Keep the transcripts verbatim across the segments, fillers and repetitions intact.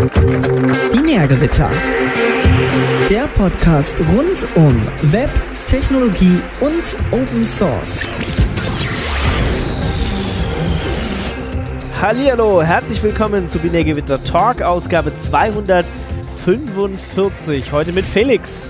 Binärgewitter. Der Podcast rund um Web, Technologie und Open Source. Hallihallo, herzlich willkommen zu Binärgewitter Talk, Ausgabe zweihundertfünfundvierzig. Heute mit Felix.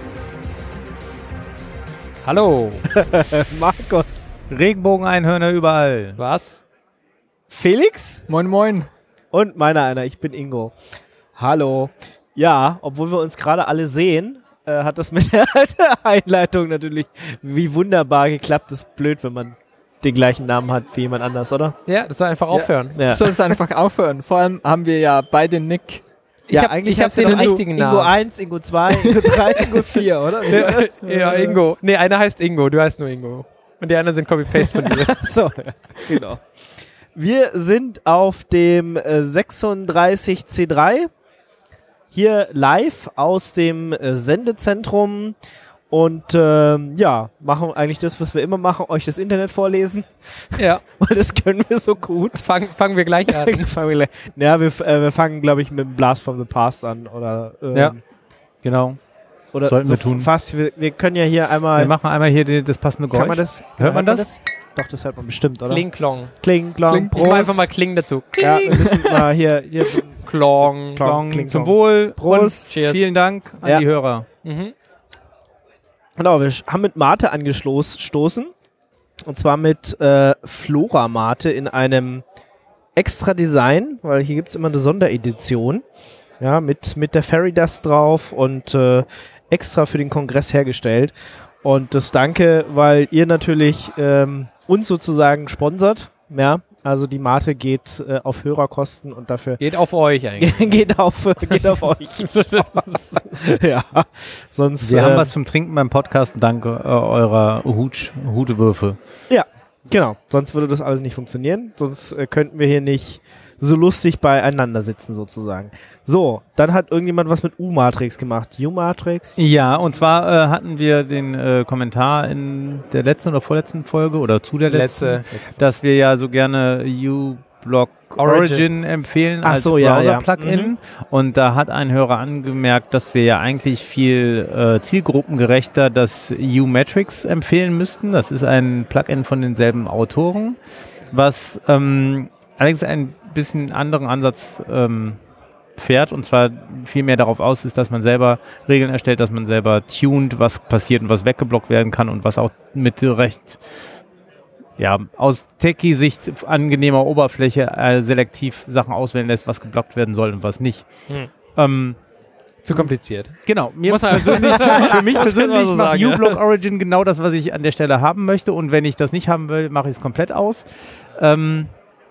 Hallo. Markus. Regenbogeneinhörner überall. Was? Felix? Moin, moin. Und meiner einer, ich bin Ingo. Hallo. Ja, obwohl wir uns gerade alle sehen, äh, hat das mit der Einleitung natürlich wie wunderbar geklappt. Das ist blöd, wenn man den gleichen Namen hat wie jemand anders, oder? Ja, das soll einfach aufhören. Ja. Du sollst einfach aufhören. Vor allem haben wir ja beide Nick. Ich ja, hab, eigentlich ich hab hast du den doch richtigen Ingo Namen. eins, Ingo zwei, Ingo drei, Ingo vier, oder? Ja, Ingo. Nee, einer heißt Ingo, du heißt nur Ingo. Und die anderen sind Copy-Paste von dir. So, genau. Wir sind auf dem äh, sechsunddreißig C drei, hier live aus dem äh, Sendezentrum und äh, ja, machen eigentlich das, was wir immer machen, euch das Internet vorlesen. Ja. Weil das können wir so gut. Fang, fangen wir gleich an. fangen wir gleich. Ja, wir, äh, wir fangen, glaube ich, mit dem Blast from the Past an. Oder, ähm, Ja, genau. Oder Sollten so wir tun. Fast. Wir, wir können ja hier einmal. Wir machen einmal hier die, das passende Geräusch. Kann man das? Hört man das? Doch, das hört man bestimmt, oder? Kling, klong. Kling, klong, Kling, ich mach einfach mal Kling dazu. Ja, wir müssen mal hier, hier Klong. Klong. Klong. Zum Wohl. Prost. Und Cheers. vielen Dank an Ja. die Hörer. Mhm. Genau, wir haben mit Mate angestoßen. Und zwar mit äh, Flora Mate in einem extra Design, weil hier gibt es immer eine Sonderedition. Ja, mit, mit der Fairy Dust drauf und äh, extra für den Kongress hergestellt. Und das danke, weil ihr natürlich ähm, uns sozusagen sponsert. Ja, also die Mate geht äh, auf Hörerkosten und dafür Geht auf euch eigentlich. geht auf geht auf euch. Ja, sonst Wir äh, haben was zum Trinken beim Podcast dank äh, eurer Hut, Hutewürfe. Ja, genau. Sonst würde das alles nicht funktionieren. Sonst äh, könnten wir hier nicht so lustig beieinander sitzen sozusagen. So, dann hat irgendjemand was mit U-Matrix gemacht. U-Matrix? Ja, und zwar äh, hatten wir den äh, Kommentar in der letzten oder vorletzten Folge oder zu der letzten, Letzte. letzte. dass wir ja so gerne uBlock Origin, Origin. empfehlen Ach als so, ja, Browser-Plugin. ja. Mhm. Und da hat ein Hörer angemerkt, dass wir ja eigentlich viel äh, zielgruppengerechter das uMatrix empfehlen müssten. Das ist ein Plugin von denselben Autoren, was ähm, allerdings ein bisschen anderen Ansatz ähm, fährt und zwar viel mehr darauf aus ist, dass man selber Regeln erstellt, dass man selber tuned, was passiert und was weggeblockt werden kann und was auch mit recht ja, aus Techie-Sicht angenehmer Oberfläche äh, selektiv Sachen auswählen lässt, was geblockt werden soll und was nicht. Hm. Ähm, Zu kompliziert. genau, mir Muss man- persönlich, für mich Das können wir persönlich so macht sagen, ja. uBlock Origin genau das, was ich an der Stelle haben möchte und wenn ich das nicht haben will, mache ich es komplett aus. Ähm,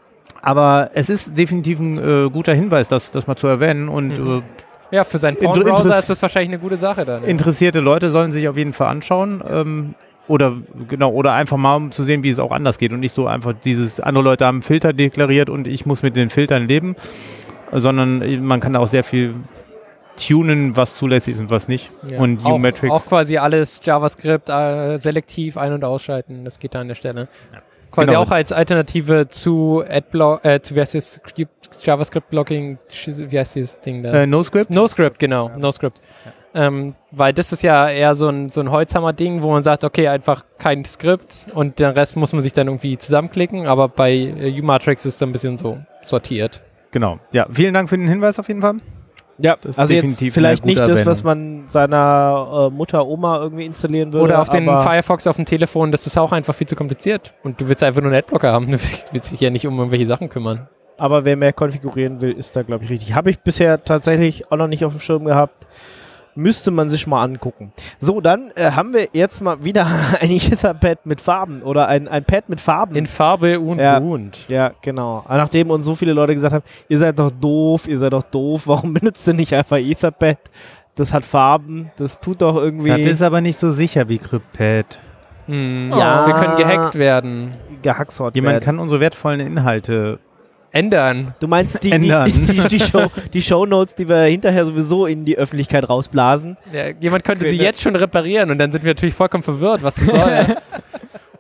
aber es ist definitiv ein äh, guter Hinweis, das, das mal zu erwähnen und Mhm. äh, Ja, für seinen Inter- Porn-Browser interess- ist das wahrscheinlich eine gute Sache dann. Ja. interessierte Leute sollen sich auf jeden Fall anschauen ähm, oder genau oder einfach mal um zu sehen, wie es auch anders geht und nicht so einfach dieses andere Leute haben einen Filter deklariert und ich muss mit den Filtern leben, sondern äh, man kann auch sehr viel tunen, was zulässig ist und was nicht. Ja. Und auch, uMatrix auch quasi alles JavaScript äh, selektiv ein- und ausschalten. Das geht da an der Stelle. Quasi Genau. auch als Alternative zu Adblock, äh, zu wie heißt das JavaScript-Blocking, wie heißt dieses Ding da? äh, NoScript. NoScript, genau, NoScript. Ähm, weil das ist ja eher so ein, so ein Holzhammer-Ding, wo man sagt, okay, einfach kein Skript und den Rest muss man sich dann irgendwie zusammenklicken, aber bei äh, uMatrix ist es dann ein bisschen so sortiert. Genau. Ja, vielen Dank für den Hinweis auf jeden Fall. Ja, Das ist also jetzt definitiv vielleicht eine nicht gute das, was Erwähnung. man seiner äh, Mutter, Oma irgendwie installieren würde. Oder auf den aber Firefox auf dem Telefon, das ist auch einfach viel zu kompliziert. Und du willst einfach nur einen Adblocker haben, du willst, willst dich ja nicht um irgendwelche Sachen kümmern. Aber wer mehr konfigurieren will, ist da, glaube ich, richtig. Habe ich bisher tatsächlich auch noch nicht auf dem Schirm gehabt. Müsste man sich mal angucken. So, dann äh, haben wir jetzt mal wieder ein Etherpad mit Farben oder ein, ein Pad mit Farben. In Farbe und Ja. bunt. Ja, genau. Aber nachdem uns so viele Leute gesagt haben, ihr seid doch doof, ihr seid doch doof, warum benutzt ihr nicht einfach Etherpad? Das hat Farben, das tut doch irgendwie Das ist aber nicht so sicher wie CryptPad. Hm, Ja. Wir können gehackt werden. gehacksort Jemand werden. kann unsere wertvollen Inhalte Ändern. Du meinst die, die, Ändern. die, die, Show, die Shownotes, die wir hinterher sowieso in die Öffentlichkeit rausblasen? Ja, jemand könnte sie Könnte- jetzt schon reparieren und dann sind wir natürlich vollkommen verwirrt, was das soll.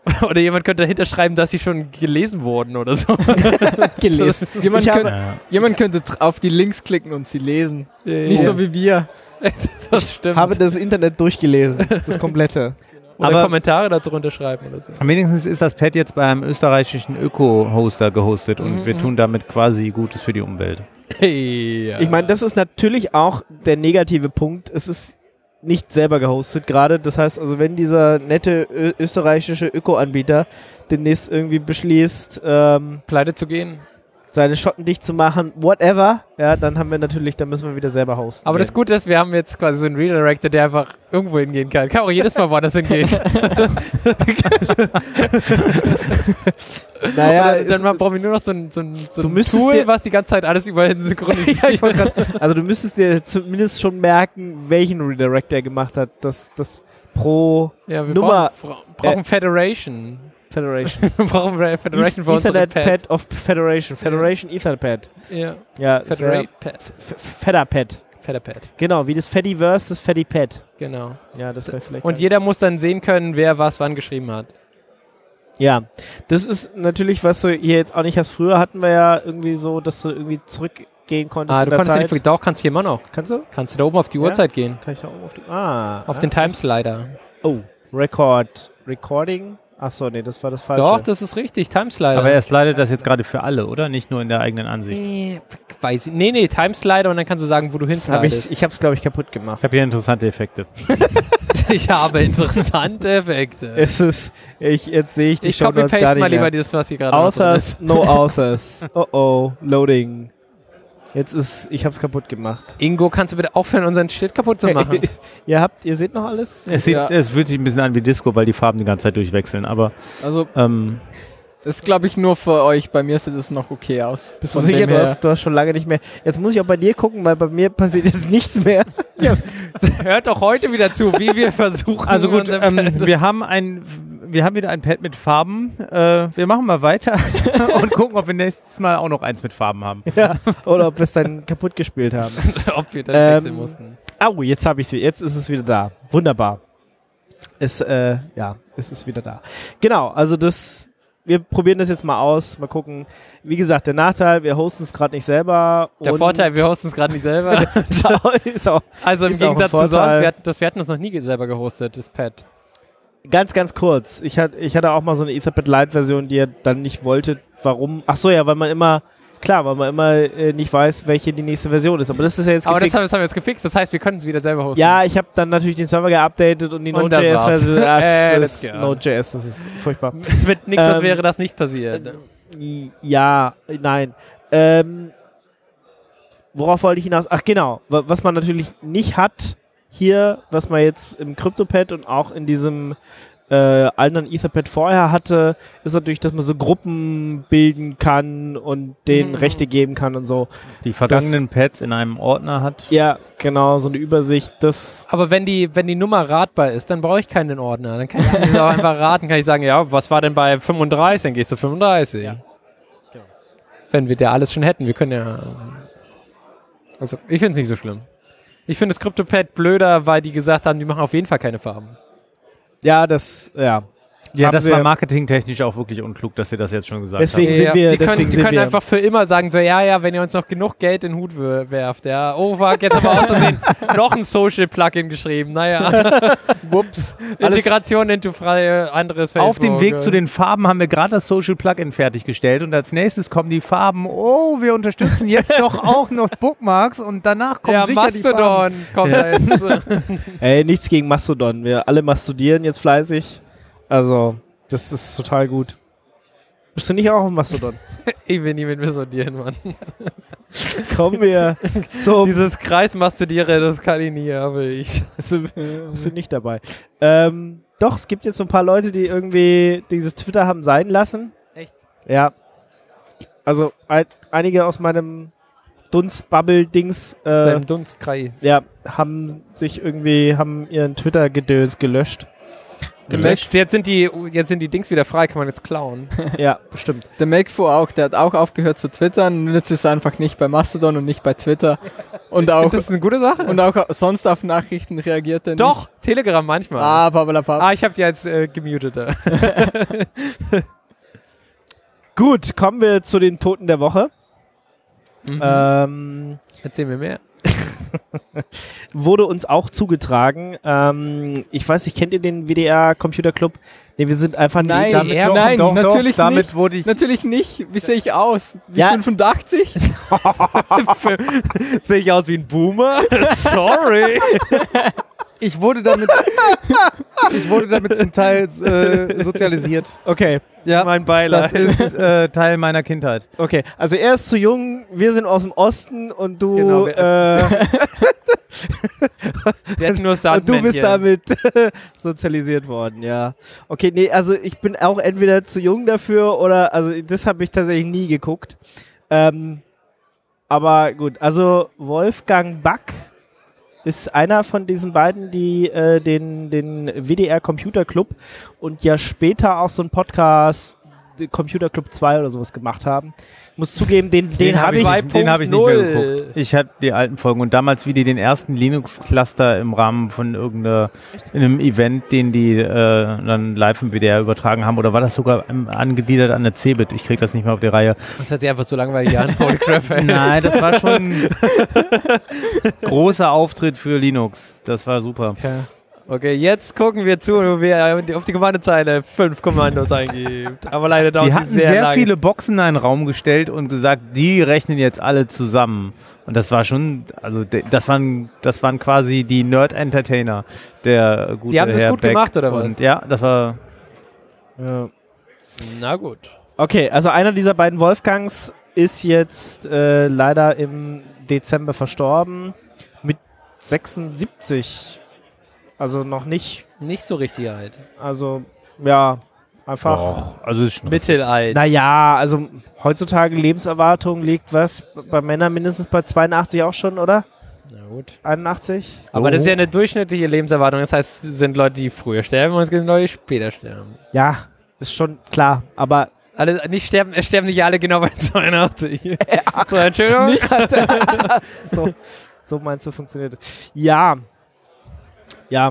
Oder jemand könnte dahinter schreiben, dass sie schon gelesen wurden oder so. gelesen. Jemand, Ich habe- könnt, Ja. jemand könnte tr- auf die Links klicken und sie lesen. Nicht so wie wir. Das stimmt. Habe das Internet durchgelesen, das komplette. oder Aber- Kommentare dazu runterschreiben oder so. Wenigstens ist das Pad jetzt beim österreichischen Öko-Hoster gehostet und Mhm, wir tun damit quasi Gutes für die Umwelt. Hey, ja. Ich meine, das ist natürlich auch der negative Punkt. Es ist nicht selber gehostet gerade. Das heißt also, wenn dieser nette ö- österreichische Öko-Anbieter demnächst irgendwie beschließt, ähm, pleite zu gehen. seine Schotten dicht zu machen, whatever, ja, dann haben wir natürlich, dann müssen wir wieder selber hosten. Aber das gehen. Gute ist, wir haben jetzt quasi so einen Redirector, der einfach irgendwo hingehen kann. Kann auch jedes Mal woanders hingehen. Naja, Oder ist- dann mal brauchen wir nur noch so ein, so ein, so Du ein müsstest Tool, dir- was die ganze Zeit alles überall synchronisiert. ja, ich wollte grad, also du müsstest dir zumindest schon merken, welchen Redirect er gemacht hat. Das, das pro Ja, wir Nummer- brauchen, bra- brauchen Federation. Federation. Wir brauchen Re- Federation für unsere Ethernet Pads. Pad of Federation. Federation Ethernet Pad. Ja, Ja, Federate Pad. Fedder Pad. Federpad, Genau, wie das Fediverse, das Fedi Pad. genau. Ja, das wäre vielleicht. Und ganz- jeder muss dann sehen können, wer was wann geschrieben hat. Ja, das ist natürlich, was du hier jetzt auch nicht hast. Früher hatten wir ja irgendwie so, dass du irgendwie zurückgehen konntest Ah, in du der kannst ja Zeit. nicht, doch, kannst hier immer noch. Kannst du? Kannst du da oben auf die Ja? Uhrzeit gehen. Kann ich da oben auf die. Ah. Auf ah, den Timeslider. Oh, Record. Recording? Achso, nee, das war das Falsche. Doch, das ist richtig, Timeslider. Aber er slidet das jetzt gerade für alle, oder? Nicht nur in der eigenen Ansicht. Nee, weiß ich. Nee, nee, Timeslider und dann kannst du sagen, wo du das hab ich hinslidest. ich hab's, glaube ich, kaputt gemacht. Ich habe hier interessante Effekte. Ich habe interessante Effekte. Es ist, ich, jetzt sehe ich die Ich Shownotes gar copy-paste nicht mal lieber mehr. das, was hier gerade noch drin Authors, ist. no authors. Oh oh, loading. Jetzt ist, ich hab's kaputt gemacht. Ingo, kannst du bitte aufhören, unseren Shit kaputt zu machen? ihr habt, ihr seht noch alles? Es, sieht, Ja. es fühlt sich ein bisschen an wie Disco, weil die Farben die ganze Zeit durchwechseln. Aber Also, ähm, das ist, glaube ich, nur für euch. Bei mir sieht es noch okay aus. Bist du Von sicher, dem du her- hast, du hast schon lange nicht mehr. Jetzt muss ich auch bei dir gucken, weil bei mir passiert jetzt nichts mehr. Ich hab's- Hört doch heute wieder zu, wie wir versuchen. also gut, unser ähm, Pad- wir haben ein, wir haben wieder ein Pad mit Farben. Äh, wir machen mal weiter und gucken, ob wir nächstes Mal auch noch eins mit Farben haben. ja, oder ob wir es dann kaputt gespielt haben. ob wir dann Ähm, wechseln mussten. Au, jetzt habe ich es. Jetzt ist es wieder da. Wunderbar. Es, äh, ja, es ist wieder da. Genau, also das. Wir probieren das jetzt mal aus, mal gucken. Wie gesagt, der Nachteil, wir hosten es gerade nicht selber. Der und Vorteil, wir hosten es gerade nicht selber. ist auch, ist auch Also im Ist auch ein Gegensatz zu Vorteil. sonst, wir hatten, das, wir hatten das noch nie selber gehostet, das Pad. ganz, ganz kurz. Ich, hat, ich hatte auch mal so eine Etherpad Lite-Version, die ihr dann nicht wolltet. Warum? Ach so, ja, weil man immer, klar, weil man immer äh, nicht weiß, welche die nächste Version ist. Aber das ist ja jetzt Aber das gefixt. haben, das haben wir jetzt gefixt, das heißt, wir können es wieder selber hosten. Ja, ich habe dann natürlich den Server geupdatet und die Und das Node.js-Version. war's. Das Äh, ist let's go. Node.js, das ist furchtbar. Mit nichts, als Ähm, wäre das nicht passiert. I- Ja, nein. Ähm, worauf wollte ich hinaus? Ach genau, wa- was man natürlich nicht hat hier, was man jetzt im CryptoPad und auch in diesem äh, anderen Etherpad vorher hatte, ist natürlich, dass man so Gruppen bilden kann und denen Mhm. Rechte geben kann und so. Die vergangenen Pads in einem Ordner hat. Ja, genau, so eine Übersicht. Das Aber wenn die, wenn die Nummer ratbar ist, dann brauche ich keinen Ordner. Dann kann ich das auch einfach raten, kann ich sagen, ja, was war denn bei fünfunddreißig? Dann gehst du fünfunddreißig. Ja. Wenn wir da alles schon hätten. Wir können ja. Also, ich finde es nicht so schlimm. Ich finde das CryptoPad blöder, weil die gesagt haben, die machen auf jeden Fall keine Farben. ja, das ja. Ja, Haben das wir- war marketingtechnisch auch wirklich unklug, dass sie das jetzt schon gesagt Deswegen haben. sind wir- die können, deswegen die sind können wir- einfach für immer sagen, so, ja, ja, wenn ihr uns noch genug Geld in den Hut wer- werft, ja. Oh, fuck, jetzt aber aus Versehen noch ein Social-Plugin geschrieben. Naja, Whoops. Integration into freie anderes Facebook. Auf dem Weg zu den Farben haben wir gerade das Social Plugin fertiggestellt und als nächstes kommen die Farben. Oh, wir unterstützen jetzt doch auch noch Bookmarks und danach kommen Ja, sicher die Farben. Mastodon kommt da jetzt. Ey, nichts gegen Mastodon. Wir alle mastudieren jetzt fleißig. Also, das ist total gut. Bist du nicht auch auf Mastodon? Ich will nie mit mir sondieren, Mann. Kommen wir zum... Dieses Kreismastudiere, das kann ich nie, aber ich. Bist du, bist du nicht dabei. Ähm, doch, es gibt jetzt so ein paar Leute, die irgendwie dieses Twitter haben sein lassen. Echt? Ja. Also, ein, einige aus meinem Dunstbubble-Dings äh, Seinem Dunstkreis. ja, haben sich irgendwie, haben ihren Twitter-Gedöns gelöscht. Der Mac, Jetzt sind, die, jetzt sind die Dings wieder frei, kann man jetzt klauen. Ja, bestimmt. der Mac fuhr auch, der hat auch aufgehört zu twittern und jetzt ist er einfach nicht bei Mastodon und nicht bei Twitter. Und auch, Das ist eine gute Sache. und auch sonst auf Nachrichten reagiert er nicht. Doch, Telegram manchmal. Ah, babbalapap. Ah, ich habe die jetzt äh, gemutet. Da. Gut, kommen wir zu den Toten der Woche. Mhm. Ähm, Erzähl mir mehr. wurde uns auch zugetragen. Ähm, ich weiß nicht, kennt ihr den W D R Computer Club? Ne, wir sind einfach nicht Nein, damit. doch, nein, doch, natürlich doch, damit nicht. wurde ich Natürlich nicht. Wie sehe ich aus? Wie Ja. fünfundachtzig? Sehe ich aus wie ein Boomer? Sorry. Ich wurde damit, ich wurde damit zum Teil äh, sozialisiert. Okay, Ja, Mein Beileid. das ist äh, Teil meiner Kindheit. okay. Also er ist zu jung, wir sind aus dem Osten und du, Genau, wir- äh, Der hat nur und du Sandmännchen. bist damit sozialisiert worden, ja. Okay, nee, also ich bin auch entweder zu jung dafür oder, also das habe ich tatsächlich nie geguckt. Ähm, aber gut, also Wolfgang Back ist einer von diesen beiden, die äh, den, den W D R Computer Club und ja später auch so einen Podcast Computer Club zwei oder sowas gemacht haben. Ich muss zugeben, den, den, hab habe ich, den hab ich nicht mehr null. geguckt. Ich hatte die alten Folgen und damals, wie die den ersten Linux-Cluster im Rahmen von irgendeinem einem Event, den die äh, dann live im W D R übertragen haben, oder war das sogar ähm, angegliedert an der Cebit? Ich krieg das nicht mehr auf die Reihe. Das hört sich einfach so langweilig an. Holy crap, ey. Nein, das war schon ein großer Auftritt für Linux. Das war super. Okay. Okay, jetzt gucken wir zu, wie er auf die Kommandozeile fünf Kommandos eingibt. Aber leider dauert Die die hatten sehr, sehr lange. viele Boxen in einen Raum gestellt und gesagt, die rechnen jetzt alle zusammen. Und das war schon, also de- das waren, das waren quasi die Nerd-Entertainer, der gute Die haben das Herr gut Beck. gemacht, oder was? Und ja, das war ja. Na gut. Okay, also einer dieser beiden Wolfgangs ist jetzt äh, leider im Dezember verstorben mit sechsundsiebzig. Also noch nicht, Nicht so richtig alt. also ja, einfach. doch, also ist schon Mittelalt. Naja, also heutzutage Lebenserwartung liegt was bei Männern mindestens bei zweiundachtzig auch schon, oder? Na gut. einundachtzig? Aber das ist ja eine durchschnittliche Lebenserwartung. Das heißt, es sind Leute, die früher sterben und es gibt Leute, die später sterben. Ja, ist schon klar, aber Alle nicht sterben, es sterben nicht alle genau bei zweiundachtzig. Ja. So, Entschuldigung. so, so meinst du, funktioniert das. Ja. Ja.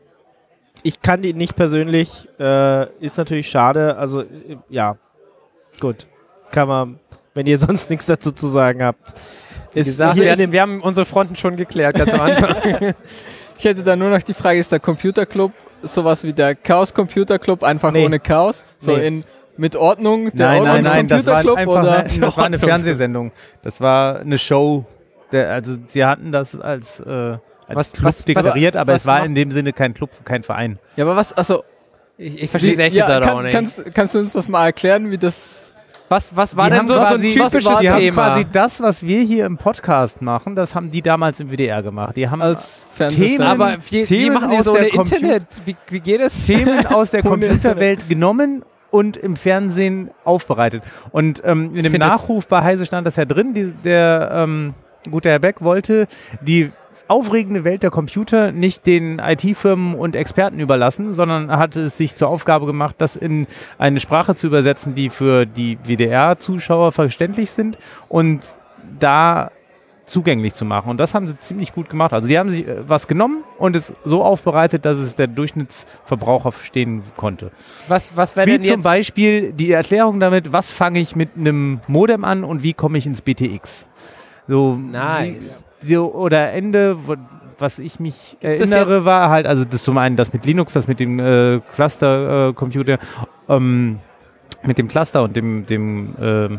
Ich kann die nicht persönlich, äh, ist natürlich schade, also äh, ja, gut, kann man, wenn ihr sonst nichts dazu zu sagen habt. Wie Ist gesagt, hier wir, in dem, wir haben unsere Fronten schon geklärt, ganz am Anfang. Ich hätte da nur noch die Frage, ist der Computer Club sowas wie der Chaos Computer Club, einfach Nee. ohne Chaos? So Nee. in mit Ordnung, der Nein, nein, Ordnungs nein, das Computer war Club einfach oder? eine, das war eine Fernsehsendung. Das war eine Show. Der, also sie hatten das als, äh, als Was- Club was- deklariert, was- aber was es war macht- in dem Sinne kein Club, kein Verein. Ja, aber was, also Ich, ich verstehe es wie- echt ja, jetzt halt kann, auch nicht. kannst, kannst du uns das mal erklären, wie das? Was, was war Die denn haben so, so ein quasi- typisches was war- die haben Thema? quasi das, was wir hier im Podcast machen, das haben die damals im W D R gemacht. Die haben Als Themen- Fernsehsender? Aber wie, wie Themen machen die aus so der ohne Compu- Internet? Wie, wie geht es? Themen aus der Ohne Computerwelt genommen und im Fernsehen aufbereitet. Und ähm, in dem find das- Nachruf bei Heise stand das ja drin, die, der ähm, gute Herr Beck wollte die aufregende Welt der Computer nicht den I T-Firmen und Experten überlassen, sondern hat es sich zur Aufgabe gemacht, das in eine Sprache zu übersetzen, die für die W D R-Zuschauer verständlich sind und da zugänglich zu machen. Und das haben sie ziemlich gut gemacht. Also die haben sich äh, was genommen und es so aufbereitet, dass es der Durchschnittsverbraucher verstehen konnte. Was, was wäre Wie denn zum jetzt? Beispiel die Erklärung damit, was fange ich mit einem Modem an und wie komme ich ins B T X. So, Nice. Wie, so, oder Ende, wo, was ich mich das erinnere, jetzt- war halt, also das zum einen das mit Linux, das mit dem äh, Cluster-Computer, ähm, mit dem Cluster und dem, dem ähm,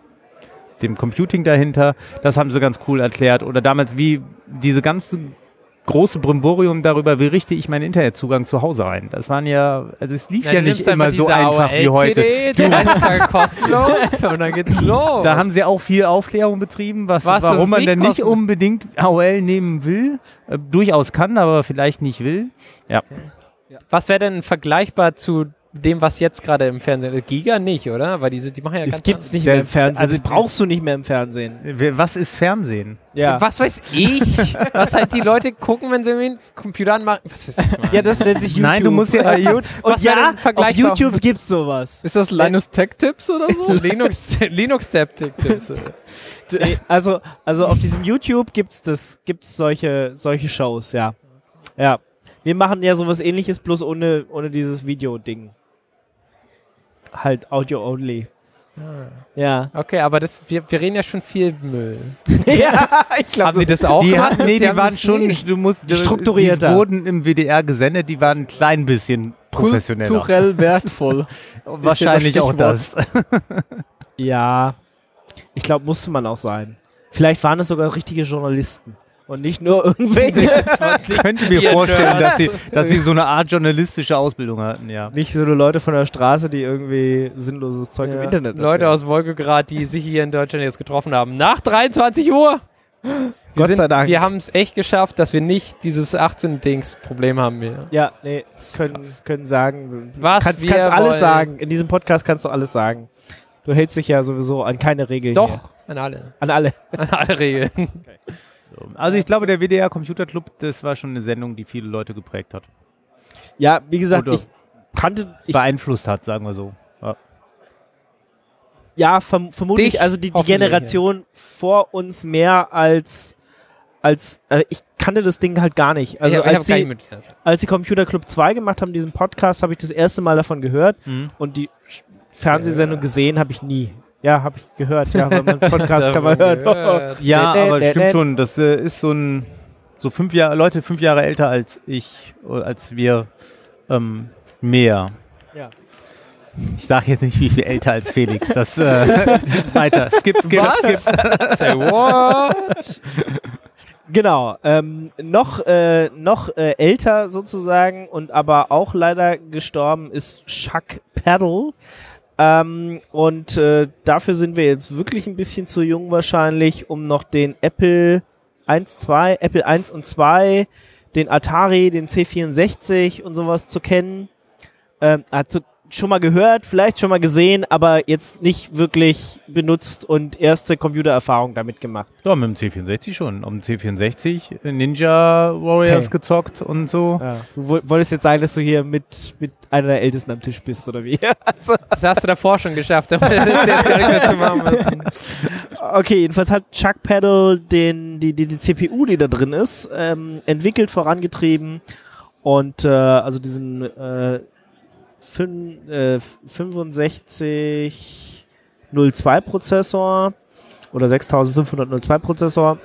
dem Computing dahinter, das haben sie ganz cool erklärt. Oder damals, wie diese ganze große Brimborium darüber, wie richte ich meinen Internetzugang zu Hause ein. Das waren ja, also es lief Na, ja du nicht nimmst einfach immer so diese einfach wie heute. A O L C D, der Rest ist ja kostenlos und dann geht's los. Da haben sie auch viel Aufklärung betrieben, was, Was, dass es warum man nicht denn nicht kosten- unbedingt A O L nehmen will. Äh, durchaus kann, aber vielleicht nicht will. Was wäre denn vergleichbar zu dem, was jetzt gerade im Fernsehen ist. Giga nicht, oder? Weil diese, die machen ja Das ganz gibt's anders. nicht mehr im Das- Fernsehen. also das brauchst du nicht mehr im Fernsehen. Wer- Was ist Fernsehen? Ja. Was weiß ich? Was halt die Leute gucken, wenn sie irgendwie einen Computer anmachen. Was ist das? Ja, das nennt sich YouTube. Nein, du musst ja Und Was wäre ja, denn auf vergleichbar? YouTube gibt's sowas. Ist das Linus Tech Tips oder so? Linux, Linux Tipps. Nee, Also, also auf diesem YouTube gibt's das, gibt's solche, solche Shows, ja. Ja. Wir machen ja sowas ähnliches, bloß ohne, ohne dieses Video-Ding. Halt Audio only. Ja. Okay, aber das, wir, wir reden ja schon viel Müll. Ja, ich glaube. Haben Sie das auch Die, gemacht? hat, nee, die haben waren das schon, nie. du musst, Strukturierter. Die wurden im W D R gesendet, die waren ein klein bisschen professioneller. Kulturell wertvoll. Wahrscheinlich auch das. Ja. Ich glaube, musste man auch sein. Vielleicht waren es sogar richtige Journalisten. Und nicht nur irgendwelche. Könnte mir Ihr vorstellen, Nerds. dass sie, dass sie so eine Art journalistische Ausbildung hatten, ja. Nicht so eine Leute von der Straße, die irgendwie sinnloses Zeug im Ja. Internet Leute erzählen. aus Wolgograd, die sich hier in Deutschland jetzt getroffen haben. Nach dreiundzwanzig Uhr! Wir Gott sind, sei Dank. Wir haben es echt geschafft, dass wir nicht dieses achtzehn-Dings-Problem haben hier. Ja, nee, ist können, krass. können sagen. Was kannst, wir kannst alles wollen. sagen. In diesem Podcast kannst du alles sagen. Du hältst dich ja sowieso an keine Regeln. Doch, Hier. an alle. An alle. An alle Regeln. So. Also ich glaube, der W D R Computer Club, das war schon eine Sendung, die viele Leute geprägt hat. Ja, wie gesagt, Oder ich kannte. Ich, beeinflusst hat, sagen wir so. Ja. ja, verm vermutlich, Dich also die, die hoffentlich, Generation vor uns mehr als. als äh, ich kannte das Ding halt gar nicht. Also, ich hab, ich hab als, gar nicht sie, mit. Also. als sie Computer Club zwei gemacht haben, diesen Podcast, habe ich das erste Mal davon gehört. Mhm. Und die Sch- Fernsehsendung gesehen habe ich nie. Ja, habe ich gehört. Ja, weil man Podcast kann man hören. Gehört. Ja, Nee, nee, aber nee, stimmt nee. schon, das äh, ist so ein, so fünf Jahre, Leute fünf Jahre älter als ich, äh, als wir, ähm, mehr. Ja. Ich sage jetzt nicht, wie viel älter als Felix. Das, äh, weiter. Skip, skip, skip. Say what? Genau, ähm, noch, äh, noch äh, älter sozusagen und aber auch leider gestorben ist Chuck Peddle. Ähm, und äh, dafür sind wir jetzt wirklich ein bisschen zu jung wahrscheinlich, um noch den Apple eins, zwei, Apple eins und zwei, den Atari, den C vierundsechzig und sowas zu kennen. Ähm, hat so schon mal gehört, vielleicht schon mal gesehen, aber jetzt nicht wirklich benutzt und erste Computererfahrung damit gemacht. Ja, mit dem C vierundsechzig schon. Um C vierundsechzig Ninja Warriors Okay. gezockt und so. Ja. Du woll- wolltest jetzt sagen, dass du hier mit, mit einer der Ältesten am Tisch bist, oder wie? Also, Das hast du davor schon geschafft, aber das ist jetzt gar nicht mehr zu machen. okay, jedenfalls hat Chuck Peddle den, die, die, die C P U, die da drin ist, ähm, entwickelt, vorangetrieben und äh, also diesen äh, fün- äh, fünfundsechzig null zwei Prozessor oder sechstausendfünfhundert null zwei Prozessor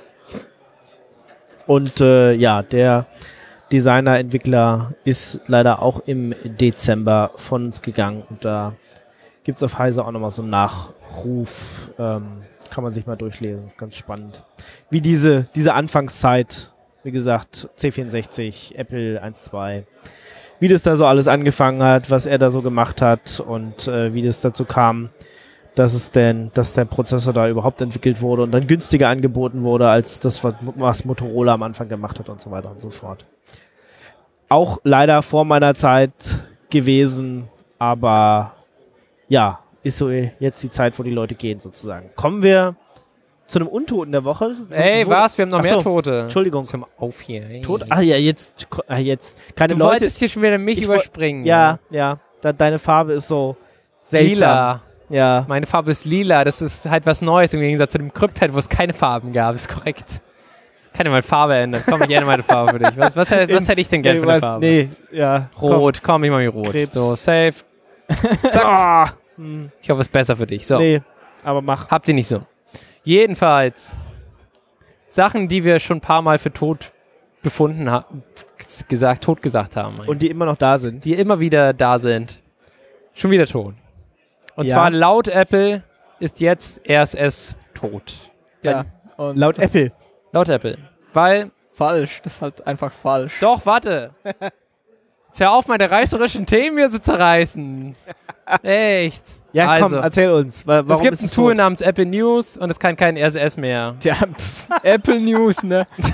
und äh, ja, der Designer, Entwickler ist leider auch im Dezember von uns gegangen und da gibt es auf Heise auch nochmal so einen Nachruf, ähm, kann man sich mal durchlesen, ist ganz spannend. Wie diese, diese Anfangszeit, wie gesagt, C vierundsechzig, Apple eins, zwei, wie das da so alles angefangen hat, was er da so gemacht hat und äh, wie das dazu kam, dass es denn, dass der Prozessor da überhaupt entwickelt wurde und dann günstiger angeboten wurde, als das, was, was Motorola am Anfang gemacht hat und so weiter und so fort. Auch leider vor meiner Zeit gewesen, aber ja, ist so jetzt die Zeit, wo die Leute gehen sozusagen. Kommen wir zu einem Untoten der Woche. Ey, Wo- was? Wir haben noch Ach mehr so, Tote. Entschuldigung. Komm auf hier. Ey. Tot? Ah ja, jetzt, ah, jetzt. Keine Du Leute. wolltest hier schon wieder mich Ich woll- überspringen. Ja, ja. Da, deine Farbe ist so seltsam. Lila. Ja. Meine Farbe ist lila. Das ist halt was Neues im Gegensatz zu dem Cryptpad, wo es keine Farben gab. Ist korrekt. Kann ja mal Farbe ändern. Komm, ich ändere meine Farbe für dich. Was, was, hätte- was hätte ich denn gerne für eine was, Farbe? Nee, ja. Rot. Komm, ich mach mich rot. Krebs. So, safe. Zack. Ah, hm, Ich hoffe, es ist besser für dich. So. Nee, aber mach. Habt ihr nicht so. Jedenfalls. Sachen, die wir schon ein paar Mal für tot befunden haben, gesagt, tot gesagt haben. Und die immer noch da sind. die immer wieder da sind. Schon wieder tot. Und Ja. zwar laut Apple ist jetzt R S S tot. Ja. Und Laut das Apple. Laut Apple. Weil, falsch. Das ist halt einfach falsch. doch, warte. Jetzt hör auf, meine reißerischen Themen hier zu zerreißen. Echt. Ja, also, komm, erzähl uns. wa- Warum es gibt ist ein es Tool tot? namens Apple News und es kann kein R S S mehr. Tja, pff, Apple News, ne?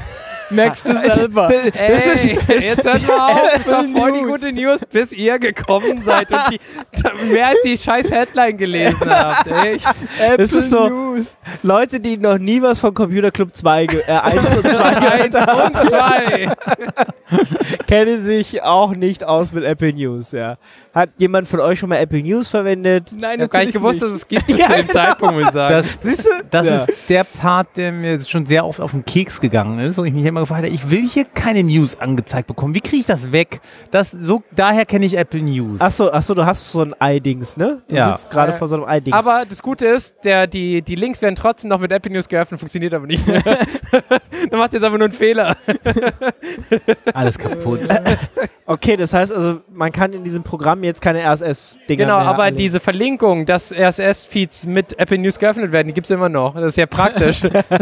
Merkst du selber. Das Ey, ist- jetzt hört mal auf, das war Apple voll die News. gute News, bis ihr gekommen seid und die, mehr als die scheiß Headline gelesen habt. Echt? Das ist so, News. Leute, die noch nie was von Computer Club zwei, ge- äh, eins und zwei Eins und zwei. kennen sich auch nicht aus mit Apple News, ja. Hat jemand von euch schon mal Apple News verwendet? Nein, Ich hab gar nicht gewusst, dass es gibt bis zu dem Zeitpunkt, muss ich sagen. Das, Siehst du? das Ja. ist der Part, der mir schon sehr oft auf den Keks gegangen ist, wo ich mich immer gefragt habe, ich will hier keine News angezeigt bekommen. Wie kriege ich das weg? Das, so, daher kenne ich Apple News. Achso, achso, du hast so ein i-Dings, ne? Du Ja. sitzt gerade Äh, vor so einem i-Dings. Aber das Gute ist, der, die, die Links werden trotzdem noch mit Apple News geöffnet, funktioniert aber nicht mehr. Dann macht jetzt einfach nur einen Fehler. Alles kaputt. Okay, das heißt also, man kann in diesem Programm jetzt keine R S S-Dinger Genau, mehr aber anlegen. diese Verlinkung, dass R S S-Feeds mit Apple News geöffnet werden, die gibt es immer noch. Das ist ja praktisch.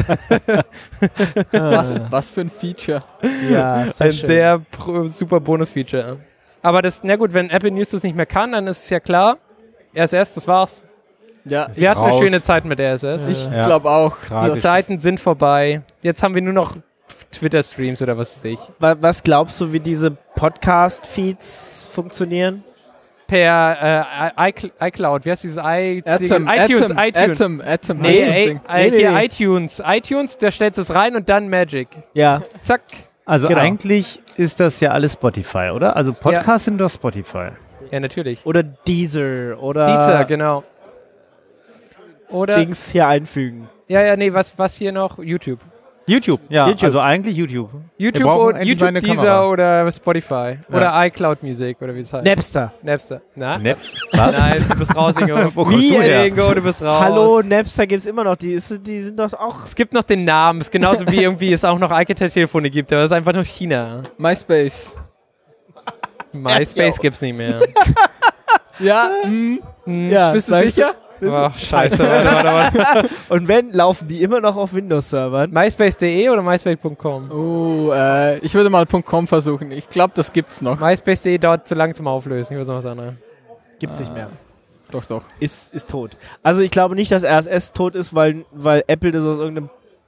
Was, was für ein Feature. Ja, sehr Ein schön. sehr pro, super Bonus-Feature. Aber das, na gut, wenn Apple News das nicht mehr kann, dann ist es ja klar. R S S, das war's. Ja, Wir hatten eine raus. schöne Zeit mit R S S. ich Ja. glaube auch. Die Tragisch. Zeiten sind vorbei. Jetzt haben wir nur noch Twitter-Streams oder was weiß ich. Wa- Was glaubst du, wie diese Podcast-Feeds funktionieren? Per äh, I- iCloud, wie heißt dieses I Atom, iTunes, Atom, iTunes. Atom, Atom Nee, heißt das ey, Ding. äh, Nee, hier nee. iTunes. iTunes, da stellst du es rein und dann Magic. Ja. Zack. Also Genau. eigentlich ist das ja alles Spotify, oder? Also Podcasts sind doch Spotify. Ja, natürlich. Oder Deezer oder Deezer, genau. Oder, Dings hier einfügen. ja, ja, nee, was, was hier noch? YouTube. YouTube, ja, YouTube. also eigentlich YouTube. YouTube, brauchen oder, endlich mal YouTube eine Deezer Kamera. oder Spotify. Ja. Oder iCloud Music oder wie es heißt. Napster. Napster. Na? Ne? Was? Nein, du bist raus, Ingo. Wo kommst Wie du her? Ingo, du bist raus. Hallo, Napster gibt's immer noch. Die, ist, die sind doch auch... Es gibt noch den Namen. Es ist genauso wie irgendwie es auch noch Alcatel-Telefone gibt, aber das ist einfach nur China. MySpace. MySpace gibt's nicht mehr. Ja, hm, Ja, bist du sagst sicher? Ach, scheiße. Warte, warte, warte. Und wenn, laufen die immer noch auf Windows-Servern? MySpace punkt de oder MySpace punkt com? Oh, äh, ich würde mal .com versuchen. Ich glaube, das gibt's noch. MySpace punkt de dauert zu lang zum Auflösen. Ich weiß noch was anderes. Gibt's nicht mehr. Doch, doch. Ist, ist tot. Also ich glaube nicht, dass R S S tot ist, weil, weil Apple das aus irgendeinem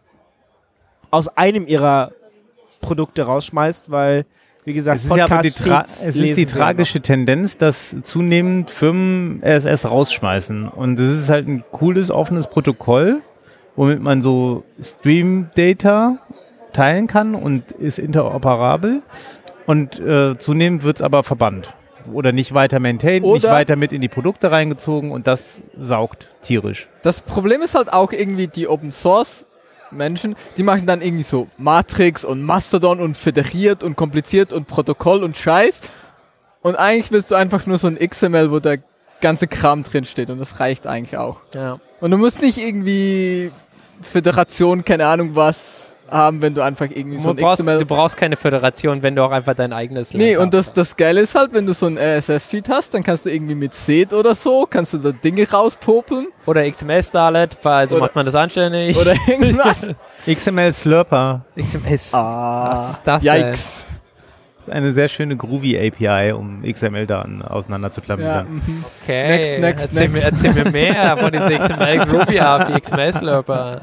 aus einem ihrer Produkte rausschmeißt, weil, wie gesagt, Es ist ja aber die, Tra Podcast-Feeds es ist lesen die sie tragische Tendenz, dass zunehmend Firmen R S S rausschmeißen. Und es ist halt ein cooles, offenes Protokoll, womit man so Stream-Data teilen kann und ist interoperabel. Und äh, zunehmend wird es aber verbannt. Oder nicht weiter maintained, nicht Oder- weiter mit in die Produkte reingezogen und das saugt tierisch. Das Problem ist halt auch irgendwie die Open Source Menschen, die machen dann irgendwie so Matrix und Mastodon und föderiert und kompliziert und Protokoll und Scheiß. Und eigentlich willst du einfach nur so ein X M L, wo der ganze Kram drin steht und das reicht eigentlich auch. Ja. Und du musst nicht irgendwie Föderation, keine Ahnung was, haben, wenn du einfach irgendwie so Du ein brauchst, X M L... du brauchst keine Föderation, wenn du auch einfach dein eigenes Nee, Land und das, hast. das Geile ist halt, wenn du so ein R S S-Feed hast, dann kannst du irgendwie mit Seed oder so, kannst du da Dinge rauspopeln Oder X M L-Starlet, weil so Oder- macht man das anständig. oder irgendwas. X M L Slurper X M L. Ah, Was ist das denn? Yikes. ist eine sehr schöne Groovy-A P I, um X M L-Daten auseinander zu Ja, klamüsern. mhm. Okay, Next, next, erzähl, next. Mir, erzähl mir mehr von diesem X M L Groovy App, die X M L-Slurper.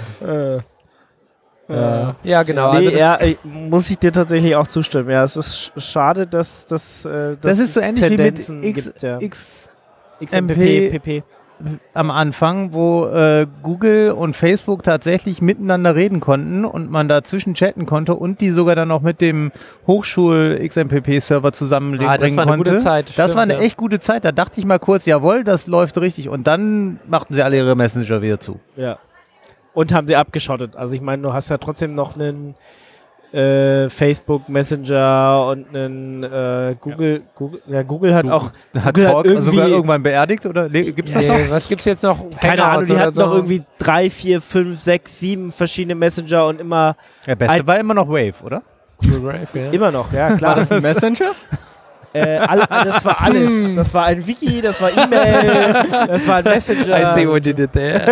Ja. Ja, genau. Nee, Also das, ja, ey, muss ich dir tatsächlich auch zustimmen. Ja, es ist sch schade, dass, dass, äh, dass Das ist so es ähnlich Tendenzen wie mit X, gibt, ja. X X M P P, P P. am Anfang, wo äh, Google und Facebook tatsächlich miteinander reden konnten und man dazwischen chatten konnte und die sogar dann noch mit dem Hochschul-X M P P-Server zusammenbringen Ah, das war eine konnte. gute Zeit, Das stimmt, war eine ja. echt gute Zeit. Da dachte ich mal kurz, jawohl, das läuft richtig. Und dann machten sie alle ihre Messenger wieder zu. Ja. Und haben sie abgeschottet. Also ich meine, du hast ja trotzdem noch einen äh, Facebook Messenger und einen äh, Google, Google. Ja, Google hat auch Hat Google hat Talk irgendwie- sogar irgendwann beerdigt oder gibt es das noch? äh, was gibt's jetzt noch? keine Ahnung, Hangouts die oder hatten so? noch irgendwie drei, vier, fünf, sechs, sieben verschiedene Messenger und immer, Der beste Ein- war immer noch Wave, oder? Google Drive, ja. immer noch, ja War klar. das ein Messenger? äh, all, das war alles. Das war ein Wiki, das war E-Mail, das war ein I see Messenger. what you did there.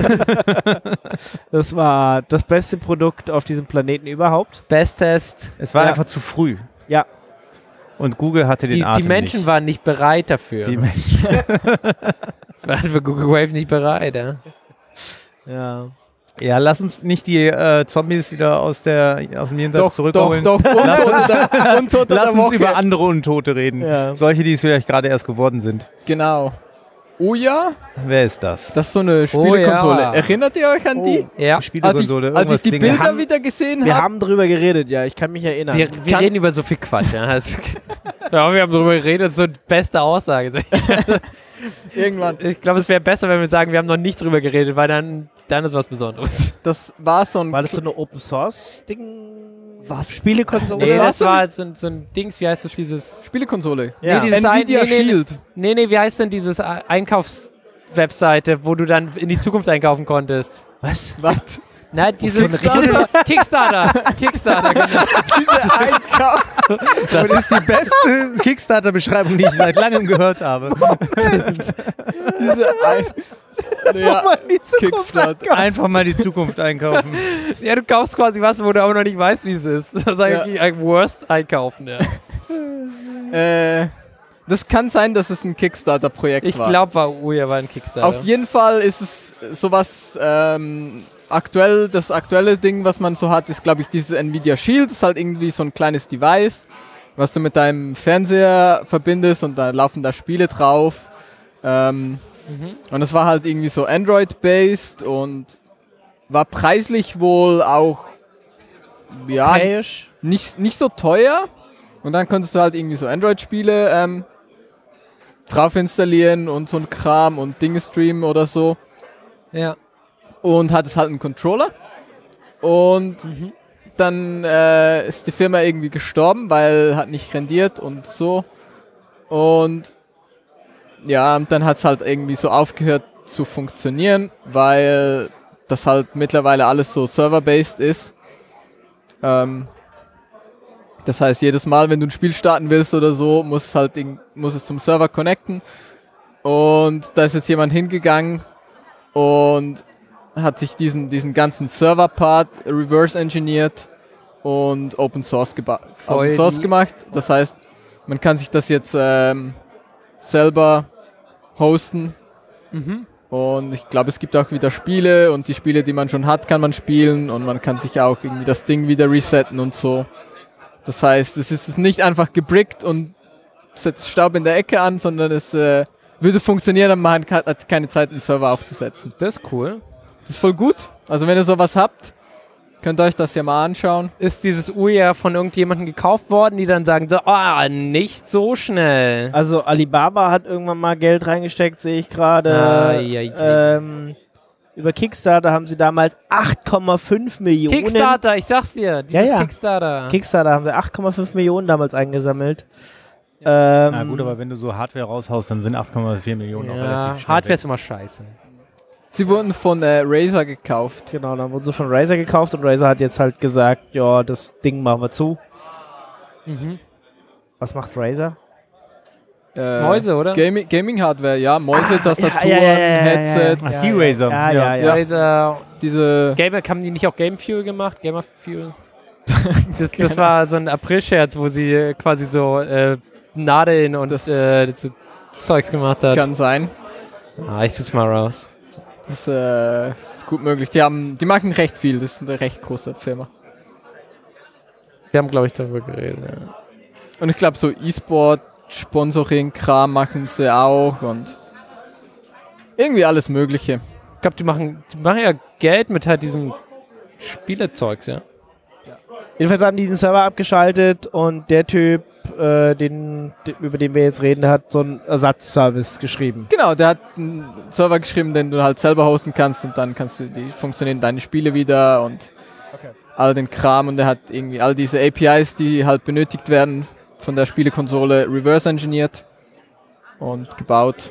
Das war das beste Produkt auf diesem Planeten überhaupt. Best Test. Es war Ja. einfach zu früh. Ja. Und Google hatte den Die, Atem die Menschen nicht. waren nicht bereit dafür. Die Menschen. waren für Google Wave nicht bereit, ja. Ja. Ja, lass uns nicht die äh, Zombies wieder aus, der, aus dem Jenseits Doch, zurückholen. doch, doch. Lass uns, Untote, Untote lass der uns Woche. über andere Untote reden. Ja. Solche, die es vielleicht gerade erst geworden sind. Genau. Ouya, Wer ist das? das ist so eine Spielekonsole. ja. Erinnert ihr euch an die? Ja. Als ich, Spielekonsole, als ich die irgendwas Bilder haben- wieder gesehen Wir habe, haben drüber geredet, ja, ich kann mich erinnern. Wir, wir kann, reden über so viel Quatsch. Ja, Also, ja wir haben darüber geredet, so die beste Aussage. irgendwann, Ich glaube, es wäre besser, wenn wir sagen, wir haben noch nicht drüber geredet, weil dann, dann ist was Besonderes. das war so ein... war das so eine Open-Source-Ding? Was? Spielekonsole? Nee, was das denn? war so ein, so ein Dings, wie heißt das, dieses... Spielekonsole. Ja. Nee, dieses ein, Nvidia nee, nee, nee, Shield. nee, nee, wie heißt denn dieses A- Einkaufswebseite, wo du dann in die Zukunft einkaufen konntest? Was? Was? Nein, dieses Kickstarter? Kickstarter. Kickstarter, genau. Diese Einkauf. Das ist die beste Kickstarter-Beschreibung, die ich seit langem gehört habe. Diese Ein... Ja, Mal in die Zukunft Kickstarter. Einfach mal die Zukunft einkaufen. Ja, du kaufst quasi was, wo du aber noch nicht weißt, wie es ist. Das ist eigentlich ein Worst einkaufen, ja. Äh, das kann sein, dass es ein Kickstarter-Projekt Ich war. glaube, war Ouya war ein Kickstarter. Auf jeden Fall ist es sowas, ähm, aktuell, das aktuelle Ding, was man so hat, ist, glaube ich, dieses Nvidia Shield. Das ist halt irgendwie so ein kleines Device, was du mit deinem Fernseher verbindest und da laufen da Spiele drauf. Ähm, Mhm. Und es war halt irgendwie so Android-based und war preislich wohl auch, ja, Europäisch? nicht, nicht so teuer. Und dann konntest du halt irgendwie so Android-Spiele ähm, drauf installieren und so ein Kram und Dinge streamen oder so. Ja. Und hattest halt einen Controller. Und dann äh, ist die Firma irgendwie gestorben, weil hat nicht rendiert und so. Und ja, und dann hat es halt irgendwie so aufgehört zu funktionieren, weil das halt mittlerweile alles so server-based ist. Ähm, das heißt, jedes Mal, wenn du ein Spiel starten willst oder so, muss es halt irg- muss es zum Server connecten. Und da ist jetzt jemand hingegangen und hat sich diesen, diesen ganzen Server-Part reverse-engineert und Open Source, geba- Voll Open Source die- gemacht. Das heißt, man kann sich das jetzt ähm, selber hosten. Mhm. Und ich glaube, es gibt auch wieder Spiele und die Spiele, die man schon hat, kann man spielen und man kann sich auch irgendwie das Ding wieder resetten und so. Das heißt, es ist nicht einfach gebrickt und setzt Staub in der Ecke an, sondern es äh, würde funktionieren, aber man hat keine Zeit, einen Server aufzusetzen. Das ist cool. Das ist voll gut. Also wenn ihr sowas habt, könnt ihr euch das ja mal anschauen. Ist dieses Ouya von irgendjemandem gekauft worden, die dann sagen so, oh, nicht so schnell. Also Alibaba hat irgendwann mal Geld reingesteckt, sehe ich gerade. Ai, ai, ai. Ähm, über Kickstarter haben sie damals acht Komma fünf Millionen. Kickstarter, ich sag's dir. Dieses Ja, ja. Kickstarter. Kickstarter haben sie acht Komma fünf Millionen damals eingesammelt. Ähm, Na gut, aber wenn du so Hardware raushaust, dann sind acht Komma vier Millionen auch ja, relativ schnell Hardware weg. ist immer scheiße. Sie wurden von äh, Razer gekauft. Genau, dann wurden sie von Razer gekauft und Razer hat jetzt halt gesagt, ja, das Ding machen wir zu. Mhm. Was macht Razer? Äh, Mäuse, oder? Gaming, Gaming-Hardware, ja. Mäuse, Ah, Tastaturen, ja, ja, ja, ja, ja, Headset. Ach, die Razer. Ja, ja, ja. Ja. Razer, Diese... Gamer, haben die nicht auch Game Fuel gemacht? Gamer Fuel? Das, das war so ein April-Scherz, wo sie äh, quasi so äh, Nadeln und Das- äh, so Zeugs gemacht hat. Kann sein. Ah, ich tu's mal raus. Das äh, ist gut möglich. Die, haben, die machen recht viel. Das ist eine recht große Firma. Wir haben, glaube ich, darüber geredet. Ja. Und ich glaube, so E-Sport, Sponsoring-Kram machen sie auch und irgendwie alles Mögliche. Ich glaube, die machen, die machen ja Geld mit halt diesem Spielezeugs, ja. Jedenfalls haben die den Server abgeschaltet und der Typ, äh, den, de- über den wir jetzt reden, der hat so einen Ersatzservice geschrieben. Genau, der hat einen Server geschrieben, den du halt selber hosten kannst und dann kannst du die funktionieren deine Spiele wieder und all den Kram und der hat irgendwie all diese A P Is, die halt benötigt werden von der Spielekonsole reverse engineert und gebaut.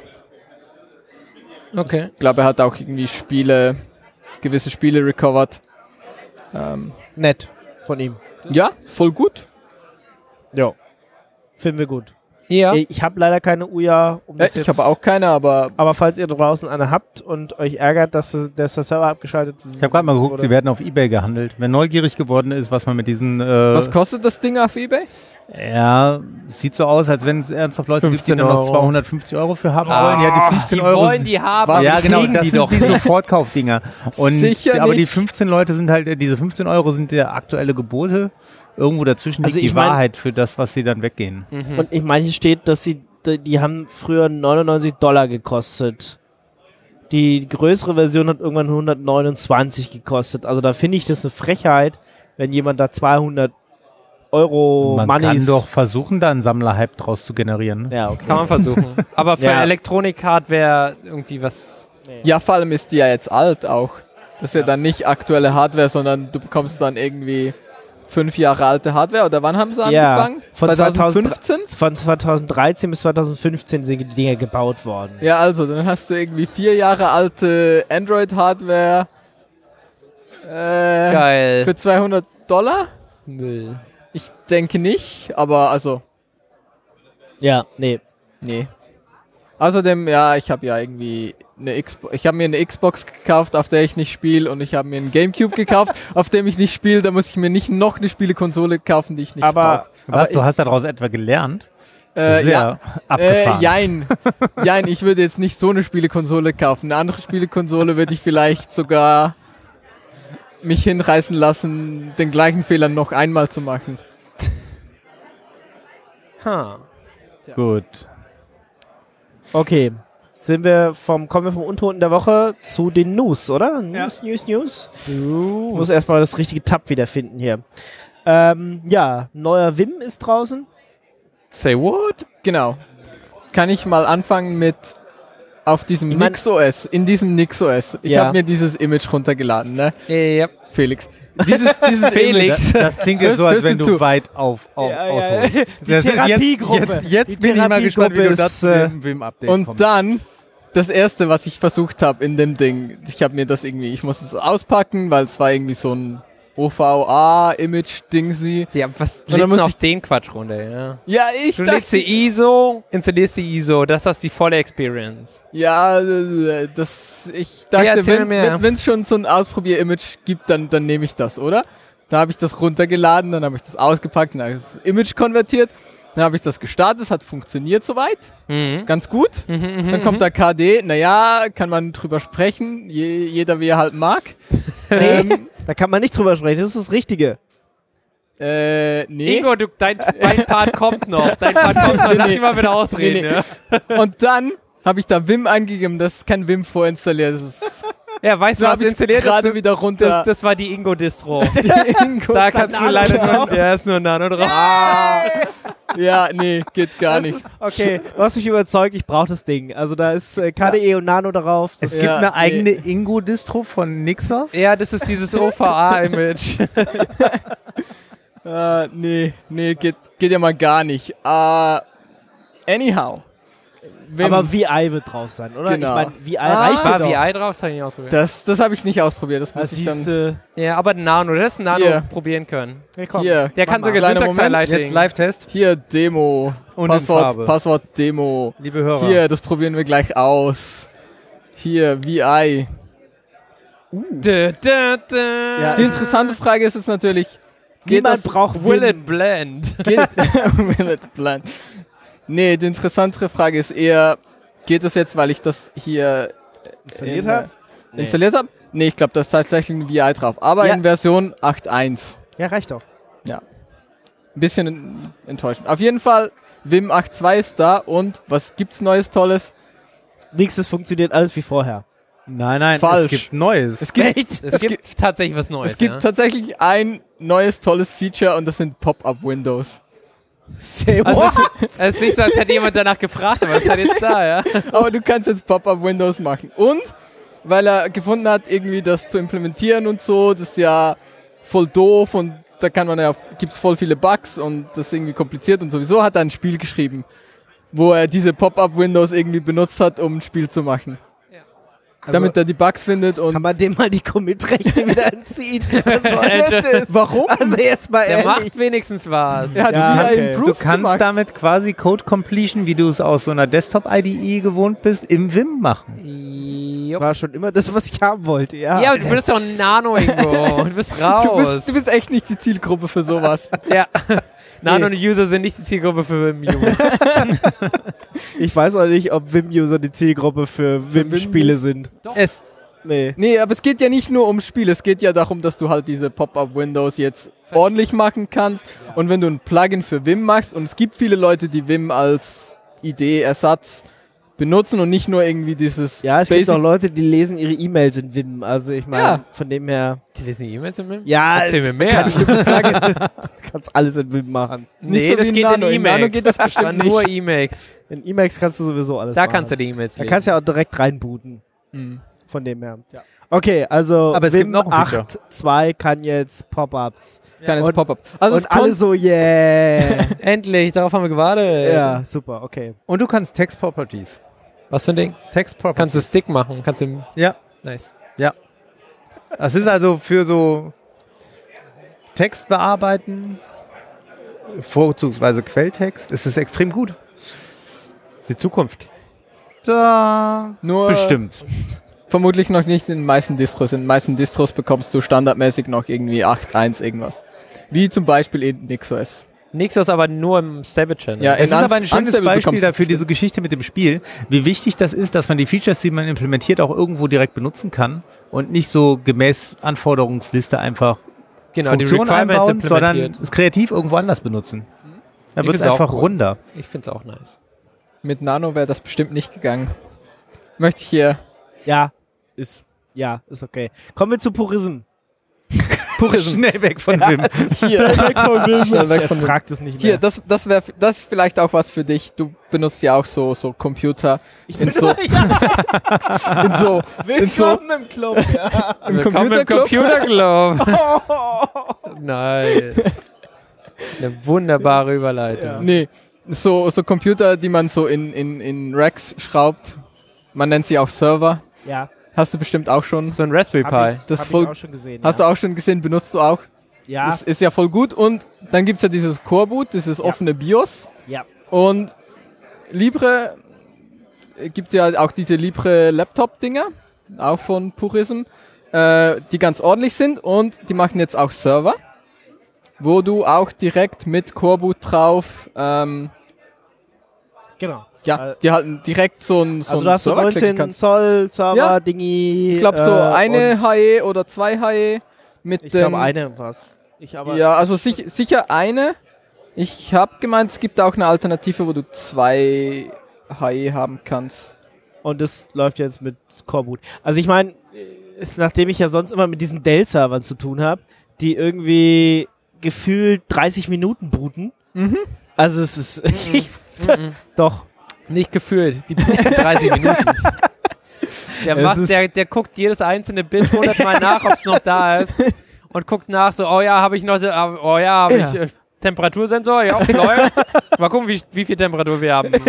Okay. Ich glaube, er hat auch irgendwie Spiele, gewisse Spiele recovered. Ähm, Nett von ihm. ja, voll gut. Ja. Finden wir gut. Ja. Ich habe leider keine Ouya. Um Äh, das ich jetzt- habe auch keine, aber Aber falls ihr draußen eine habt und euch ärgert, dass, dass der Server abgeschaltet ist. Ich habe gerade mal geguckt, sie werden auf eBay gehandelt. Wer neugierig geworden ist, was man mit diesen... Äh, was kostet das Ding auf eBay? Ja, sieht so aus, als wenn es ernsthaft Leute gibt, die fünfzehn dann noch Euro. zweihundertfünfzig Euro für haben wollen. Ja, die fünfzehn die Euro wollen sind- die haben, War- Ja, aber genau, kriegen das die sind doch. die Sofortkaufdinger. Und Sicher die, aber die nicht. fünfzehn Leute sind halt, äh, diese fünfzehn Euro sind der aktuelle Gebote. Irgendwo dazwischen Also liegt die ich mein- Wahrheit für das, was sie dann weggehen. Mhm. Und ich meine, hier steht, dass sie, die, die haben früher neunundneunzig Dollar gekostet. Die größere Version hat irgendwann hundertneunundzwanzig gekostet. Also da finde ich das eine Frechheit, wenn jemand da zweihundert Euro Man Moneys... kann doch versuchen, da einen Sammler-Hype draus zu generieren. Ne? Ja, okay. Kann man versuchen. Aber für Ja. Elektronik-Hardware irgendwie was. Ja, vor allem ist die ja jetzt alt auch. Das ist ja dann nicht aktuelle Hardware, sondern du bekommst dann irgendwie fünf Jahre alte Hardware. Oder wann haben sie Ja, angefangen? von zweitausendfünfzehn? Von zweitausenddreizehn bis zweitausendfünfzehn sind die Dinger gebaut worden. Ja, also, dann hast du irgendwie vier Jahre alte Android-Hardware äh, Geil. für zweihundert Dollar? Müll. Ich denke nicht, aber also, Ja, nee. nee. Außerdem, ja, ich habe ja irgendwie eine Xbox, ich habe mir eine Xbox gekauft, auf der ich nicht spiele, und ich habe mir einen Gamecube gekauft, auf dem ich nicht spiele. Da muss ich mir nicht noch eine Spielekonsole kaufen, die ich nicht Aber, Was, aber du hast daraus etwa gelernt? brauche. Äh, Sehr ja, äh, abgefahren. jein. Jein, ich würde jetzt nicht so eine Spielekonsole kaufen. Eine andere Spielekonsole würde ich vielleicht sogar mich hinreißen lassen, den gleichen Fehler noch einmal zu machen. Ha. Gut. okay. Sind wir vom, kommen wir vom Untoten der Woche zu den News, oder? News, News, News. Ich muss erstmal das richtige Tab wiederfinden hier. Ähm, ja, neuer Vim ist draußen. Say what? Genau. Kann ich mal anfangen mit auf diesem Ich mein- NixOS, in diesem NixOS. Ich Ja. habe mir dieses Image runtergeladen, ne? Yep. Felix. Dieses, dieses Felix. Image. Das klingt jetzt so, Hörst- als wenn hörst du du zu? weit auf, auf Ja, ja, ausholst. ja. Die Das ist jetzt, Therapiegruppe. jetzt, jetzt Die bin ich mal gespannt, wie du Therapiegruppe das ist, äh, im Wim-Update Und kommst. dann das erste, was ich versucht habe in dem Ding. Ich habe mir das irgendwie, ich musste es auspacken, weil es war irgendwie so ein O V A-Image-Ding. Ja, was dann lädst muss du auf ich- den Quatsch runter, ja? Ja, ich Du dachte, lädst die I S O, installierst die I S O, das ist die volle Experience. ja, äh, das, ich Ja, dachte, erzähl wenn mir mehr. wenn es schon so ein Ausprobier-Image gibt, dann, dann nehme ich das, oder? Da habe ich das runtergeladen, dann habe ich das ausgepackt, dann habe ich das Image konvertiert, dann habe ich das gestartet, es hat funktioniert soweit, Mhm. ganz gut. Mhm, Dann kommt da K D, naja, kann man drüber sprechen, je, jeder wie er halt mag. ähm, Da kann man nicht drüber sprechen, das ist das Richtige. äh, nee. Ingo, du, dein, dein Part kommt noch. Dein Part kommt noch. Lass dich mal wieder ausreden. Nee, nee. Ja, Und dann habe ich da Vim eingegeben, das ist kein Vim vorinstalliert, das ist ja weißt du, so was habe ich installiert gerade ist? wieder runter. Das, das war die Ingo-Distro. die Ingos Da kannst du Nano leider drauf. nur, der ist nur Nano drauf. Ja, nee, geht gar Das nicht. ist, okay, du hast mich überzeugt, ich brauche das Ding. Also da ist äh, K D E und Nano drauf. Es Ja, gibt eine nee. eigene Ingo-Distro von Nixos. Ja, das ist dieses O V A-Image. Äh, nee, nee, geht, geht ja mal gar nicht. Äh, anyhow. Vim, Aber V I wird drauf sein, oder? Genau. Ich meine, V I Ah, reicht War dir doch. V I drauf? Das habe ich nicht ausprobiert. das das habe ich nicht ausprobiert, das Da muss ich dann... siehst du. Ja, aber Nano, das ist ein Nano Hier. probieren können. Hey, komm. Hier, Der kann Mach mal. sogar Kleiner Moment. Syntax-Highlighting. Jetzt Live-Test. Hier, Demo. Und in Passwort, Farbe. Passwort Demo. Liebe Hörer. Hier, das probieren wir gleich aus. Hier, V I. Dö, dö, dö. Ja. Die interessante Frage ist jetzt natürlich, geht Niemand das, braucht Will Vim. it blend? geht, Will it blend? Nee, die interessantere Frage ist eher, geht das jetzt, weil ich das hier Installiert in, hab? Nee. installiert habe? Nee, ich glaube, da ist tatsächlich ein V I drauf. Aber Ja. in Version acht Punkt eins. Ja, reicht doch. Ein bisschen en- enttäuschend. Auf jeden Fall, Vim acht Punkt zwei ist da und was gibt's Neues Tolles? Nächstes funktioniert alles wie vorher. Nein, nein, Falsch. es gibt Neues. Es gibt, Echt? Es gibt tatsächlich was Neues. es gibt ja. tatsächlich ein neues tolles Feature und das sind Pop-Up-Windows. Say Also what? es ist, es ist nicht so, als hätte jemand danach gefragt, aber es ist halt jetzt da, ja. Aber du kannst jetzt Pop-Up-Windows machen. Und weil er gefunden hat, irgendwie das zu implementieren und so, das ist ja voll doof und da kann man ja, gibt's voll viele Bugs und das ist irgendwie kompliziert und sowieso hat er ein Spiel geschrieben, wo er diese Pop-Up-Windows irgendwie benutzt hat, um ein Spiel zu machen. Damit er die Bugs findet und Kann man dem mal die Commit-Rechte wieder entziehen? Was soll denn das? warum? Also jetzt mal Der ehrlich. macht wenigstens was. Er hat Ja, V I okay. Improved Du kannst gemacht. damit quasi Code Completion, wie du es aus so einer Desktop-I D E gewohnt bist, im Vim machen. Jupp. War schon immer das, was ich haben wollte, ja. Ja, aber du benutzt doch ein Nano, Ingo. Du bist raus. Du bist, du bist echt nicht die Zielgruppe für sowas. ja. Nano-User sind nicht die Zielgruppe für Vim-Users. Ich weiß auch nicht, ob Vim-User die Zielgruppe für Vim-Spiele sind. Doch. Es, Nee. nee, aber es geht ja nicht nur ums Spiel, es geht ja darum, dass du halt diese Pop-Up-Windows jetzt ordentlich machen kannst. Ja. Und wenn du ein Plugin für Vim machst, und es gibt viele Leute, die Vim als Idee, Ersatz benutzen und nicht nur irgendwie dieses Ja, es Basic- gibt auch Leute, die lesen ihre E-Mails in Vim. Also ich meine, Ja. von dem her... Die lesen die E-Mails in Vim? Ja, Erzähl mir mehr. Kannst, du kannst alles in Vim machen. Nicht Nee, so das wie geht Nano. in In Nano E-Mails. geht das bestimmt Aber nicht. nur E-Mails. In Emacs kannst du sowieso alles Da machen. kannst du die E-Mails Da lesen. kannst du ja auch direkt reinbooten. Mhm. Von dem her. Ja. Okay, also Aber es Vim gibt noch ein Feature. acht Punkt zwei kann jetzt Pop-Ups. Kann jetzt Und- Pop-Up. Also es Und alle kommt, so, yeah. Endlich, darauf haben wir gewartet. Ja, super, okay. Und du kannst Text Properties. Was für ein Ding? Text Properties. Kannst du Stick machen? Kannst du... Ja. Nice. Das ist also für so Text bearbeiten, vorzugsweise Quelltext, ist es extrem gut. Das ist die Zukunft. Da nur bestimmt. vermutlich noch nicht in den meisten Distros. In den meisten Distros bekommst du standardmäßig noch irgendwie acht Punkt eins irgendwas. Wie zum Beispiel in NixOS. Nixos aber nur im Stable-Channel. Ja, Es ist in aber ein Ans- schönes Ansible Beispiel bekommst du dafür, bestimmt. diese Geschichte mit dem Spiel, wie wichtig das ist, dass man die Features, die man implementiert, auch irgendwo direkt benutzen kann und nicht so gemäß Anforderungsliste einfach genau, Funktionen die Requirements einbauen, sondern implementiert. es kreativ irgendwo anders benutzen. Dann Ich wird es find's auch einfach cool. runder. Ich find's auch nice. Mit Nano wäre das bestimmt nicht gegangen. Möchte ich hier Ja, ist, ja, ist okay. Kommen wir zu Purism. Purism. Schnell weg von Wim. Hier, weg von Vim. Schnell weg Ich von Vim. ertrag das nicht mehr. Hier, das, das wäre das ist vielleicht auch was für dich. Du benutzt ja auch so, so Computer in so, in so, in so Willkommen im Club, ja. im Willkommen im Computerclub. Computerclub. Nice. Eine wunderbare Überleitung. Ja. Nee, so, so Computer, die man so in, in, in Racks schraubt. Man nennt sie auch Server. Ja, Hast du bestimmt auch schon. So ein Raspberry hab Pi. ich, Das hab voll- ich auch schon gesehen. Hast ja. du auch schon gesehen, benutzt du auch. Ja, Das ist ja voll gut. Und dann gibt es ja dieses Core-Boot, dieses Ja. offene BIOS. ja. Und Libre äh, gibt ja auch diese Libre Laptop-Dinger, auch von Purism, äh, die ganz ordentlich sind und die machen jetzt auch Server, wo du auch direkt mit Core-Boot drauf, ähm, Genau. ja, Äh, die halten direkt so ein so Also einen du hast so Server klicken neunzehn kannst. Zoll Server, Ja. Dingi. Ich glaube so äh, eine und H E oder zwei H E mit Ich dem, glaube eine was. Ich aber ja, also sich, sicher eine. Ich habe gemeint, es gibt auch eine Alternative, wo du zwei H E haben kannst. Und das läuft jetzt mit Coreboot. Also ich meine, nachdem ich ja sonst immer mit diesen Dell-Servern zu tun habe, die irgendwie gefühlt dreißig Minuten booten. Mhm. Also es ist Mhm. doch. Nicht gefühlt. Die booten dreißig Minuten. Der, Es macht, ist- der, der guckt jedes einzelne Bild hundertmal nach, ob es noch da ist. Und guckt nach, so, oh ja, habe ich noch, oh ja, habe Ja. ich äh, Temperatursensor? Ja, läuft. Mal gucken, wie, wie viel Temperatur wir haben.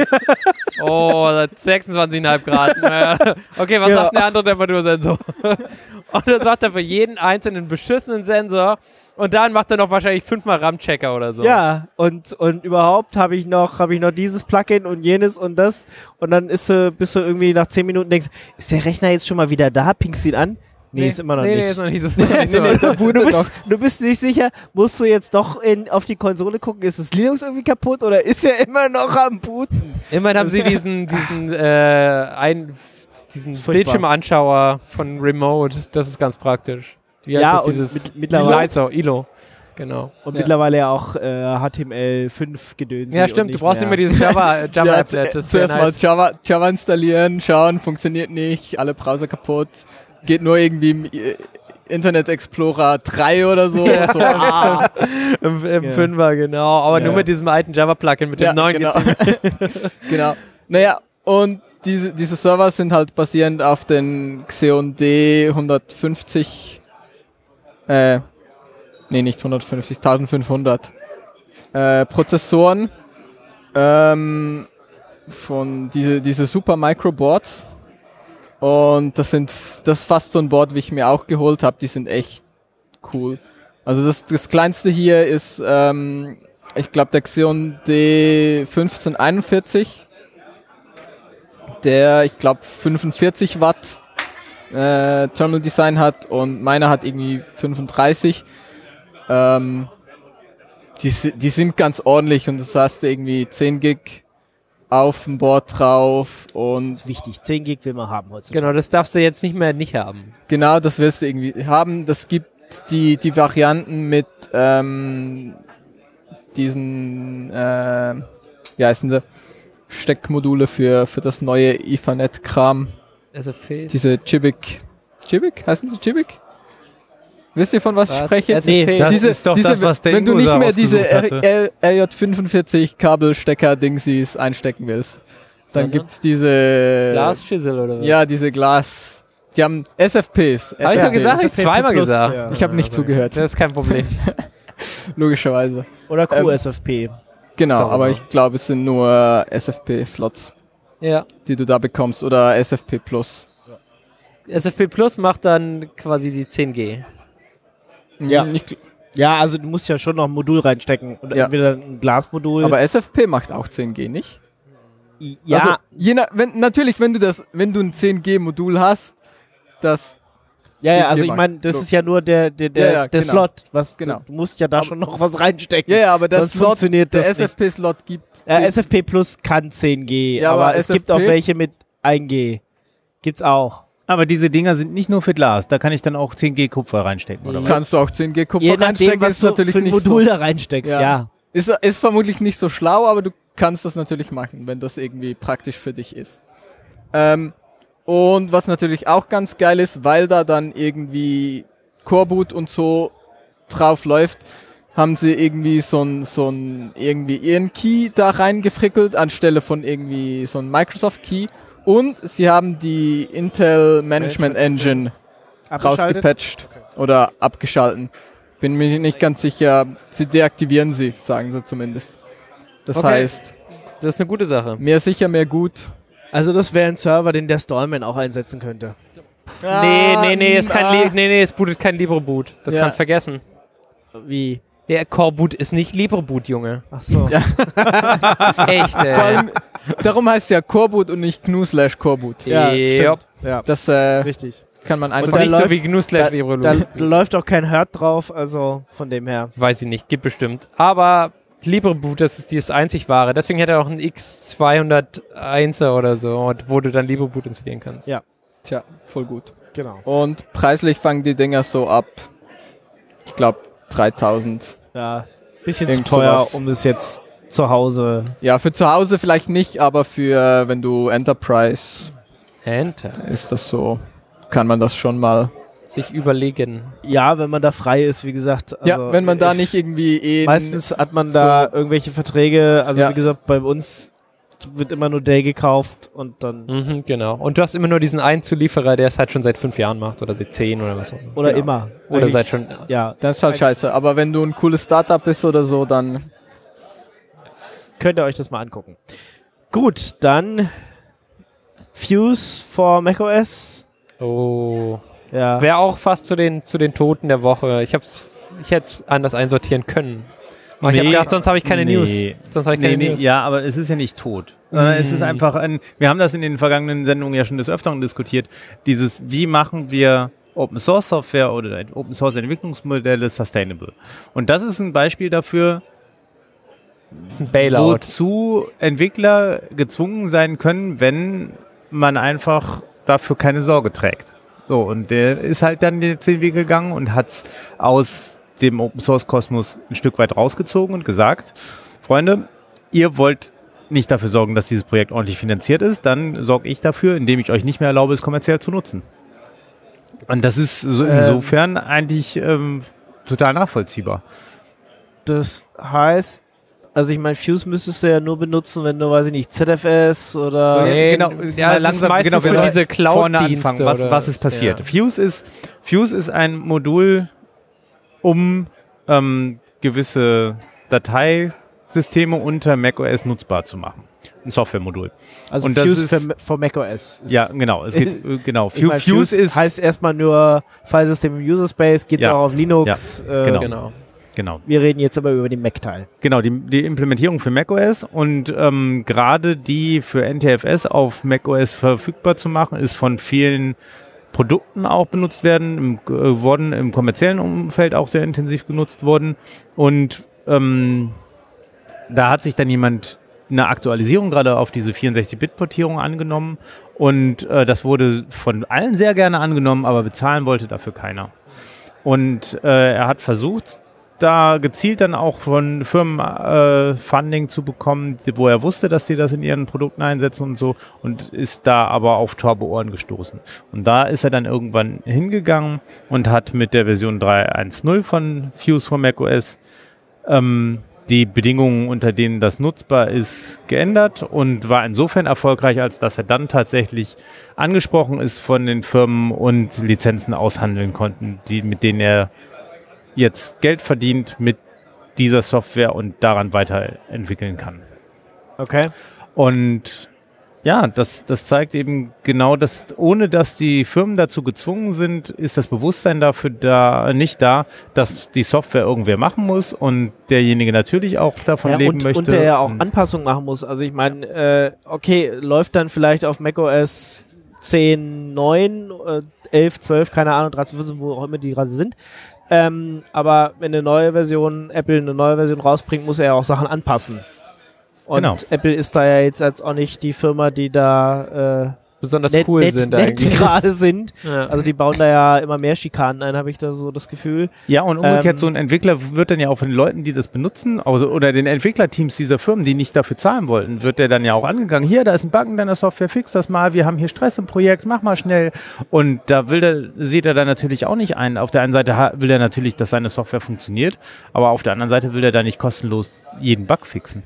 Oh, sechsundzwanzig Komma fünf Grad. Ja. Okay, was Ja. sagt der andere Temperatursensor? Und das macht er für jeden einzelnen beschissenen Sensor. Und dann macht er noch wahrscheinlich fünfmal RAM-Checker oder so. Ja, und, und überhaupt habe ich noch habe ich noch dieses Plugin und jenes und das und dann ist du, bist du irgendwie nach zehn Minuten denkst, ist der Rechner jetzt schon mal wieder da? Pinkst ihn an? Nee, ist immer noch nee, nicht. Nee, ist noch nicht. Ist noch nicht Nee, so. nee, der Du bootet noch. bist, du bist nicht sicher, musst du jetzt doch in, auf die Konsole gucken, ist das Linux irgendwie kaputt oder ist er immer noch am Booten? Immerhin haben sie diesen, diesen, äh, ein, diesen Furchtbar. Bildschirmanschaur von Remote. Das ist ganz praktisch. Wie heißt Ja, das, und dieses mit- mittlerweile- Lights-Out, I L O. Genau. Und Ja. mittlerweile ja auch äh, H T M L fünf Gedöns. Ja, stimmt. Du brauchst immer dieses Java, Java Ja, Applet. Das ist sehr zuerst mal nice. Java, Java installieren, schauen, funktioniert nicht, alle Browser kaputt, geht nur irgendwie im äh, Internet Explorer drei oder so. Ja. so ah. Im, im Ja. Fünfer, genau. Aber Ja. nur mit diesem alten Java-Plugin, mit dem Ja, neuen genau. geht's nicht mehr. Genau. Naja, und diese, diese Server sind halt basierend auf den Xeon D hundertfünfzig, äh, nee, nicht hundertfünfzig, eintausendfünfhundert äh, Prozessoren ähm, von diese, diese Super Micro Boards. Und das sind f- das ist fast so ein Board, wie ich mir auch geholt habe. Die sind echt cool. Also das, das kleinste hier ist, ähm, ich glaube, der Xeon D fünfzehnhunderteinundvierzig. Der, ich glaube, fünfundvierzig Watt äh, Terminal Design hat und meiner hat irgendwie fünfunddreißig. Ähm, die, si- die sind ganz ordentlich und das hast du irgendwie zehn Gig auf dem Board drauf und Das ist wichtig. zehn Gig will man haben heutzutage. Genau, das darfst du jetzt nicht mehr nicht haben. genau das wirst du irgendwie haben. Das gibt die, die Varianten mit ähm, diesen, äh, wie heißen sie, Steckmodule für, für das neue Ethernet-Kram. S F Ps. Diese Chibic, Chibic? Heißen sie Chibic? Wisst ihr, von was, ich Was? spreche? S F P? Das diese, ist doch diese, das, was der wenn du Ingo nicht da mehr diese rausgesucht hatte. L J fünfundvierzig Kabelstecker-Dingsies einstecken willst, dann Sondern? gibt's diese... Glasschüssel oder was? Ja, diese Glas... Die haben S F Ps. Hab ich S F Ps. doch gesagt, ich S F P zweimal Plus, gesagt. ja. Ich habe nicht zugehört, Das ist kein Problem. logischerweise. Oder Q S F P. Genau, Sauber. aber ich glaube, es sind nur S F P-Slots, Ja. die du da bekommst, oder S F P Plus. S F P Plus macht dann quasi die zehn G. Ja. Hm, Ich, gl- Ja, also du musst ja schon noch ein Modul reinstecken. Oder Ja. entweder ein Glasmodul. aber S F P macht auch zehn G, nicht? ja, Also, je nach, wenn, natürlich, wenn du das, wenn du ein zehn G-Modul hast, das ja, ja, also zehn G ich meine, das macht. ist ja nur der, der, der, Ja, ja, der genau. Slot. Was, Genau. Du musst ja da schon noch was reinstecken. Ja, ja, aber der Sonst Slot, funktioniert der das S F P-Slot gibt Ja, zehn S F P Plus kann zehn G, Ja, aber, aber es S F P gibt auch welche mit ein G. Gibt's auch. Aber diese Dinger sind nicht nur für Glas. Da kann ich dann auch zehn G Kupfer reinstecken, oder was? kannst du auch zehn G Kupfer Je nachdem, reinstecken, was ist du natürlich für ein nicht Modul so, da reinsteckst, Ja. ja. ist, ist vermutlich nicht so schlau, aber du kannst das natürlich machen, wenn das irgendwie praktisch für dich ist. Ähm, und was natürlich auch ganz geil ist, weil da dann irgendwie Coreboot und so drauf läuft, haben sie irgendwie so ein, so ein, irgendwie ihren Key da reingefrickelt, anstelle von irgendwie so ein Microsoft Key. Und sie haben die Intel Management Engine rausgepatcht oder abgeschalten. Bin mir nicht ganz sicher. Sie deaktivieren sie, sagen sie zumindest. Das Okay. heißt, Das ist eine gute Sache. mehr sicher, mehr gut. Also das wäre ein Server, den der Stallman auch einsetzen könnte. Nee, nee, nee, ist kein Ah, Li- nee, nee, es bootet kein Libreboot. Das Ja. kannst vergessen. Wie? Der Core-Boot ist nicht Libreboot, Junge. Ach so. Ja. Echt, ey. Vor allem, darum heißt es ja Coreboot und nicht G N U slash Coreboot. Ja, Yep. stimmt. Ja, Das äh, richtig. kann man Und einfach... da nicht so läuft- wie G N U slash Da, Libreboot. da läuft auch kein Herd drauf, also von dem her. Weiß ich nicht, gibt bestimmt. Aber Libreboot, das ist das einzig wahre. Deswegen hätte er auch ein X zweihunderteins oder so, wo du dann Libreboot installieren kannst. Ja. Tja, voll gut. Genau. Und preislich fangen die Dinger so ab, ich glaube, dreitausend. Ja, bisschen zu Irgend teuer, sowas. um es jetzt zu Hause. Ja, für zu Hause vielleicht nicht, aber für, wenn du Enterprise, Enter. ist das so, kann man das schon mal. Sich überlegen. Ja, wenn man da frei ist, wie gesagt. Also ja, wenn man da ich- nicht irgendwie eh... Meistens hat man da so- irgendwelche Verträge. Also Ja. wie gesagt, bei uns wird immer nur Dell gekauft und dann Mhm, genau. Und du hast immer nur diesen einen Zulieferer, der es halt schon seit fünf Jahren macht oder seit zehn oder was auch immer. oder Genau. immer. Oder Eigentlich, seit schon. ja, Das ist halt scheiße. Aber wenn du ein cooles Startup bist oder so, dann... könnt ihr euch das mal angucken. Gut, dann Fuse for macOS. Oh. Ja. Das wäre auch fast zu den, zu den Toten der Woche. Ich hab's, ich hätte es anders einsortieren können. Aber ich habe Nee. gedacht, sonst habe ich keine Nee. News. Sonst habe ich keine Nee, nee, News. ja, aber es ist ja nicht tot. Sondern es ist einfach ein, wir haben das in den vergangenen Sendungen ja schon des Öfteren diskutiert, dieses, wie machen wir Open Source Software oder Open Source Entwicklungsmodelle sustainable. Und das ist ein Beispiel dafür, Das ist ein Bailout. wozu Entwickler gezwungen sein können, wenn man einfach dafür keine Sorge trägt. So, und der ist halt dann den Weg gegangen und hat es aus dem Open Source Kosmos ein Stück weit rausgezogen und gesagt, Freunde, ihr wollt nicht dafür sorgen, dass dieses Projekt ordentlich finanziert ist, dann sorge ich dafür, indem ich euch nicht mehr erlaube, es kommerziell zu nutzen. Und das ist so Ähm. insofern eigentlich ähm, total nachvollziehbar. Das heißt, also ich meine, Fuse müsstest du ja nur benutzen, wenn du, weiß ich nicht, Z F S oder... Nee, genau, ja, es ist meistens wir für sollen diese vorne Cloud-Dienste anfangen. Was, oder- was ist passiert? ja. Fuse ist, Fuse ist ein Modul, um ähm, gewisse Dateisysteme unter macOS nutzbar zu machen. Ein Softwaremodul. Also Und das Fuse ist- für, für macOS. Ist- Ja, genau. Es geht, äh, genau. Ich mein, Fuse, Fuse ist heißt erstmal nur Filesystem im User Space, geht es Ja. auch auf Linux. äh, genau. Genau. genau. Wir reden jetzt aber über den Mac-Teil. Genau, die, die Implementierung für macOS und ähm, gerade die für N T F S auf macOS verfügbar zu machen, ist von vielen Produkten auch benutzt werden, im, äh, worden, im kommerziellen Umfeld auch sehr intensiv genutzt worden und ähm, da hat sich dann jemand eine Aktualisierung gerade auf diese vierundsechzig-Bit-Portierung angenommen und äh, das wurde von allen sehr gerne angenommen, aber bezahlen wollte dafür keiner. Und äh, er hat versucht, da gezielt dann auch von Firmen äh, Funding zu bekommen, wo er wusste, dass sie das in ihren Produkten einsetzen und so, und ist da aber auf taube Ohren gestoßen. Und da ist er dann irgendwann hingegangen und hat mit der Version drei Punkt eins Punkt null von Fuse for macOS ähm, die Bedingungen, unter denen das nutzbar ist, geändert und war insofern erfolgreich, als dass er dann tatsächlich angesprochen ist von den Firmen und Lizenzen aushandeln konnten, die, mit denen er jetzt Geld verdient mit dieser Software und daran weiterentwickeln kann. Okay. Und ja, das, das zeigt eben genau, dass ohne dass die Firmen dazu gezwungen sind, ist das Bewusstsein dafür da nicht da, dass die Software irgendwer machen muss und derjenige natürlich auch davon Ja, leben und, möchte. und der ja auch Und- Anpassungen machen muss. Also ich meine, äh, okay, läuft dann vielleicht auf macOS zehn, neun, äh, elf, zwölf, keine Ahnung, dreizehn, vierzehn, wo auch immer die gerade sind. Ähm, aber wenn eine neue Version, Apple eine neue Version rausbringt, muss er ja auch Sachen anpassen. Und Genau. Apple ist da ja jetzt als auch nicht die Firma, die da äh, Besonders nett, cool nett, sind nett eigentlich. gerade sind. Ja. Also die bauen da ja immer mehr Schikanen ein, habe ich da so das Gefühl. Ja, und umgekehrt, Ähm, so ein Entwickler wird dann ja auch von den Leuten, die das benutzen, also, oder den Entwicklerteams dieser Firmen, die nicht dafür zahlen wollten, wird der dann ja auch angegangen. Hier, da ist ein Bug in deiner Software, fix das mal, wir haben hier Stress im Projekt, mach mal schnell. Und da will der, sieht er dann natürlich auch nicht ein. Auf der einen Seite ha- will er natürlich, dass seine Software funktioniert, aber auf der anderen Seite will er da nicht kostenlos jeden Bug fixen.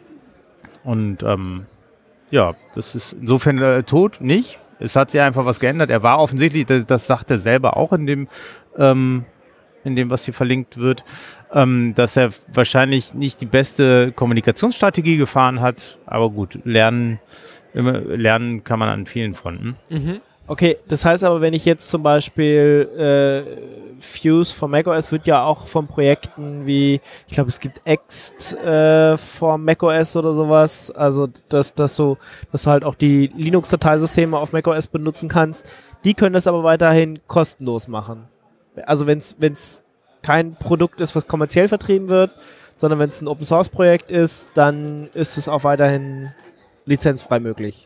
Und ähm, ja, das ist insofern äh, tot, nicht. Es hat sich einfach was geändert. Er war offensichtlich, das, das sagt er selber auch in dem, ähm, in dem, was hier verlinkt wird, ähm, dass er wahrscheinlich nicht die beste Kommunikationsstrategie gefahren hat. Aber gut, lernen, immer, lernen kann man an vielen Fronten. Mhm. Okay, das heißt aber, wenn ich jetzt zum Beispiel äh, Fuse von macOS wird ja auch von Projekten wie, ich glaube, es gibt Ext äh, von macOS oder sowas, also dass, dass, du, dass du halt auch die Linux-Dateisysteme auf macOS benutzen kannst. Die können das aber weiterhin kostenlos machen. Also wenn es kein Produkt ist, was kommerziell vertrieben wird, sondern wenn es ein Open-Source-Projekt ist, dann ist es auch weiterhin lizenzfrei möglich.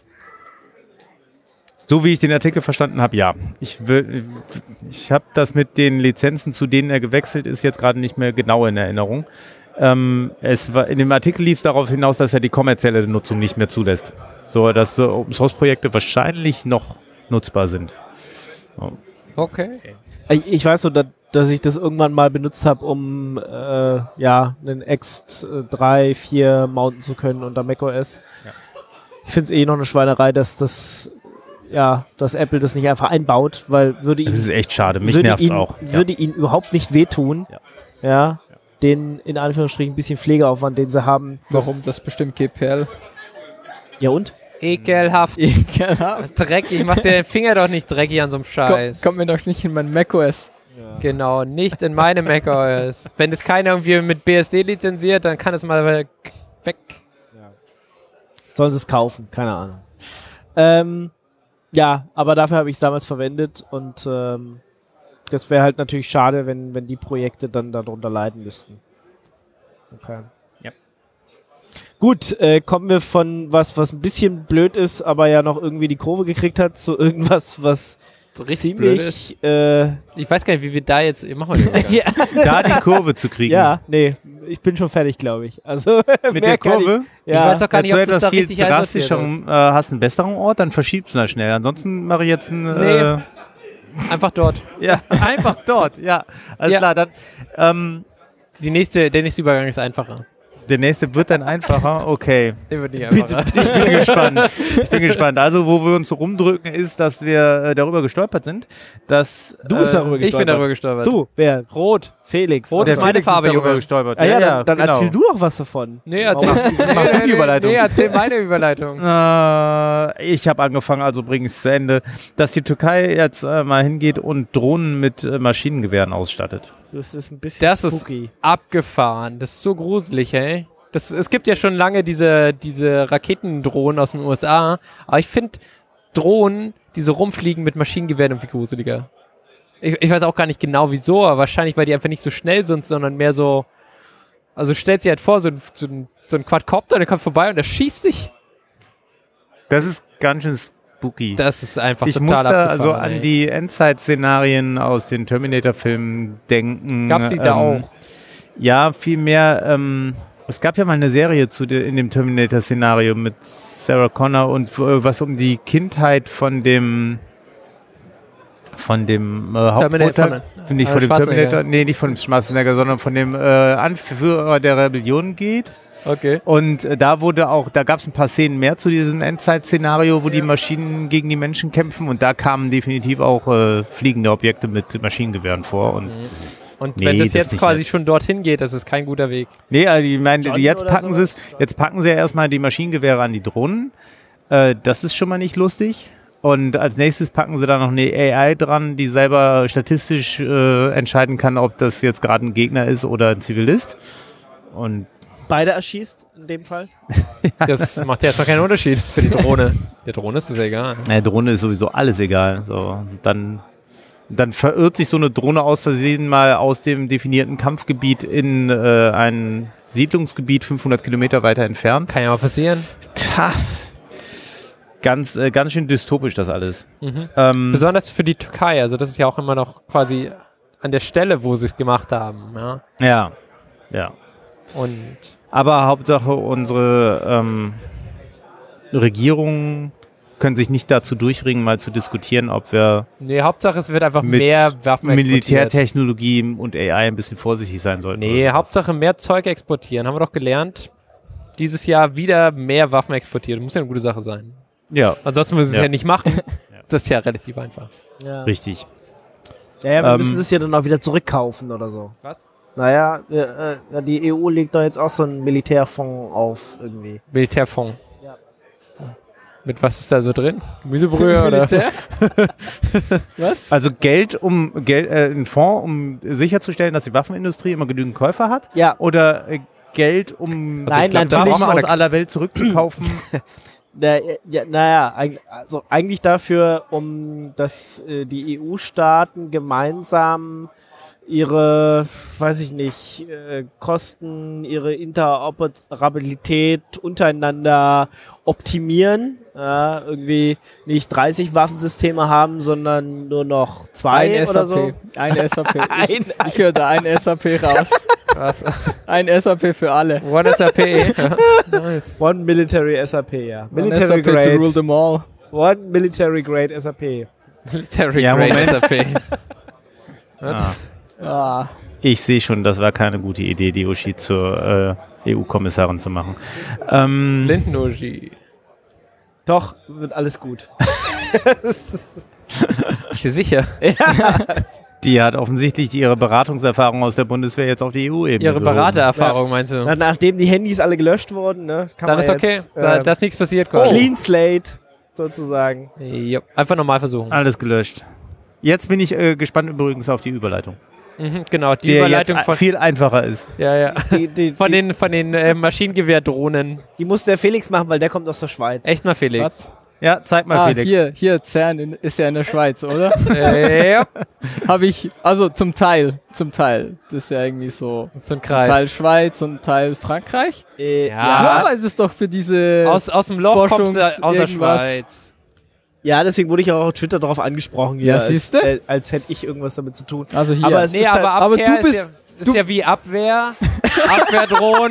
So wie ich den Artikel verstanden habe, ja. Ich, will- ich habe das mit den Lizenzen, zu denen er gewechselt ist, jetzt gerade nicht mehr genau in Erinnerung. Ähm, es war, in dem Artikel lief es darauf hinaus, dass er die kommerzielle Nutzung nicht mehr zulässt. So, dass so Open-Source-Projekte wahrscheinlich noch nutzbar sind. Okay. Ich, ich weiß so, dass, dass ich das irgendwann mal benutzt habe, um äh, ja, einen Ext drei, vier mounten zu können unter macOS. Ja. Ich finde es eh noch eine Schweinerei, dass das ja, dass Apple das nicht einfach einbaut, weil würde Das ihn, ist echt schade. Mich würde nervt's ihn, auch. würde ihn überhaupt nicht wehtun. Ja. Ja. Den in Anführungsstrichen ein bisschen Pflegeaufwand, den sie haben. Warum? Das bestimmt G P L. Ja und? Ekelhaft. Ekelhaft. Dreckig. Machst dir den Finger doch nicht dreckig an so einem Scheiß. Kommt, kommt mir doch nicht in mein macOS. Genau, nicht in meine macOS. Wenn das keiner irgendwie mit B S D lizenziert, dann kann es mal weg. Sollen sie es kaufen? Keine Ahnung. Ähm, ja, aber dafür habe ich es damals verwendet und ähm, das wäre halt natürlich schade, wenn, wenn die Projekte dann darunter leiden müssten. Okay. Ja. Gut, äh, kommen wir von was, was ein bisschen blöd ist, aber ja noch irgendwie die Kurve gekriegt hat, zu irgendwas, was So richtig blöd ist. ziemlich äh, Ich weiß gar nicht, wie wir da jetzt. Machen wir den Übergang. ja, Da die Kurve zu kriegen. ja, nee, ich bin schon fertig, glaube ich. Also Mit mehr der kann Kurve? Ich, ja, Ich weiß auch gar nicht, ob Wenn du das da etwas viel richtig einsortiert drastischerem, ist. äh, hast einen besseren Ort, dann verschiebst du das schnell. Ansonsten mache ich jetzt einen... Nee. Äh, Einfach dort. ja, einfach dort. Ja, alles Ja. klar. Dann, ähm, Die nächste, der nächste Übergang ist einfacher. der nächste wird dann einfacher. Okay. Der wird nicht Bitte, einfacher. ich bin gespannt. Ich bin gespannt. Also, wo wir uns so rumdrücken, ist, dass wir äh, darüber gestolpert sind, dass... du bist äh, darüber Ich bin gestolpert. darüber gestolpert. Du, wer? Rot. Felix. Rot Oder ist so. meine Felix Farbe, ist darüber Junge. gestolpert. Ah ja, ja, dann, dann genau. erzähl du doch was davon. Nee, erzähl, Mach- nee, mach nee, die nee, Überleitung. nee, erzähl meine Überleitung. Äh, ich habe angefangen, also bringe ich es zu Ende, dass die Türkei jetzt äh, mal hingeht und Drohnen mit äh, Maschinengewehren ausstattet. Das ist ein bisschen Das ist spooky. abgefahren. Das ist so gruselig, ey. Das, es gibt ja schon lange diese, diese Raketendrohnen aus den U S A, aber ich finde Drohnen, die so rumfliegen mit Maschinengewehren, irgendwie gruseliger. Ich, ich weiß auch gar nicht genau wieso, aber wahrscheinlich, weil die einfach nicht so schnell sind, sondern mehr so Also stellt sich halt vor, so ein, so ein, so ein Quadcopter, der kommt vorbei und der schießt dich. Das ist ganz schön spooky. Das ist einfach ich total muss da abgefahren. also an ey. die Endzeit-Szenarien aus den Terminator-Filmen denken. Gab's die da auch? Ja, vielmehr. Ähm, es gab ja mal eine Serie zu de, in dem Terminator-Szenario mit Sarah Connor und äh, was um die Kindheit von dem von dem äh, Hauptprotagonisten, nicht von dem Terminator, nee, nicht von dem Schwarzenegger, sondern von dem äh, Anführer der Rebellion geht. Okay. Und äh, da wurde auch, da gab es ein paar Szenen mehr zu diesem Endzeit-Szenario, wo ja. die Maschinen gegen die Menschen kämpfen und da kamen definitiv auch äh, fliegende Objekte mit Maschinengewehren vor. Und, mhm. und nee, wenn das, das jetzt quasi nett. schon dorthin geht, das ist kein guter Weg. Nee, also ich meine, jetzt packen sie sowas? es, jetzt packen sie ja erstmal die Maschinengewehre an die Drohnen. Äh, das ist schon mal nicht lustig. Und als nächstes packen sie da noch eine A I dran, die selber statistisch äh, entscheiden kann, ob das jetzt gerade ein Gegner ist oder ein Zivilist. Und Beide erschießt in dem Fall. Das macht ja erstmal keinen Unterschied für die Drohne. Der Drohne ist es egal. der Drohne ist sowieso alles egal. So, dann, dann verirrt sich so eine Drohne aus Versehen mal aus dem definierten Kampfgebiet in äh, ein Siedlungsgebiet fünfhundert Kilometer weiter entfernt. Kann ja mal passieren. Tja, ganz, äh, ganz schön dystopisch das alles. Mhm. Ähm, Besonders für die Türkei. Also das ist ja auch immer noch quasi an der Stelle, wo sie es gemacht haben. Ja. ja, ja. Und Aber Hauptsache unsere ähm, Regierungen können sich nicht dazu durchringen, mal zu diskutieren, ob wir nee, Hauptsache es wird einfach mit mehr Waffen exportiert. Militärtechnologie und A I ein bisschen vorsichtig sein sollten. Nee, Hauptsache mehr Zeug exportieren. Haben wir doch gelernt. Dieses Jahr wieder mehr Waffen exportiert. Muss ja eine gute Sache sein. Ja, Ansonsten müssen sie es Ja. ja nicht machen. Das ist ja relativ einfach. Ja, richtig. ja, ja wir Ähm, müssen das ja dann auch wieder zurückkaufen oder so. Was? Naja, äh, äh, die E U legt doch jetzt auch so einen Militärfonds auf irgendwie. Militärfonds. Ja. Mit was ist da so drin? Gemüsebrühe oder? Militär? Was? Also Geld, um Geld, äh, ein Fonds, um sicherzustellen, dass die Waffenindustrie immer genügd Käufer hat? Ja. Oder äh, Geld, um Nein, also natürlich. Waffen aus aller Welt zurückzukaufen? Na, ja, naja, eig- also eigentlich dafür, um dass äh, die E U-Staaten gemeinsam ihre, weiß ich nicht, äh, Kosten, ihre Interoperabilität untereinander optimieren. Ja, irgendwie nicht dreißig Waffensysteme haben, sondern nur noch zwei Ein oder S A P. so. Ein S A P. Ein- Ich, ich höre da ein S A P raus. Was? Ein S A P für alle. One S A P. Ja. Nice. One Military S A P, ja. Ein Military S A P to rule Grade. them all. One Military Grade S A P. Military Ja, Grade Moment. S A P. ah. Ah. Ich sehe schon, das war keine gute Idee, die Uschi zur äh, E U-Kommissarin zu machen. Ähm, Lindenogi. Doch, wird alles gut. Bist du sicher? die hat offensichtlich ihre Beratungserfahrung aus der Bundeswehr jetzt auf die E U-Ebene Ihre gehoben. Beratererfahrung meinst du? Na, nachdem die Handys alle gelöscht wurden, ne, kann Dann man ist okay. jetzt, da, äh, da ist nichts passiert quasi. Clean Slate, sozusagen. Ja, einfach nochmal versuchen. Alles gelöscht. Jetzt bin ich äh, gespannt übrigens auf die Überleitung. Mhm, genau, die Die Überleitung jetzt von, viel einfacher ist. ja, ja. Die, die, von die, den, von den äh, Maschinengewehrdrohnen. die muss der Felix machen, weil der kommt aus der Schweiz. Echt mal, Felix. Was? Ja, zeig mal, Ah, Felix. hier, hier, CERN in, ist ja in der Schweiz, oder? äh, ja. Habe ich, also zum Teil, zum Teil. Das ist ja irgendwie so, So ein Teil Kreis. Schweiz und Teil Frankreich. Äh, Ja. ja. Du arbeitest doch für diese... Aus, aus dem Loch kommst du Forschungs- aus der irgendwas. Schweiz. ja, deswegen wurde ich auch auf Twitter darauf angesprochen, hier, Ja, als, siehste? äh, als hätte ich irgendwas damit zu tun. Also hier. Aber es Nee, ist aber halt, aber Abwehr du bist- ist, ja, ist du- ja wie Abwehr. Abwehrdrohnen.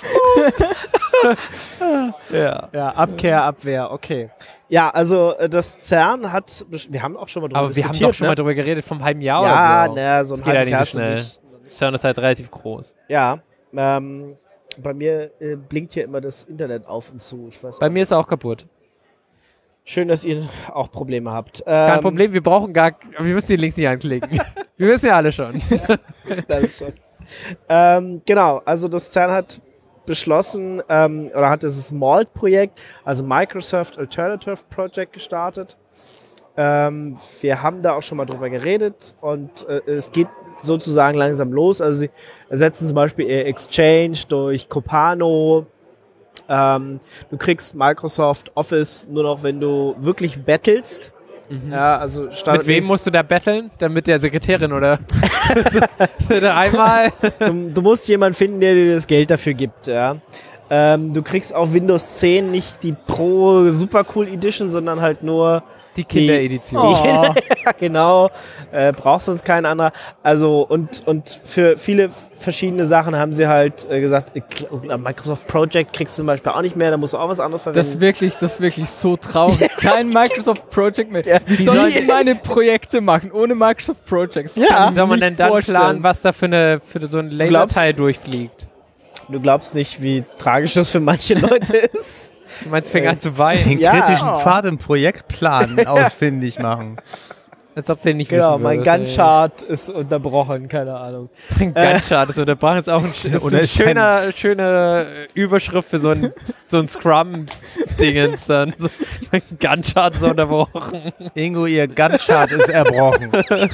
ja. ja, Abkehr, Abwehr, okay. Ja, also äh, das CERN hat, besch- wir haben auch schon mal drüber Aber wir haben diskutiert, doch schon ne? mal drüber geredet, vom halben Jahr Ja, oder so. ne, so ein Das geht ja halbes nicht Jahr so hast du schnell. nicht. CERN ist halt relativ groß. Ja, ähm, bei mir äh, blinkt hier immer das Internet auf und zu. Ich weiß Bei auch mir ist er auch kaputt. Schön, dass ihr auch Probleme habt. Kein Ähm, Problem, wir brauchen gar, wir müssen die Links nicht anklicken. Wir wissen ja alle schon. Das ist schon. ähm, genau, also das CERN hat beschlossen, ähm, oder hat dieses MALT-Projekt, also Microsoft Alternative Project, gestartet. Ähm, wir haben da auch schon mal drüber geredet und äh, es geht sozusagen langsam los. Also sie ersetzen zum Beispiel ihr Exchange durch Copano. Ähm, du kriegst Microsoft Office nur noch, wenn du wirklich bettelst. Ja, also Mit wem musst du da battlen? Dann mit der Sekretärin, oder? Bitte einmal. du, du musst jemanden finden, der dir das Geld dafür gibt, ja. Ähm, du kriegst auf Windows zehn nicht die Pro Super Cool Edition, sondern halt nur die Kinderedition. Die, die Kinder, ja, genau. Äh, brauchst sonst kein anderer. Also, und, und für viele verschiedene Sachen haben sie halt äh, gesagt, äh, Microsoft Project kriegst du zum Beispiel auch nicht mehr, da musst du auch was anderes verwenden. Das ist wirklich, das ist wirklich so traurig. Kein Microsoft Project mehr. Ja. Wie soll ich meine Projekte machen ohne Microsoft Projects? Ja. Wie soll man denn dann vorstellen. planen, was da für, eine, für so ein Laserteil durchfliegt? Du glaubst nicht, wie tragisch das für manche Leute ist. Du meinst, fängt an zu weinen. Den Ja. kritischen Pfad im Projektplan ausfindig machen. Als ob der nicht Genau, wissen mein würde. Gantt-Chart ist unterbrochen, keine Ahnung. Mein Gantt-Chart ist unterbrochen. Ist auch ein, ist Oder eine schöner, schöne Überschrift für so ein, so ein Scrum-Dingens dann. So, mein Gantt-Chart ist unterbrochen. Ingo, ihr Gantt-Chart ist erbrochen.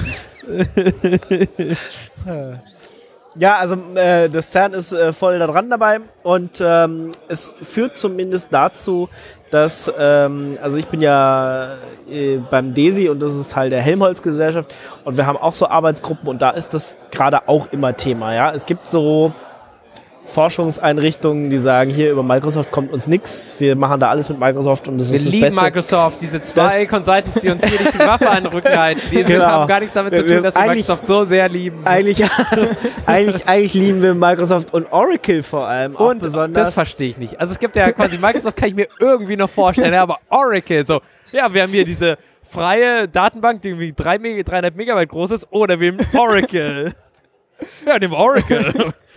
Ja, also äh, das CERN ist äh, voll da dran dabei und ähm, es führt zumindest dazu, dass, ähm, also ich bin ja äh, beim DESI und das ist Teil der Helmholtz-Gesellschaft und wir haben auch so Arbeitsgruppen und da ist das gerade auch immer Thema, ja. Es gibt so Forschungseinrichtungen, die sagen, hier über Microsoft kommt uns nichts, wir machen da alles mit Microsoft und das Wir ist das lieben Beste. Microsoft, diese zwei Das- Consultants, die uns hier die Waffe an den Rücken halten, die sind, Genau. haben gar nichts damit zu Wir- tun, dass wir eigentlich- Microsoft so sehr lieben. Eigentlich, eigentlich, eigentlich lieben wir Microsoft und Oracle vor allem auch Und besonders. das verstehe ich nicht. Also es gibt ja quasi, Microsoft kann ich mir irgendwie noch vorstellen, aber Oracle, so, ja, wir haben hier diese freie Datenbank, die irgendwie drei Meg- dreieinhalb Megabyte groß ist, oder wir nehmen Oracle. Ja, nehmen Oracle.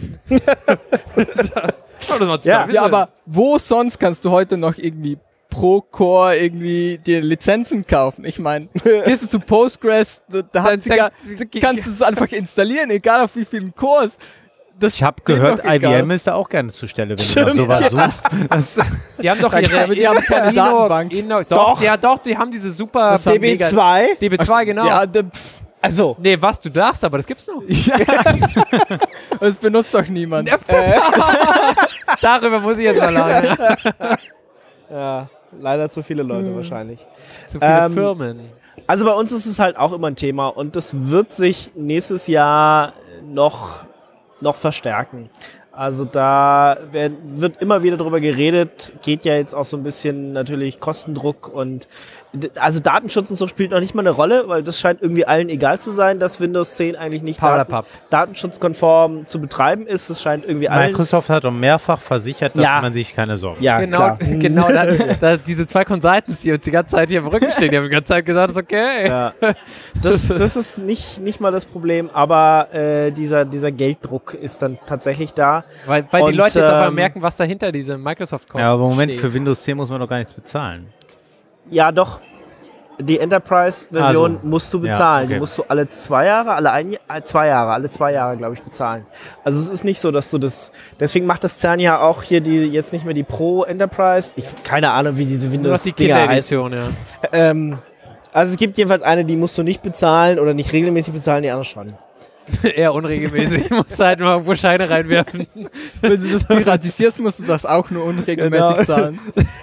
Oh, das macht Ja, total Ja, Sinn. aber wo sonst kannst du heute noch irgendwie pro Core irgendwie dir Lizenzen kaufen? Ich meine, gehst du zu Postgres, da, da haben sie Dann- gar, du kannst es einfach installieren, egal auf wie vielen Cores. Das Ich habe ist denen gehört, doch I B egal. M ist da auch gerne zur Stelle, wenn Stimmt, du nach sowas ja. suchst. Das, Die haben doch Da- ihre, aber die haben keine Inno- Datenbank. Inno- doch, Doch. Ja, doch, die haben diese super Was haben D B zwei? D B zwei, genau. Ja, da, pff, Also, Nee, was, du darfst, aber das gibt's noch. das benutzt doch niemand. Darüber muss ich jetzt mal lachen. ja, leider zu viele Leute wahrscheinlich. Zu viele Ähm, Firmen. Also bei uns ist es halt auch immer ein Thema und das wird sich nächstes Jahr noch, noch verstärken. Also da werden, wird immer wieder drüber geredet, geht ja jetzt auch so ein bisschen natürlich Kostendruck und d- also Datenschutz und so spielt noch nicht mal eine Rolle, weil das scheint irgendwie allen egal zu sein, dass Windows zehn eigentlich nicht Daten, Paulapapp. datenschutzkonform zu betreiben ist. Das scheint irgendwie allen... Microsoft hat doch mehrfach versichert, dass Ja. man sich keine Sorgen Ja, Genau, klar. genau da, da, diese zwei Consultants, die uns die ganze Zeit hier im Rücken stehen, die haben die ganze Zeit gesagt, ist okay. Ja. Das, das ist nicht, nicht mal das Problem, aber äh, dieser, dieser Gelddruck ist dann tatsächlich da. Weil, weil die Und, Leute jetzt auf einmal ähm, merken, was dahinter diese Microsoft-Kosten Ja, aber im Moment steht. für Windows zehn muss man doch gar nichts bezahlen. Ja, doch. Die Enterprise-Version Also, musst du ja, bezahlen. okay. Die musst du alle zwei Jahre, alle ein Jahr, äh, zwei Jahre, alle zwei Jahre, glaube ich, bezahlen. Also es ist nicht so, dass du das. Deswegen macht das CERN ja auch hier die jetzt nicht mehr die Pro Enterprise. Ich keine Ahnung, wie diese Nur noch die Windows-Dinger heißen. Kinderedition, ja. Ähm, also es gibt jedenfalls eine, die musst du nicht bezahlen oder nicht regelmäßig bezahlen, die andere schon. Eher unregelmäßig. Ich muss halt mal irgendwo Scheine reinwerfen. Wenn du das piratisierst, musst du das auch nur unregelmäßig Genau. zahlen.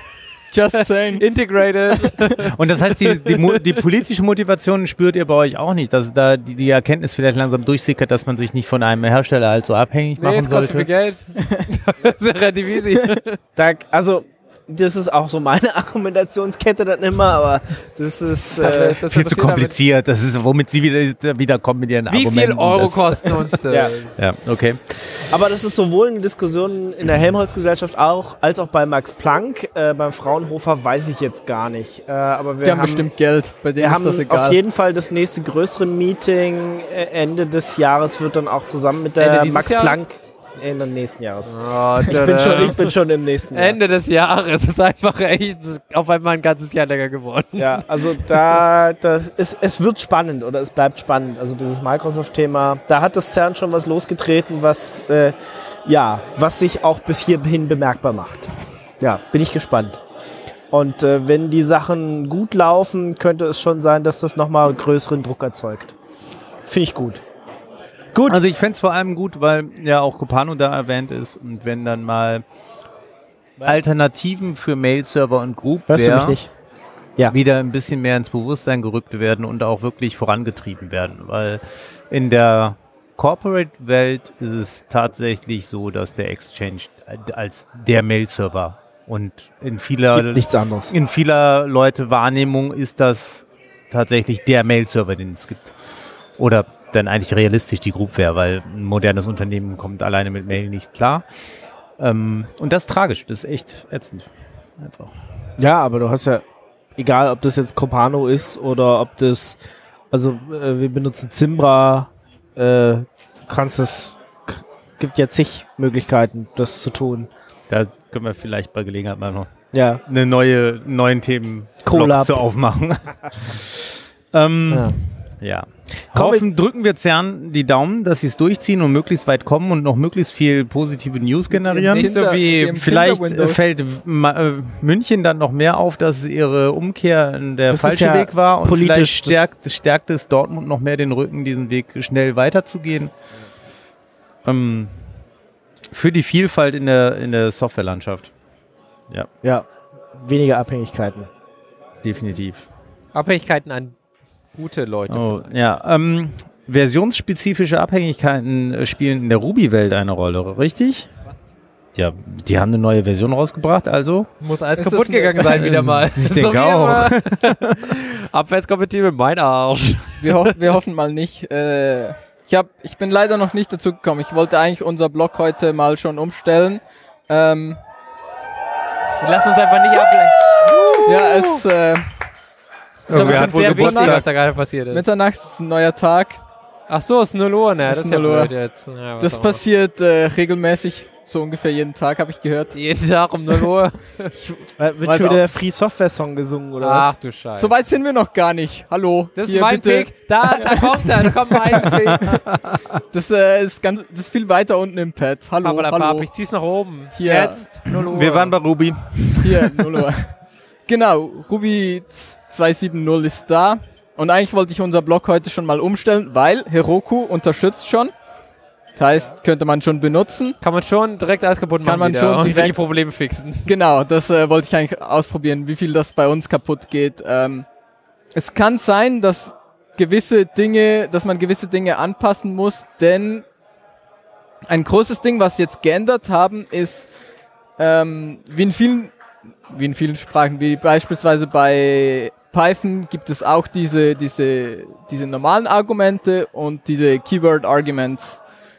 Just saying. Integrated. Und das heißt, die, die, Mo- die politische Motivation spürt ihr bei euch auch nicht, dass da die, die Erkenntnis vielleicht langsam durchsickert, dass man sich nicht von einem Hersteller halt so abhängig Nee, machen es kostet viel sollte. Geld. Das ist ja relativ easy. Da, also das ist auch so meine Argumentationskette dann immer, aber das ist äh, Das Viel zu interessiert kompliziert. Das ist, womit sie wieder, wieder kommen mit ihren damit- Wie Argumenten. viel Euro das, kosten uns das? Ja. Ja, okay. Aber das ist sowohl eine Diskussion in der Helmholtz-Gesellschaft auch, als auch bei Max Planck. Äh, beim Fraunhofer weiß ich jetzt gar nicht. Äh, aber wir Die haben, haben bestimmt Geld. Bei denen Wir ist das haben egal. auf jeden Fall das nächste größere Meeting äh, Ende des Jahres wird dann auch zusammen mit Ende der dieses Max Jahres? Planck Ende nächsten Jahres. Oh, Ich bin schon, ich bin schon im nächsten Jahr. Ende des Jahres ist einfach echt auf einmal ein ganzes Jahr länger geworden. Ja, also da, das ist, es wird spannend oder es bleibt spannend. Also dieses Microsoft-Thema, da hat das CERN schon was losgetreten, was äh, ja, was sich auch bis hierhin bemerkbar macht. Ja, bin ich gespannt. Und äh, wenn die Sachen gut laufen, könnte es schon sein, dass das nochmal größeren Druck erzeugt. Finde ich gut. Gut. Also ich fände es vor allem gut, weil ja auch Copano da erwähnt ist und wenn dann mal Was? Alternativen für Mail-Server und Group Hörst du mich wäre. nicht? Ja. wieder ein bisschen mehr ins Bewusstsein gerückt werden und auch wirklich vorangetrieben werden. Weil in der Corporate-Welt ist es tatsächlich so, dass der Exchange als der Mail-Server und in vieler, Es gibt nichts anderes. in vieler Leute Wahrnehmung ist das tatsächlich der Mail-Server, den es gibt. Oder dann eigentlich realistisch die Groupware, weil ein modernes Unternehmen kommt alleine mit Mail nicht klar. Ähm, und das ist tragisch, das ist echt ätzend. Einfach. Ja, aber du hast ja, egal ob das jetzt Copano ist oder ob das, also äh, wir benutzen Zimbra, äh, kannst es, k- gibt ja zig Möglichkeiten, das zu tun. Da können wir vielleicht bei Gelegenheit mal noch Ja, eine neue, neuen Themen Collab. zu aufmachen. ähm, ja. ja. Komm, Hoffen, drücken wir Zern die Daumen, dass sie es durchziehen und möglichst weit kommen und noch möglichst viel positive News generieren. Nicht so wie dem Vielleicht äh, Kinder-Windows. fällt Ma- äh, München dann noch mehr auf, dass ihre Umkehr der Das ist falsche ja Weg war und politisch, vielleicht stärkt, stärkt es Dortmund noch mehr den Rücken, diesen Weg schnell weiterzugehen. Ähm, für die Vielfalt in der, in der Softwarelandschaft. Ja, ja, weniger Abhängigkeiten. definitiv. Abhängigkeiten an gute Leute. Oh, vielleicht. ja, ähm, versionsspezifische Abhängigkeiten äh, spielen in der Ruby-Welt eine Rolle, richtig? Ja, die haben eine neue Version rausgebracht, also Muss alles Ist kaputt das eine- gegangen sein wieder mal. Ich So denke wie auch. immer. Abwärtskompatibel, mein Arsch. Wir, ho wir hoffen mal nicht. Äh, ich, hab, ich bin leider noch nicht dazu gekommen. Ich wollte eigentlich unser Blog heute mal schon umstellen. Ähm, Lass uns einfach nicht ablenken. ja, es äh, Das ist aber Wer schon hat wohl sehr wichtig, Geburtstag? was da gerade passiert ist. Mitternacht ist ein neuer Tag. Ach so, ist null Uhr, ne? Ist Das ist ja null Uhr. blöd jetzt. Ja, was Das auch immer. passiert äh, regelmäßig, so ungefähr jeden Tag, habe ich gehört. Jeden Tag um null Uhr. Äh, wird Weiß schon auch. wieder der Free Software Song gesungen oder Ach was? du Scheiße. So weit sind wir noch gar nicht. Hallo. Das ist hier, mein bitte. Pick. Da, da kommt er, da kommt mein Pick. Das, äh, ist ganz, das ist viel weiter unten im Pad. Hallo, Pappalapapp, hallo. ich zieh's nach oben. Hier. Jetzt, null Uhr. wir waren bei Ruby. Hier, null Uhr. Genau, Ruby zwei sieben null ist da. Und eigentlich wollte ich unser Blog heute schon mal umstellen, weil Heroku unterstützt schon. Das heißt, könnte man schon benutzen. Kann man schon direkt alles kaputt machen Kann man wieder schon und direkt- welche Probleme fixen. Genau, das äh, wollte ich eigentlich ausprobieren, wie viel das bei uns kaputt geht. Ähm, es kann sein, dass gewisse Dinge, dass man gewisse Dinge anpassen muss, denn ein großes Ding, was sie jetzt geändert haben, ist, ähm, wie in vielen, wie in vielen Sprachen, wie beispielsweise bei Python gibt es auch diese, diese, diese normalen Argumente und diese Keyword Arguments.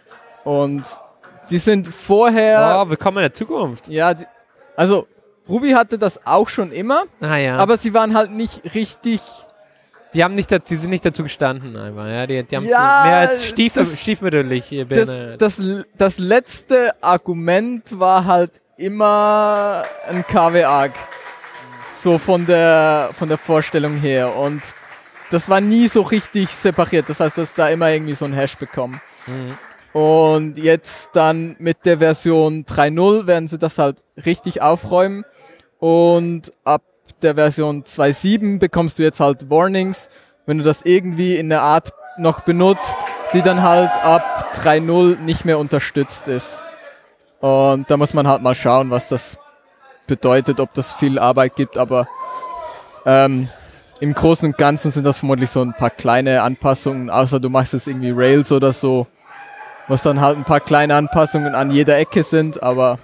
Und die sind vorher, Wow, willkommen in der Zukunft. ja, die, also Ruby hatte das auch schon immer, Ah ja. aber sie waren halt nicht richtig. die haben nicht, da- die sind nicht dazu gestanden einfach. Ja, die, die haben Ja, mehr als stief, das- stiefmütterlich hier Das, behandelt. das, das letzte Argument war halt immer ein K W-Arg. So von der, von der Vorstellung her. Und das war nie so richtig separiert. Das heißt, dass da immer irgendwie so ein Hash bekommen. Mhm. Und jetzt dann mit der Version drei Punkt null werden sie das halt richtig aufräumen. Und ab der Version zwei Punkt sieben bekommst du jetzt halt Warnings, wenn du das irgendwie in der Art noch benutzt, die dann halt ab drei Punkt null nicht mehr unterstützt ist. Und da muss man halt mal schauen, was das bedeutet, ob das viel Arbeit gibt, aber ähm, im Großen und Ganzen sind das vermutlich so ein paar kleine Anpassungen, außer du machst jetzt irgendwie Rails oder so, was dann halt ein paar kleine Anpassungen an jeder Ecke sind, aber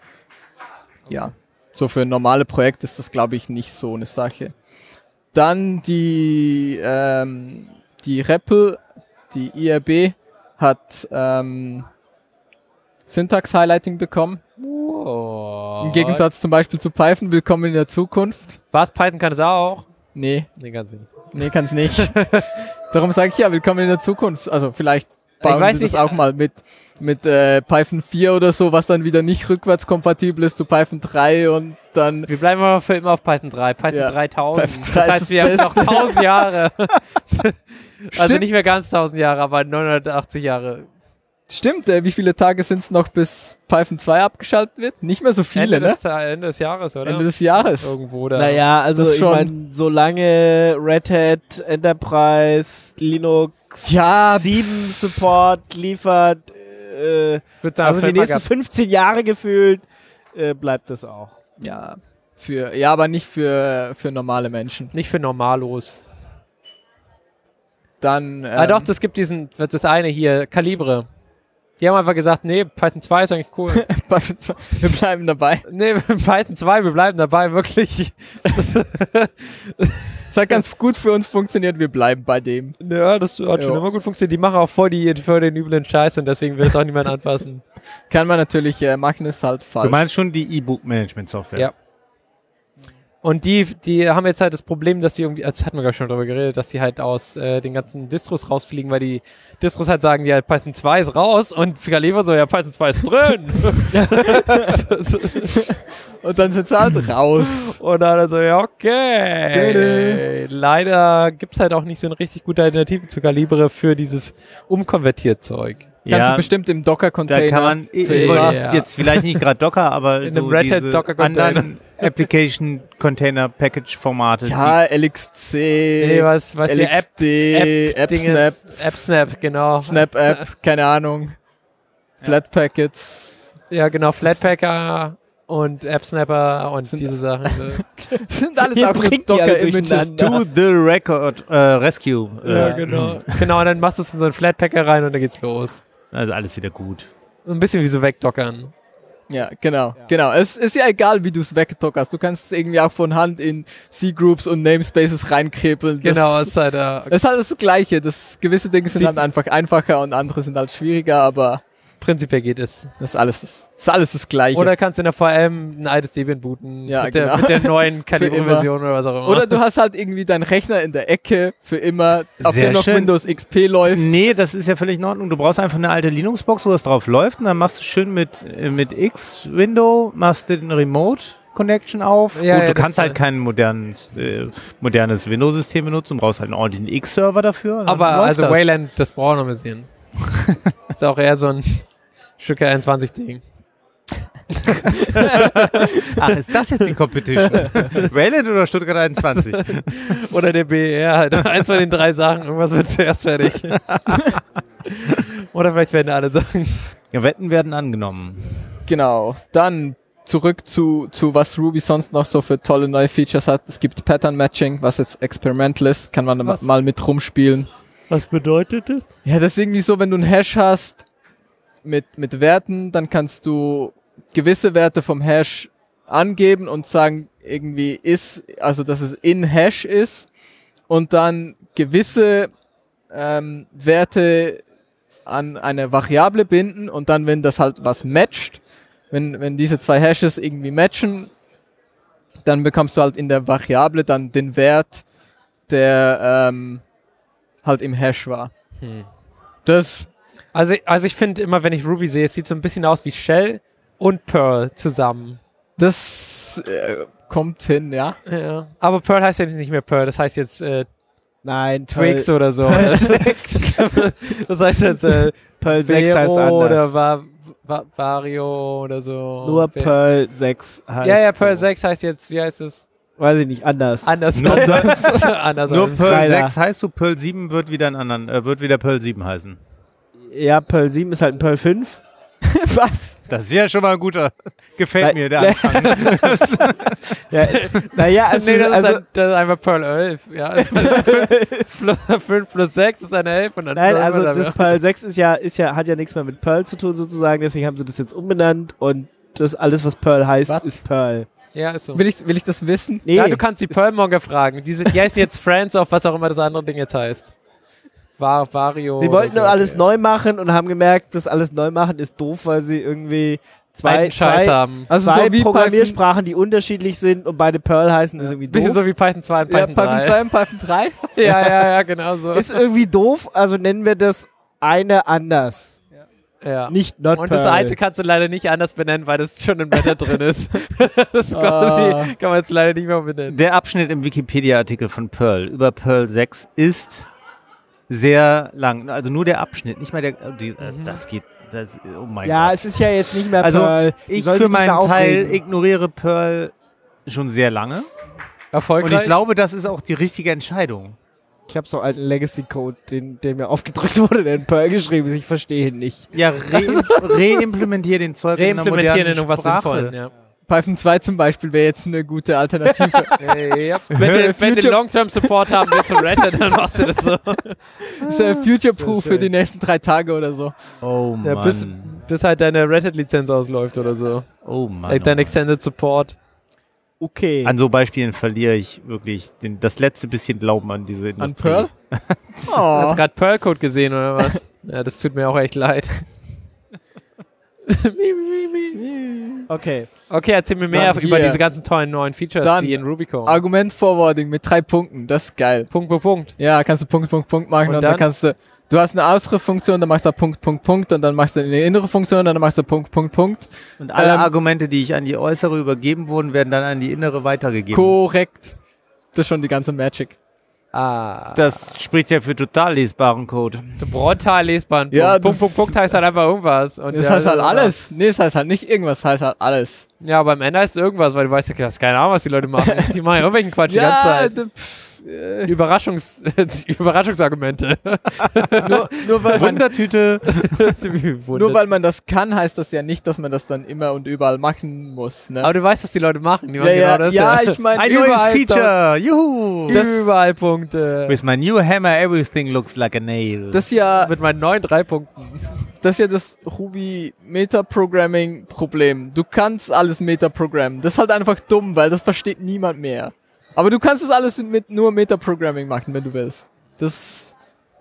ja, so für normale Projekte ist das, glaube ich, nicht so eine Sache. Dann die, ähm, die R E P L, die I R B, hat ähm, Syntax-Highlighting bekommen. Oh. Im Gegensatz zum Beispiel zu Python, willkommen in der Zukunft. Was? Python kann es auch? Nee, Nee, ganz nicht. nee, kann's nicht. Darum sage ich ja, willkommen in der Zukunft. Also vielleicht bauen weiß sie das nicht, auch mal mit, mit äh, Python vier oder so, was dann wieder nicht rückwärtskompatibel ist zu Python drei und dann... Wir bleiben aber für immer auf Python drei. Python Ja. dreitausend. Python drei Das ist heißt, das wir haben noch Beste. tausend Jahre. Also Stimmt. nicht mehr ganz tausend Jahre, aber neunhundertachtzig Jahre. Stimmt, äh, wie viele Tage sind es noch, bis Python zwei abgeschaltet wird? Nicht mehr so viele, Ende, ne? des, Ende des Jahres, oder? Ende des Jahres. Irgendwo da. Naja, also Das ich schon. meine, solange Red Hat Enterprise Linux Ja, sieben Support liefert, äh, Wird da also die Framework nächsten fünfzehn Jahre gefühlt, äh, bleibt das auch. Ja, Für, ja, aber nicht für, für normale Menschen. Nicht für Normalos. Dann, ähm, ah doch, das gibt diesen, das eine hier, Calibre. Die haben einfach gesagt, nee, Python zwei ist eigentlich cool. wir bleiben dabei. Nee, Python zwei, wir bleiben dabei, wirklich. Das, das hat ganz gut für uns funktioniert, wir bleiben bei dem. Ja, das hat schon Ja. immer gut funktioniert. Die machen auch voll, die, voll den üblen Scheiß und deswegen will es auch niemand anfassen. Kann man natürlich äh, machen, ist halt falsch. Du meinst schon die E-Book-Management-Software? Ja. Und die, die haben jetzt halt das Problem, dass die irgendwie, als hatten wir gerade schon darüber geredet, dass die halt aus äh, den ganzen Distros rausfliegen, weil die Distros halt sagen, ja, Python zwei ist raus und Calibre so, ja, Python zwei ist drin. Und dann sind sie halt raus. Und dann so, ja, okay. Leider gibt's halt auch nicht so eine richtig gute Alternative zu Calibre für dieses Umkonvertiert-Zeug. Kannst du bestimmt im Docker-Container. Da kann man für ich immer- wollte Ja. jetzt vielleicht nicht gerade Docker, aber In so einem Red Hat diese Docker-Container. anderen Application-Container-Package-Formate. Ja, L X C, Nee, was, was hier, L X D, App, AppSnap, AppSnap, genau. Snap-App, keine Ahnung. Flatpackets. Ja, genau, Flatpacker und AppSnapper und Sind- diese Sachen. Sind alles Ihr auch nur bringt die alle Docker-Images. durcheinander. To the record äh, Rescue. Ja, Äh, genau. Genau, und dann machst du es in so einen Flatpacker rein und dann geht's los. Also alles wieder gut. Ein bisschen wie so wegdockern. Ja, genau, genau. Es ist ja egal, wie du es wegdockerst. Du kannst es irgendwie auch von Hand in C-Groups und Namespaces reinkribbeln. Das, Genau, es ist halt, äh, das ist halt das Gleiche. Das, gewisse Dinge sind Sie- halt einfach einfacher und andere sind halt schwieriger, aber prinzipiell geht es. das ist alles das, ist alles das Gleiche. Oder kannst du in der V M ein altes Debian booten Ja, mit, genau. der, mit der neuen immer. Calibre-Version oder was auch immer. Oder du hast halt irgendwie deinen Rechner in der Ecke für immer, auf Sehr dem noch schön. Windows X P läuft. Nee, das ist ja völlig in Ordnung. Du brauchst einfach eine alte Linux-Box, wo das drauf läuft und dann machst du schön mit, äh, mit X-Window, machst du den Remote-Connection auf. Ja, Gut, ja, du das kannst ist halt halt- kein modernes, äh, modernes Windows-System benutzen, du brauchst halt einen ordentlichen X-Server dafür. und dann Aber läuft also das. Wayland, das brauchen wir noch mal sehen. Ist auch eher so ein Stück einundzwanzig-Ding. Ach, ist das jetzt die Competition? Wayland oder Stuttgart einundzwanzig? Oder der B R, halt. Eins von den drei Sachen. Irgendwas wird zuerst fertig. Oder vielleicht werden alle Sachen. Ja, Wetten werden angenommen. Genau. Dann zurück zu, zu was Ruby sonst noch so für tolle neue Features hat. Es gibt Pattern Matching, was jetzt experimental ist. Kann man Was? mal mit rumspielen. Was bedeutet das? Ja, das ist irgendwie so, wenn du einen Hash hast mit, mit Werten, dann kannst du gewisse Werte vom Hash angeben und sagen, irgendwie ist, also dass es in Hash ist und dann gewisse ähm, Werte an eine Variable binden und dann, wenn das halt was matcht, wenn, wenn diese zwei Hashes irgendwie matchen, dann bekommst du halt in der Variable dann den Wert, der ähm, halt im Hash war. Hm. Das Also, also ich finde immer, wenn ich Ruby sehe, es sieht so ein bisschen aus wie Shell und Perl zusammen. Das äh, kommt hin, ja. Ja. Aber Perl heißt ja nicht mehr Perl, das heißt jetzt äh, Nein, Twix Perl, oder so. Perl sechs. Das heißt jetzt äh, Perl sechs heißt Vero oder anders. Va Va Vario oder so. Nur Wer- Perl sechs heißt Ja, ja, Perl so. sechs heißt jetzt, wie heißt es? Weiß ich nicht, anders. Anders. Nur das. Anders. Nur als- Perl Freitag. sechs heißt so, Perl sieben wird wieder einen anderen, äh, wird wieder Perl sieben heißen. Ja, Perl sieben ist halt ein Perl fünf. Was? Das ist ja schon mal ein guter, gefällt Nein, mir der ne- Anfang. Ja, naja, also, nee, das, ist also dann, das ist einfach Perl elf. Ja. fünf plus sechs ist eine elf und dann nein, Perl also wird das aber- Perl sechs ist ja, ist ja, hat ja nichts mehr mit Perl zu tun sozusagen, deswegen haben sie das jetzt umbenannt und das alles, was Perl heißt, Was? ist Perl. Ja, ist so. Will ich, will ich das wissen? Nee, Ja, du kannst die ist- Perlmonger fragen. Die, sind, die heißen jetzt Friends of was auch immer das andere Ding jetzt heißt. Var, Vario. Sie oder wollten so, nur alles okay. neu machen und haben gemerkt, dass alles neu machen ist doof, weil sie irgendwie zwei, Alten Scheiß zwei, haben. Also zwei so wie Programmiersprachen, die unterschiedlich sind und beide Perl heißen, ist irgendwie Bisschen doof. so wie Python zwei und Python, Python ja, Python drei. zwei und Python drei? Ja, ja, ja, genau so. Ist irgendwie doof, also nennen wir das eine anders. ja. Nicht not Und Perl. das alte kannst du leider nicht anders benennen, weil das schon im Wetter drin ist. Das ist quasi, Ah. kann man jetzt leider nicht mehr benennen. Der Abschnitt im Wikipedia-Artikel von Perl über Perl sechs ist sehr lang. Also nur der Abschnitt, nicht mal der. Die, äh, Das geht. Das, oh mein Ja, Gott. es ist ja jetzt nicht mehr Also, Perl. Die Ich soll für sich nicht mehr meinen Teil aufregen. ignoriere Perl schon sehr lange. Erfolgreich. Und ich glaube, das ist auch die richtige Entscheidung. Ich habe so einen alten Legacy-Code, den, der mir aufgedrückt wurde, der in Perl geschrieben ist. Ich verstehe ihn nicht. Ja, re reimplementiere den Zeug in einer Reimplementieren modernen in irgendwas Sprache. Sinnvollen, ja. Python zwei zum Beispiel wäre jetzt eine gute Alternative. Äh, ja. Wenn, du, wenn du Long-Term-Support haben willst von Red Hat, dann machst du das so. Das ist äh, Future-Proof für die nächsten drei Tage oder so. Oh Mann. Ja, bis, bis halt deine Red Hat-Lizenz ausläuft oder so. oh Mann. Like oh dein Mann. Extended Support. Okay. An so Beispielen verliere ich wirklich den, das letzte bisschen Glauben an diese An Industrie. Perl? Hast Oh. du gerade Perl-Code gesehen oder was? Ja, das tut mir auch echt leid. Okay. Okay, erzähl mir mehr Dann über hier. diese ganzen tollen neuen Features, Dann die in Ruby kommen. Argument Forwarding mit drei Punkten, das ist geil. Punkt, Punkt, Punkt. Ja, kannst du Punkt, Punkt, Punkt machen Und und, dann? dann? kannst du, du hast eine Ausruffunktion, dann machst du da Punkt, Punkt, Punkt und dann machst du eine innere Funktion und dann machst du Punkt, Punkt, Punkt. Und alle Ähm, Argumente, die ich an die äußere übergeben wurden, werden dann an die innere weitergegeben. Korrekt. Das ist schon die ganze Magic. Ah. Das spricht ja für total lesbaren Code. brutal lesbaren Punkt. Ja, Punkt, Punkt, Punkt heißt halt einfach irgendwas. Und Das ja, heißt halt ja, alles. Nee, das heißt halt nicht irgendwas, das heißt halt alles. Ja, aber am Ende heißt es irgendwas, weil du weißt ja, du hast keine Ahnung, was die Leute machen. Die machen ja irgendwelchen Quatsch die ganze Zeit. d- pff, äh, Überraschungs Überraschungsargumente. nur, nur, weil man, Wundertüte. nur weil man das kann, heißt das ja nicht, dass man das dann immer und überall machen muss. Ne? Aber du weißt, was die Leute machen. Die ja, machen ja, genau das. ja, ich meine, Ein neues überall Feature. Juhu. Das- Überall Punkte. With my new hammer, everything looks like a nail. Das ist ja, Mit meinen neuen drei Punkten. das ist ja das Ruby Metaprogramming Problem. Du kannst alles Metaprogrammen. Das ist halt einfach dumm, weil das versteht niemand mehr. Aber du kannst das alles mit nur Metaprogramming machen, wenn du willst. Das,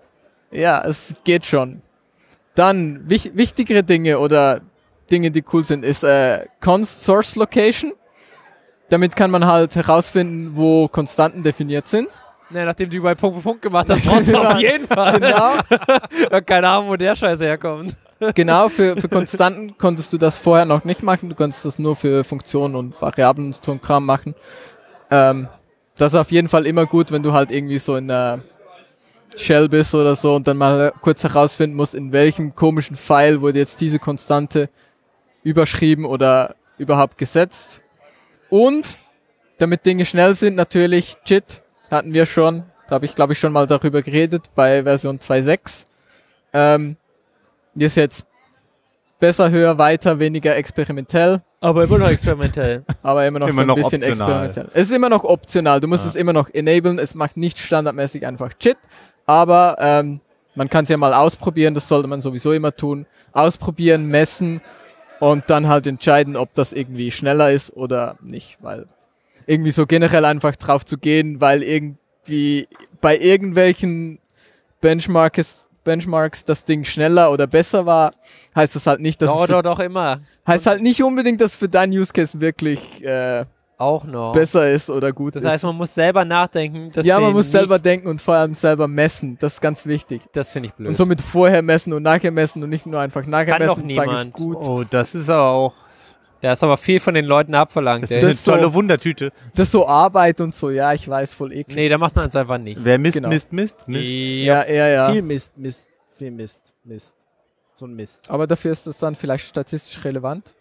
ja, es geht schon. Dann, wich, wichtigere Dinge oder Dinge, die cool sind, ist äh, Const Source Location. Damit kann man halt herausfinden, wo Konstanten definiert sind. Ne, nachdem du überall Punkt für Punkt gemacht hast, brauchst du auf jeden Fall. Genau. Keine Ahnung, wo der Scheiß herkommt. Genau, für, für Konstanten konntest du das vorher noch nicht machen. Du konntest das nur für Funktionen und Variablen und so ein Kram machen. Ähm, das ist auf jeden Fall immer gut, wenn du halt irgendwie so in der Shell bist oder so und dann mal kurz herausfinden musst, in welchem komischen File wurde jetzt diese Konstante überschrieben oder überhaupt gesetzt. Und damit Dinge schnell sind, natürlich J I T hatten wir schon. Da habe ich, glaube ich, schon mal darüber geredet bei Version zwei Punkt sechs. Ähm, die ist jetzt besser, höher, weiter, weniger experimentell, Aber immer noch experimentell. aber immer noch Immer so ein noch bisschen optional. experimentell. Es ist immer noch optional, du musst Ja. es immer noch enablen, es macht nicht standardmäßig einfach J I T, aber ähm, man kann es ja mal ausprobieren, das sollte man sowieso immer tun. Ausprobieren, messen und dann halt entscheiden, ob das irgendwie schneller ist oder nicht, weil irgendwie so generell einfach drauf zu gehen, weil irgendwie bei irgendwelchen Benchmarks, Benchmarks das Ding schneller oder besser war, heißt das halt nicht, dass Doch, es für, doch, doch, immer. heißt halt nicht unbedingt, dass für deinen Use Case wirklich äh, Auch noch. besser ist oder gut Das ist. heißt, man muss selber nachdenken. ja, man muss nicht, selber denken und vor allem selber messen. Das ist ganz wichtig. Das finde ich blöd. Und somit vorher messen und nachher messen und nicht nur einfach nachher Kann doch messen und sagen, ist niemand. gut. Oh, das ist aber auch Da ist aber viel von den Leuten abverlangt. das ey. ist eine ist so- tolle Wundertüte. Das ist so Arbeit und so, ja, ich weiß, voll eklig. Nee, da macht man es einfach nicht. Wer misst, Genau. misst, misst, misst. Ja. Ja, ja, ja. Viel Mist, Mist, viel Mist, Mist. So ein Mist. Aber dafür ist das dann vielleicht statistisch relevant.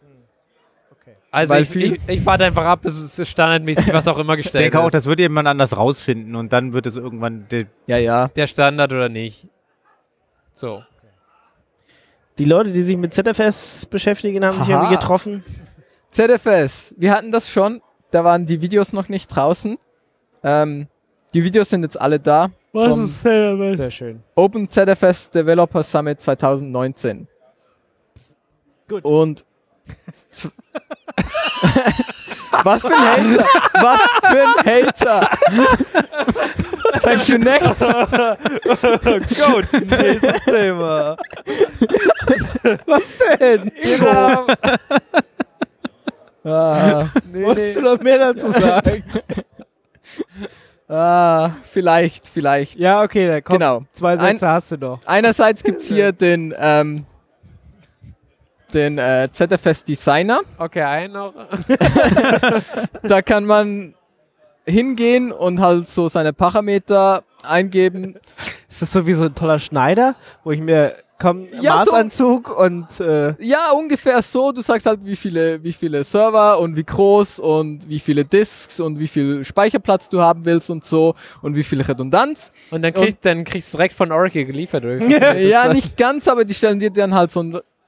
Also Weil ich, viel- ich, ich warte einfach ab, bis es standardmäßig was auch immer Ich gestellt denke auch, ist. das wird jemand anders rausfinden und dann wird es irgendwann. de- Ja, ja. Der Standard oder nicht. So. Die Leute, die sich mit Z F S beschäftigen, haben sich Aha. irgendwie getroffen. Z F S, wir hatten das schon. Da waren die Videos noch nicht draußen. Ähm, die Videos sind jetzt alle da. Vom Sehr schön. Open Z F S Developer Summit zwanzig neunzehn. Gut. Und z- was für ein Hater! Was für ein Hater! Thank you, next! Gut, nächstes Thema. Was denn? Genau. Ah, Wolltest du noch mehr dazu sagen? ah, vielleicht, vielleicht. Ja, okay, dann komm. Genau. Zwei Ein- Sätze hast du noch. Einerseits gibt's hier den, ähm, den äh, Z F S Designer. Okay, ein noch. Da kann man hingehen und halt so seine Parameter eingeben. Ist das so wie so ein toller Schneider, wo ich mir komm, Ja, so- Maßanzug und äh, Ja, ungefähr so. Du sagst halt, wie viele, wie viele Server und wie groß und wie viele Disks und wie viel Speicherplatz du haben willst und so und wie viel Redundanz. Und dann, kriegst, dann kriegst du direkt von Oracle geliefert. Oder? wie funktioniert das Ja, dann? nicht ganz, aber die stellen dir dann halt so ein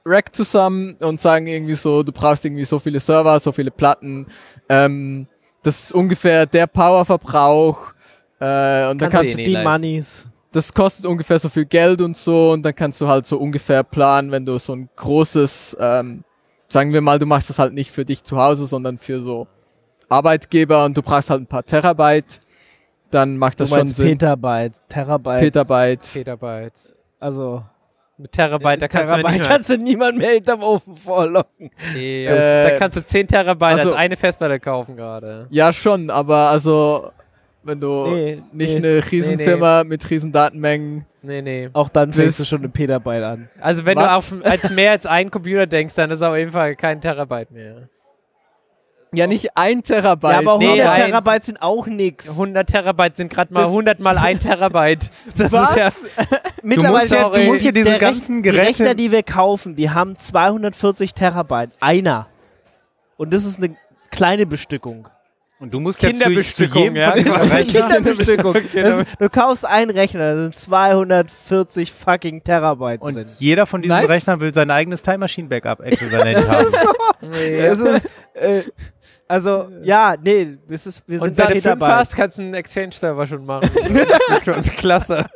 Rack zusammen und sagen irgendwie so, du brauchst irgendwie so viele Server, so viele Platten, ähm, das ist ungefähr der Powerverbrauch, äh, und dann Kannst kannst du du eh die leisten. Moneys. das kostet ungefähr so viel Geld und so und dann kannst du halt so ungefähr planen, wenn du so ein großes, ähm, sagen wir mal, du machst das halt nicht für dich zu Hause, sondern für so Arbeitgeber und du brauchst halt ein paar Terabyte, dann macht das Du schon meinst Sinn. Petabyte, Terabyte. Petabyte. Petabyte. Also Mit Terabyte, da kannst Terabyte du nicht kannst du niemand mehr hinterm Ofen vorlocken. mehr, Äh, da kannst du zehn Terabyte also- als eine Festplatte kaufen gerade. Ja schon, aber also wenn du Nee, nicht nee. eine Riesenfirma mit riesen Datenmengen. Nee, nee. Auch dann fängst du Bis- schon ein Petabyte an. Also wenn Was? du auf als mehr als einen Computer denkst, dann ist auf jeden Fall kein Terabyte mehr. Ja, nicht ein Terabyte. Ja, aber Nee, hundert ein- Terabyte sind auch nix. hundert Terabyte sind gerade mal Das- hundert mal ein Terabyte. Das Was? ist ja Mittlerweile musst ja- sind du die- musst ja diese der ganzen Rech- Geräte- Die Rechner, die wir kaufen, die haben zweihundertvierzig Terabyte. Einer. Und das ist eine kleine Bestückung. Und du musst ja zu, zu Kinderbestückung, jedem ja. von diesen Das Das ist eine Rechnern Kinderbestückung. Das ist, du kaufst einen Rechner, da sind zweihundertvierzig fucking Terabyte drin. und jeder von diesen Nice. Rechnern will sein eigenes Time Machine Backup äquivalent haben. Das ist, äh, also, ja, nee, das ist, wir sind Und wenn bei du fünf Petabyte. hast, kannst du einen Exchange-Server schon machen. Das ist klasse.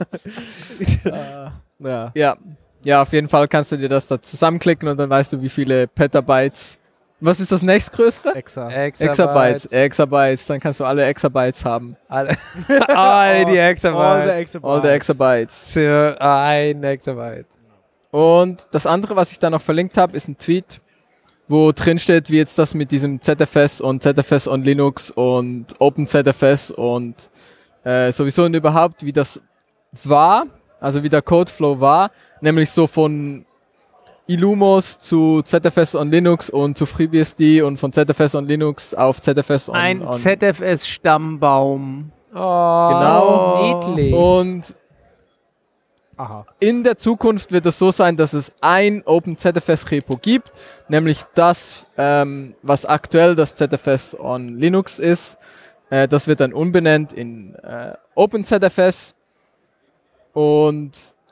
Ja. Ja. Ja, auf jeden Fall kannst du dir das da zusammenklicken und dann weißt du, wie viele Petabytes. Was ist das nächstgrößere? Exa. Exabytes. Exabytes. Dann kannst du alle Exabytes haben. Alle, all die All the Exabyte. Exabytes. All the Exabytes. Für ein Exabyte. Und das andere, was ich da noch verlinkt habe, ist ein Tweet, wo drin steht, wie jetzt das mit diesem Z F S und Z F S on Linux und OpenZFS und äh, sowieso und überhaupt, wie das war, also wie der Codeflow war, nämlich so von Illumos zu Z F S on Linux und zu FreeBSD und von Z F S on Linux auf Z F S on, Ein on Z F S-Stammbaum. Oh, Genau. niedlich. und Aha. in der Zukunft wird es so sein, dass es ein OpenZFS-Repo gibt, nämlich das, ähm, was aktuell das Z F S on Linux ist. Äh, das wird dann umbenannt in äh, OpenZFS und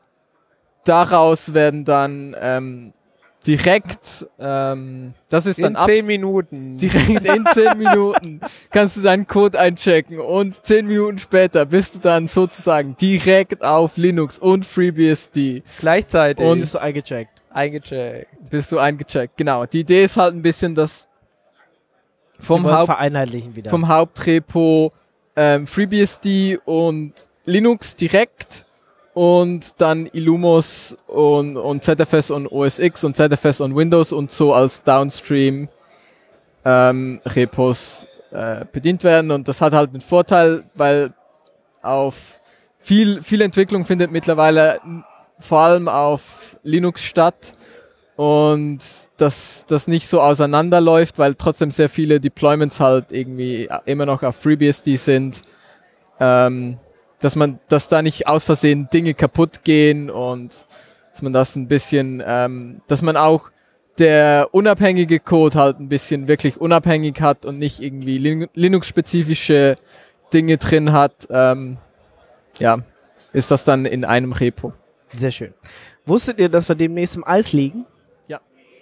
daraus werden dann ähm, direkt, ähm, das ist dann in ab- zehn Minuten. direkt in zehn Minuten kannst du deinen Code einchecken und zehn Minuten später bist du dann sozusagen direkt auf Linux und FreeBSD. Gleichzeitig. Und- Bist du eingecheckt. eingecheckt. Bist du eingecheckt. Genau. Die Idee ist halt ein bisschen, dass vom, Wir wollen's Haupt, vereinheitlichen wieder. vom Hauptrepo ähm, FreeBSD und Linux direkt und dann Illumos und, und Z F S und O S X und Z F S und Windows und so als Downstream ähm, Repos äh, bedient werden. Und das hat halt einen Vorteil, weil auf viel, viel Entwicklung findet mittlerweile n- vor allem auf Linux statt und dass das nicht so auseinanderläuft, weil trotzdem sehr viele Deployments halt irgendwie immer noch auf FreeBSD sind. Ähm, dass man, dass da nicht aus Versehen Dinge kaputt gehen und dass man das ein bisschen, ähm, dass man auch der unabhängige Code halt ein bisschen wirklich unabhängig hat und nicht irgendwie Lin- Linux-spezifische Dinge drin hat, ähm, ja, ist das dann in einem Repo. Sehr schön. Wusstet ihr, dass wir demnächst im Eis liegen? Ja.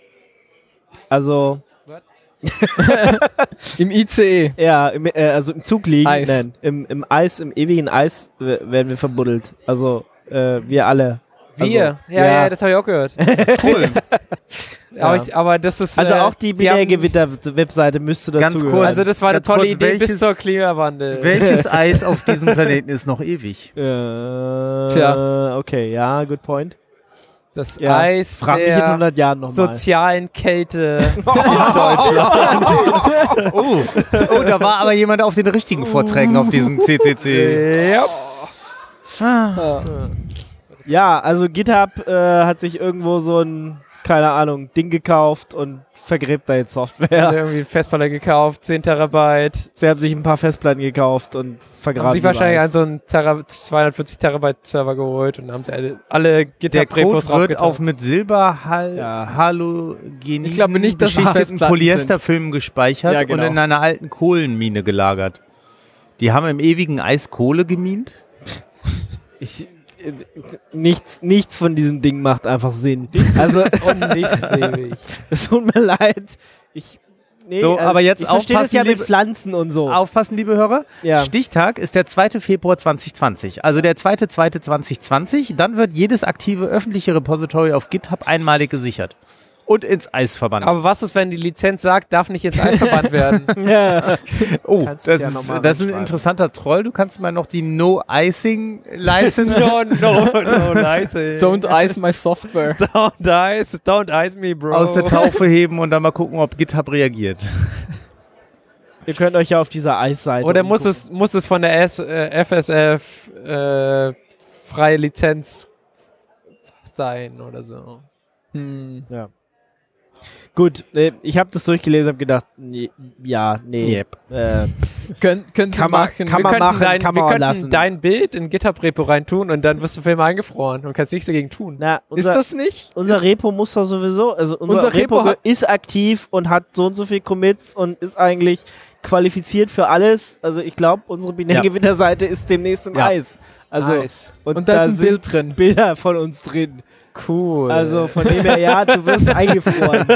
Also, Im I C E. ja, im, äh, also im Zug liegen. Eis. Nein, im, im Eis, im ewigen Eis w- werden wir verbuddelt. Also, äh, wir alle. Wir? Also, ja, ja, ja. das habe ich auch gehört. Cool. aber, ich, aber das ist. Also äh, auch die die haben- Binärgewitter-Webseite müsste Ganz dazu kurz. Also das war eine Ganz tolle kurz, Idee bis welches- zur Klimawandel. Welches Eis auf diesem Planeten ist noch ewig? Äh, Tja. Okay, ja, good point. Das Ja, Eis frag mich in der hundert Jahren nochmal. sozialen Kälte in Deutschland. Oh, oh, da war aber jemand auf den richtigen Vorträgen auf diesem C C C. Ja. Ja, also GitHub äh, hat sich irgendwo so ein, keine Ahnung, Ding gekauft und vergräbt da jetzt Haben Software. irgendwie eine Festplatte gekauft, zehn Terabyte. Sie haben sich ein paar Festplatten gekauft und vergraben. Haben sich die wahrscheinlich Eis. an so einen Tera zweihundertvierzig Terabyte Server geholt und haben sie alle, alle Der Code GitHub-Repos wird auf draufgetan. mit Silberhal Ja. Halogenin Ich glaube nicht, dass es beschichteten Festplatten Polyesterfilm gespeichert Ja, genau. und in einer alten Kohlenmine gelagert. Die haben im ewigen Eis Kohle gemint. Ich, nichts, nichts von diesem Ding macht einfach Sinn. Also, Und nichts ewig. es tut mir leid. Ich, nee, So, also aber jetzt ich verstehe das aufpassen, ja mit liebe- Pflanzen und so. Aufpassen, liebe Hörer. Ja. Stichtag ist der zweite Februar zweitausendzwanzig. Also der zweite zweite zweitausendzwanzig. Dann wird jedes aktive öffentliche Repository auf GitHub einmalig gesichert. Und ins Eis verbannt. Aber was ist, wenn die Lizenz sagt, darf nicht ins Eis verbannt werden? Ja. Oh, Kannst das, es ja ist, noch mal das ist ein reinschreiben. interessanter Troll. Du kannst mal noch die No-Icing-License no, no, no, License. Don't ice my software. Don't ice, don't ice me, bro. aus der Taufe heben und dann mal gucken, ob GitHub reagiert. Ihr könnt euch ja auf dieser Eisseite Oder muss umgucken. es, muss es von der S, äh, F S F äh, freie Lizenz sein oder so? Hm. Gut, äh, ich habe das durchgelesen, habe gedacht, nee, ja, nee. Yep. Äh, Können, können Sie Kann man- machen. kann Wir man könnten, machen, dein, kann wir man auch könnten lassen. dein Bild in GitHub-Repo reintun und dann wirst du für immer eingefroren und kannst nichts dagegen tun. na, Ist unser, das nicht? unser ist, Repo muss doch sowieso, also unser, Unser Repo, Repo hat- ist aktiv und hat so und so viel Commits und ist eigentlich qualifiziert für alles. Also ich glaube, unsere Binärgewinnerseite ist demnächst im Ja. Eis. Also Nice. und da ist ein sind Bild drin. Bilder von uns drin. Cool. Also von dem her, ja, du wirst eingefroren.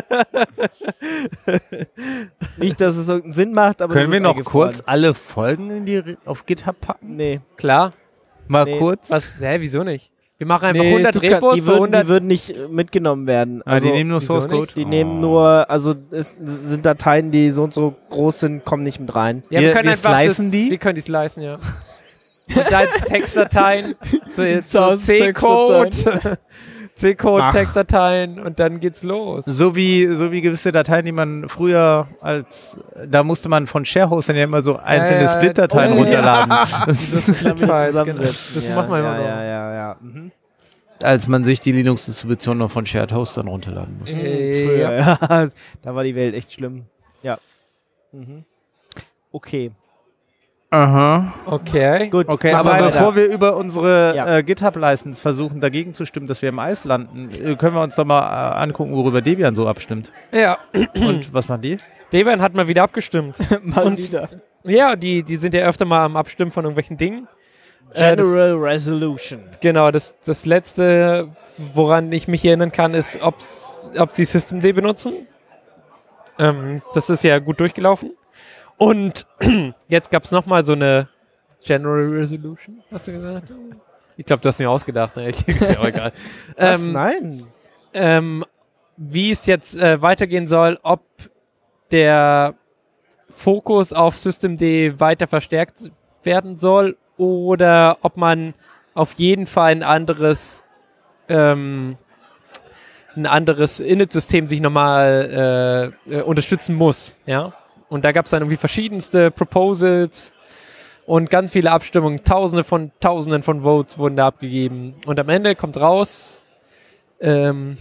Nicht, dass es irgendeinen Sinn macht, aber Können du wir wirst noch eingefroren. kurz alle Folgen in die, Re- auf GitHub packen? Nee. Klar. Mal Nee. kurz. Was? Hä, wieso nicht? Wir machen einfach Nee, hundert du kann- Repos Die für würden, hundert. die würden nicht äh, mitgenommen werden. Ah, Also, die nehmen nur wieso Source Code? nicht? die nehmen nur, also es sind Dateien, die so und so groß sind, kommen nicht mit rein. ja, Wir- wir können wir einfach slicen das, die? Wir können die slicen, ja. Und dann Textdateien, so, so Tausend C-Code, Textdateien. C-Code, Ach. Textdateien und dann geht's los. So wie, so wie gewisse Dateien, die man früher als, da musste man von Sharehostern ja immer so einzelne ja, Split-Dateien oh, runterladen. Das Das ist, ist Damit Files, zusammensetzen. Das ja, machen wir immer ja, noch. ja, ja, ja. Mhm. als man sich die Linux-Distribution noch von Shared Hostern runterladen musste. Äh, Früher, ja. ja. Da war die Welt echt schlimm. Ja. Mhm. Okay. Aha. Okay. Gut. Okay, machen aber wir weiter. bevor wir über unsere Ja. äh, GitHub-License versuchen, dagegen zu stimmen, dass wir im Eis landen, äh, können wir uns doch mal äh, angucken, worüber Debian so abstimmt. Ja. Und was machen die? Debian hat mal wieder abgestimmt. Mal Und- wieder. Ja, die, die sind ja öfter mal am Abstimmen von irgendwelchen Dingen. Äh, das, General Resolution. genau, das, das letzte, woran ich mich erinnern kann, ist, ob's, ob sie Systemd benutzen. Ähm, das ist ja gut durchgelaufen. Und jetzt gab es nochmal so eine General Resolution, hast du gesagt? Ich glaube, du hast mir ausgedacht. Ne? Ist ja auch egal. Was? Ähm, Nein. ähm, wie es jetzt äh, weitergehen soll, ob der Fokus auf Systemd weiter verstärkt werden soll oder ob man auf jeden Fall ein anderes ähm, ein anderes Init-System sich nochmal äh, äh, unterstützen muss, ja. Und da gab es dann irgendwie verschiedenste Proposals und ganz viele Abstimmungen, tausende von tausenden von Votes wurden da abgegeben. Und am Ende kommt raus ähm,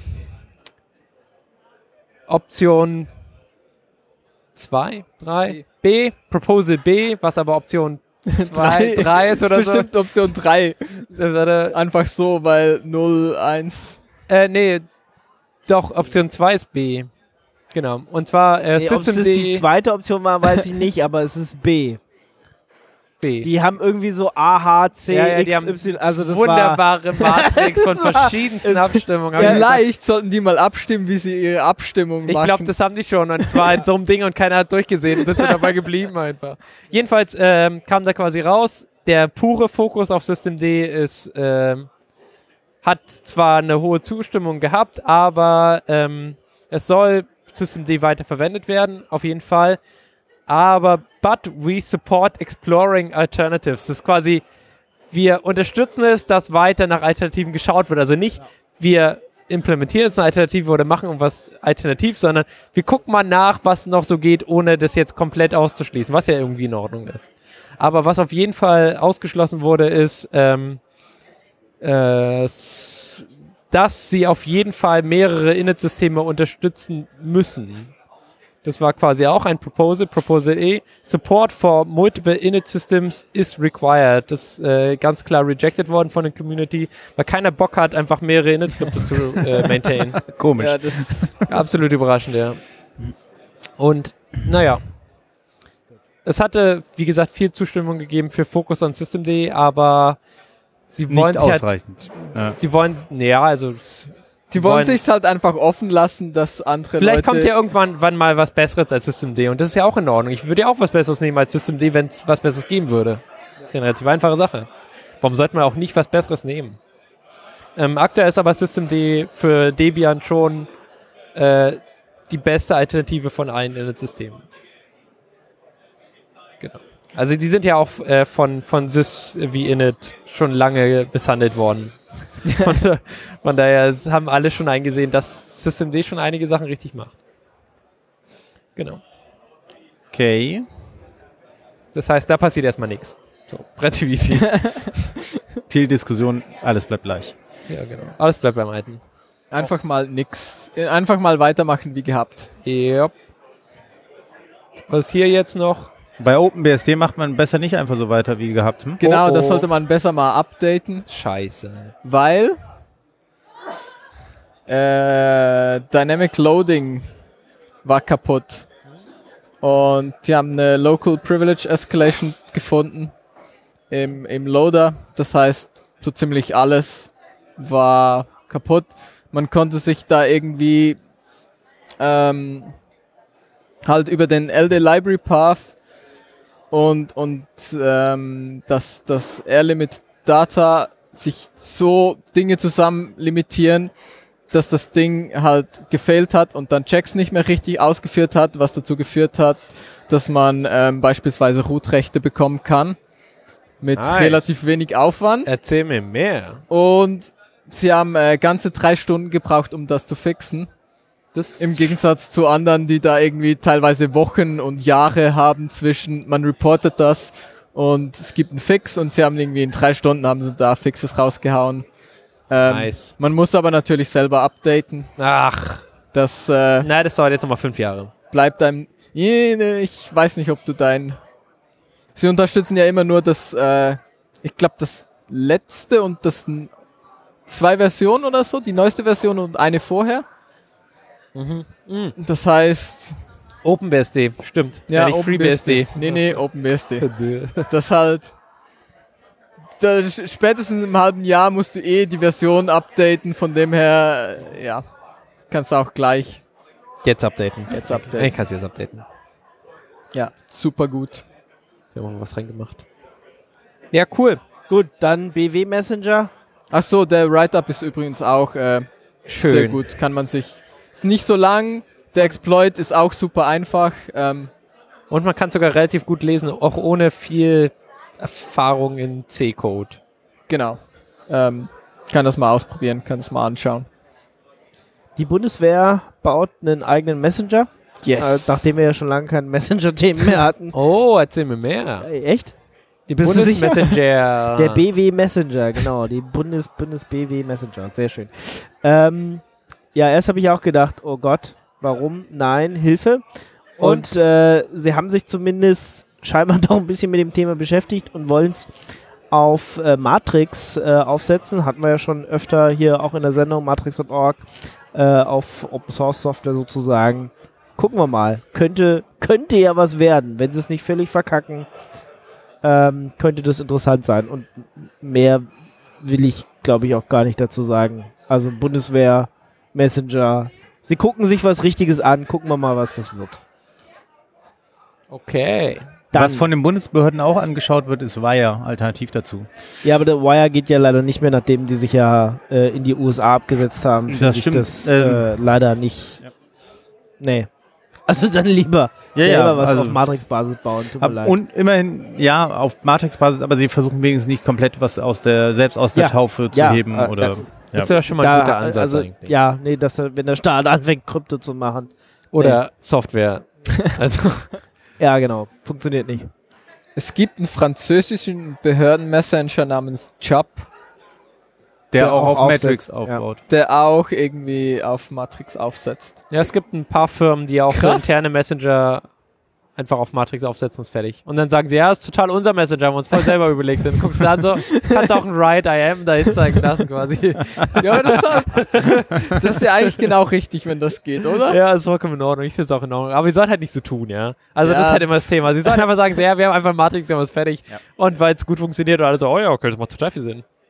Option zwei, drei, B, Proposal B, was aber Option zwei, drei ist oder so. Bestimmt Option drei. Äh, warte, Einfach so, weil null, eins. Äh, nee, doch, Option zwei ist B. Genau. Und zwar äh, Nee, ob es Systemd die zweite Option war, weiß ich nicht, aber es ist B. B. Die haben irgendwie so A, H, C, ja, ja, die X, haben Y, also das war... wunderbare Matrix von Das war- verschiedensten es- Abstimmungen. Aber Vielleicht sollten die mal abstimmen, wie sie ihre Abstimmung Ich machen. glaube, das haben die schon und zwar in so einem Ding und keiner hat durchgesehen und sind dann dabei geblieben einfach. Jedenfalls ähm, kam da quasi raus, der pure Fokus auf Systemd ist, ähm, hat zwar eine hohe Zustimmung gehabt, aber ähm, es soll Systemd weiter verwendet werden, auf jeden Fall. Aber, but we support exploring alternatives. Das ist quasi, wir unterstützen es, dass weiter nach Alternativen geschaut wird. Also nicht, wir implementieren jetzt eine Alternative oder machen was alternativ, sondern wir gucken mal nach, was noch so geht, ohne das jetzt komplett auszuschließen, was ja irgendwie in Ordnung ist. Aber was auf jeden Fall ausgeschlossen wurde, ist, ähm, äh, s- dass sie auf jeden Fall mehrere Init-Systeme unterstützen müssen. Das war quasi auch ein Proposal, Proposal E. Support for multiple Init Systems is required. Das ist äh, ganz klar rejected worden von der Community, weil keiner Bock hat, einfach mehrere Init-Skripte zu äh, maintainen. Komisch. Ja, das ist Absolut überraschend, ja. Und, naja. Es hatte, wie gesagt, viel Zustimmung gegeben für Focus on Systemd, aber sie wollen nicht sich halt, ausreichend. Ja. sie wollen, ja, also Die wollen sich halt einfach offen lassen, dass andere vielleicht Leute... kommt ja irgendwann wann mal was Besseres als System D und das ist ja auch in Ordnung. Ich würde ja auch was Besseres nehmen als System D, wenn es was Besseres geben würde. Das ist ja eine relativ einfache Sache. Warum sollte man auch nicht was Besseres nehmen? Ähm, aktuell ist aber System D für Debian schon äh, die beste Alternative von allen in das System. Genau. Also die sind ja auch äh, von, von Sys wie Init schon lange misshandelt worden. Von, von daher haben alle schon eingesehen, dass System D schon einige Sachen richtig macht. Genau. Okay. Das heißt, da passiert erstmal nichts. So, relativ easy. Viel Diskussion, alles bleibt gleich. Ja, genau. Alles bleibt beim Alten. Einfach mal nix. Einfach mal weitermachen wie gehabt. Yep. Was ist hier jetzt noch? Bei OpenBSD macht man besser nicht einfach so weiter wie gehabt. Hm? Genau, Oh, oh. das sollte man besser mal updaten, Scheiße. weil äh, Dynamic Loading war kaputt. Und die haben eine Local Privilege Escalation gefunden im, im Loader. Das heißt, so ziemlich alles war kaputt. Man konnte sich da irgendwie ähm, halt über den L D Library Path und, und ähm, das, das R-Limit Data sich so Dinge zusammen limitieren, dass das Ding halt gefailt hat und dann Checks nicht mehr richtig ausgeführt hat, was dazu geführt hat, dass man ähm, beispielsweise Root-Rechte bekommen kann mit Nice. relativ wenig Aufwand. Erzähl mir mehr. Und sie haben äh, ganze drei Stunden gebraucht, um das zu fixen. Das Im Gegensatz zu anderen, die da irgendwie teilweise Wochen und Jahre haben zwischen, man reportet das und es gibt einen Fix und sie haben irgendwie in drei Stunden haben sie da Fixes rausgehauen. Ähm, Nice. Man muss aber natürlich selber updaten. Ach, Das äh, na, das dauert jetzt nochmal fünf Jahre. bleibt einem... Nee, nee, ich weiß nicht, ob du dein... Sie unterstützen ja immer nur das, äh, ich glaube, das letzte und das n- zwei Versionen oder so, die neueste Version und eine vorher. Mhm. Mhm. Das heißt... OpenBSD, stimmt. Ja, nicht FreeBSD. Nee, nee, OpenBSD. Das halt... Da, spätestens im halben Jahr musst du eh die Version updaten, von dem her, äh, ja, kannst du auch gleich Jetzt updaten. jetzt updaten. Ich kann es jetzt updaten. Ja, super gut. Wir haben auch was reingemacht. Ja, cool. Gut, dann B W Messenger. Ach so, der Write-Up ist übrigens auch äh, Schön. sehr gut. Kann man sich... Ist nicht so lang, der Exploit ist auch super einfach. Ähm, Und man kann sogar relativ gut lesen, auch ohne viel Erfahrung in C-Code. genau. Ähm, kann das mal ausprobieren, kann das mal anschauen. Die Bundeswehr baut einen eigenen Messenger. Yes. Äh, nachdem wir ja schon lange keinen Messenger-Themen mehr hatten. Oh, erzähl mir mehr. Äh, echt? Die Bist du sicher? Bundesmessenger. Der B W Messenger, genau. Die Bundes, Bundes-B W Messenger. Sehr schön. Ähm, ja, erst habe ich auch gedacht, oh Gott, warum? Nein, Hilfe. Und, Und? äh, sie haben sich zumindest scheinbar doch ein bisschen mit dem Thema beschäftigt und wollen es auf äh, Matrix äh, aufsetzen. Hatten wir ja schon öfter hier auch in der Sendung, matrix punkt org, äh, auf Open Source Software sozusagen. Gucken wir mal. Könnte, könnte ja was werden. Wenn sie es nicht völlig verkacken, ähm, könnte das interessant sein. Und mehr will ich, glaube ich, auch gar nicht dazu sagen. Also Bundeswehr, Messenger. Sie gucken sich was Richtiges an. Gucken wir mal, was das wird. Okay. Dann, Was von den Bundesbehörden auch angeschaut wird, ist Wire, alternativ dazu. ja, aber der Wire geht ja leider nicht mehr, nachdem die sich ja äh, in die U S A abgesetzt haben. Das Finde ich stimmt. das Ähm, äh, leider nicht. Ja. Nee. Also dann lieber Ja, selber ja, was also- auf Matrix-Basis bauen. Tut mir Ab, leid. und immerhin, ja, auf Matrix-Basis, aber sie versuchen wenigstens nicht komplett was aus der, selbst aus der Ja. Taufe zu Ja, heben. äh, oder, äh, ja. Das ist ja schon mal ein guter Ansatz also, eigentlich. Ja, nee, dass er, wenn der Staat anfängt, Krypto zu machen. Oder Software. Also, Ja, genau. Funktioniert nicht. Es gibt einen französischen Behördenmessenger namens Chubb, der, der auch auch auf Matrix aufsetzt, ja. aufbaut. der auch irgendwie auf Matrix aufsetzt. ja, es gibt ein paar Firmen, die auch so Krass. interne Messenger einfach auf Matrix aufsetzen und ist fertig. Und dann sagen sie, ja, ist total unser Messenger, haben wir uns voll selber überlegt. Dann guckst du dann so, kannst auch ein Write I am dahin zeigen lassen quasi. Ja, aber das, das ist ja eigentlich genau richtig, wenn das geht, oder? Ja, ist vollkommen in Ordnung. Ich finde es auch in Ordnung. Aber wir sollen halt nicht so tun, ja. Also das Ja. ist halt immer das Thema. Sie sollen einfach sagen, so, ja, wir haben einfach Matrix, wir haben es fertig. Ja. Und weil es gut funktioniert und alle so, oh ja, okay, das macht total viel Sinn.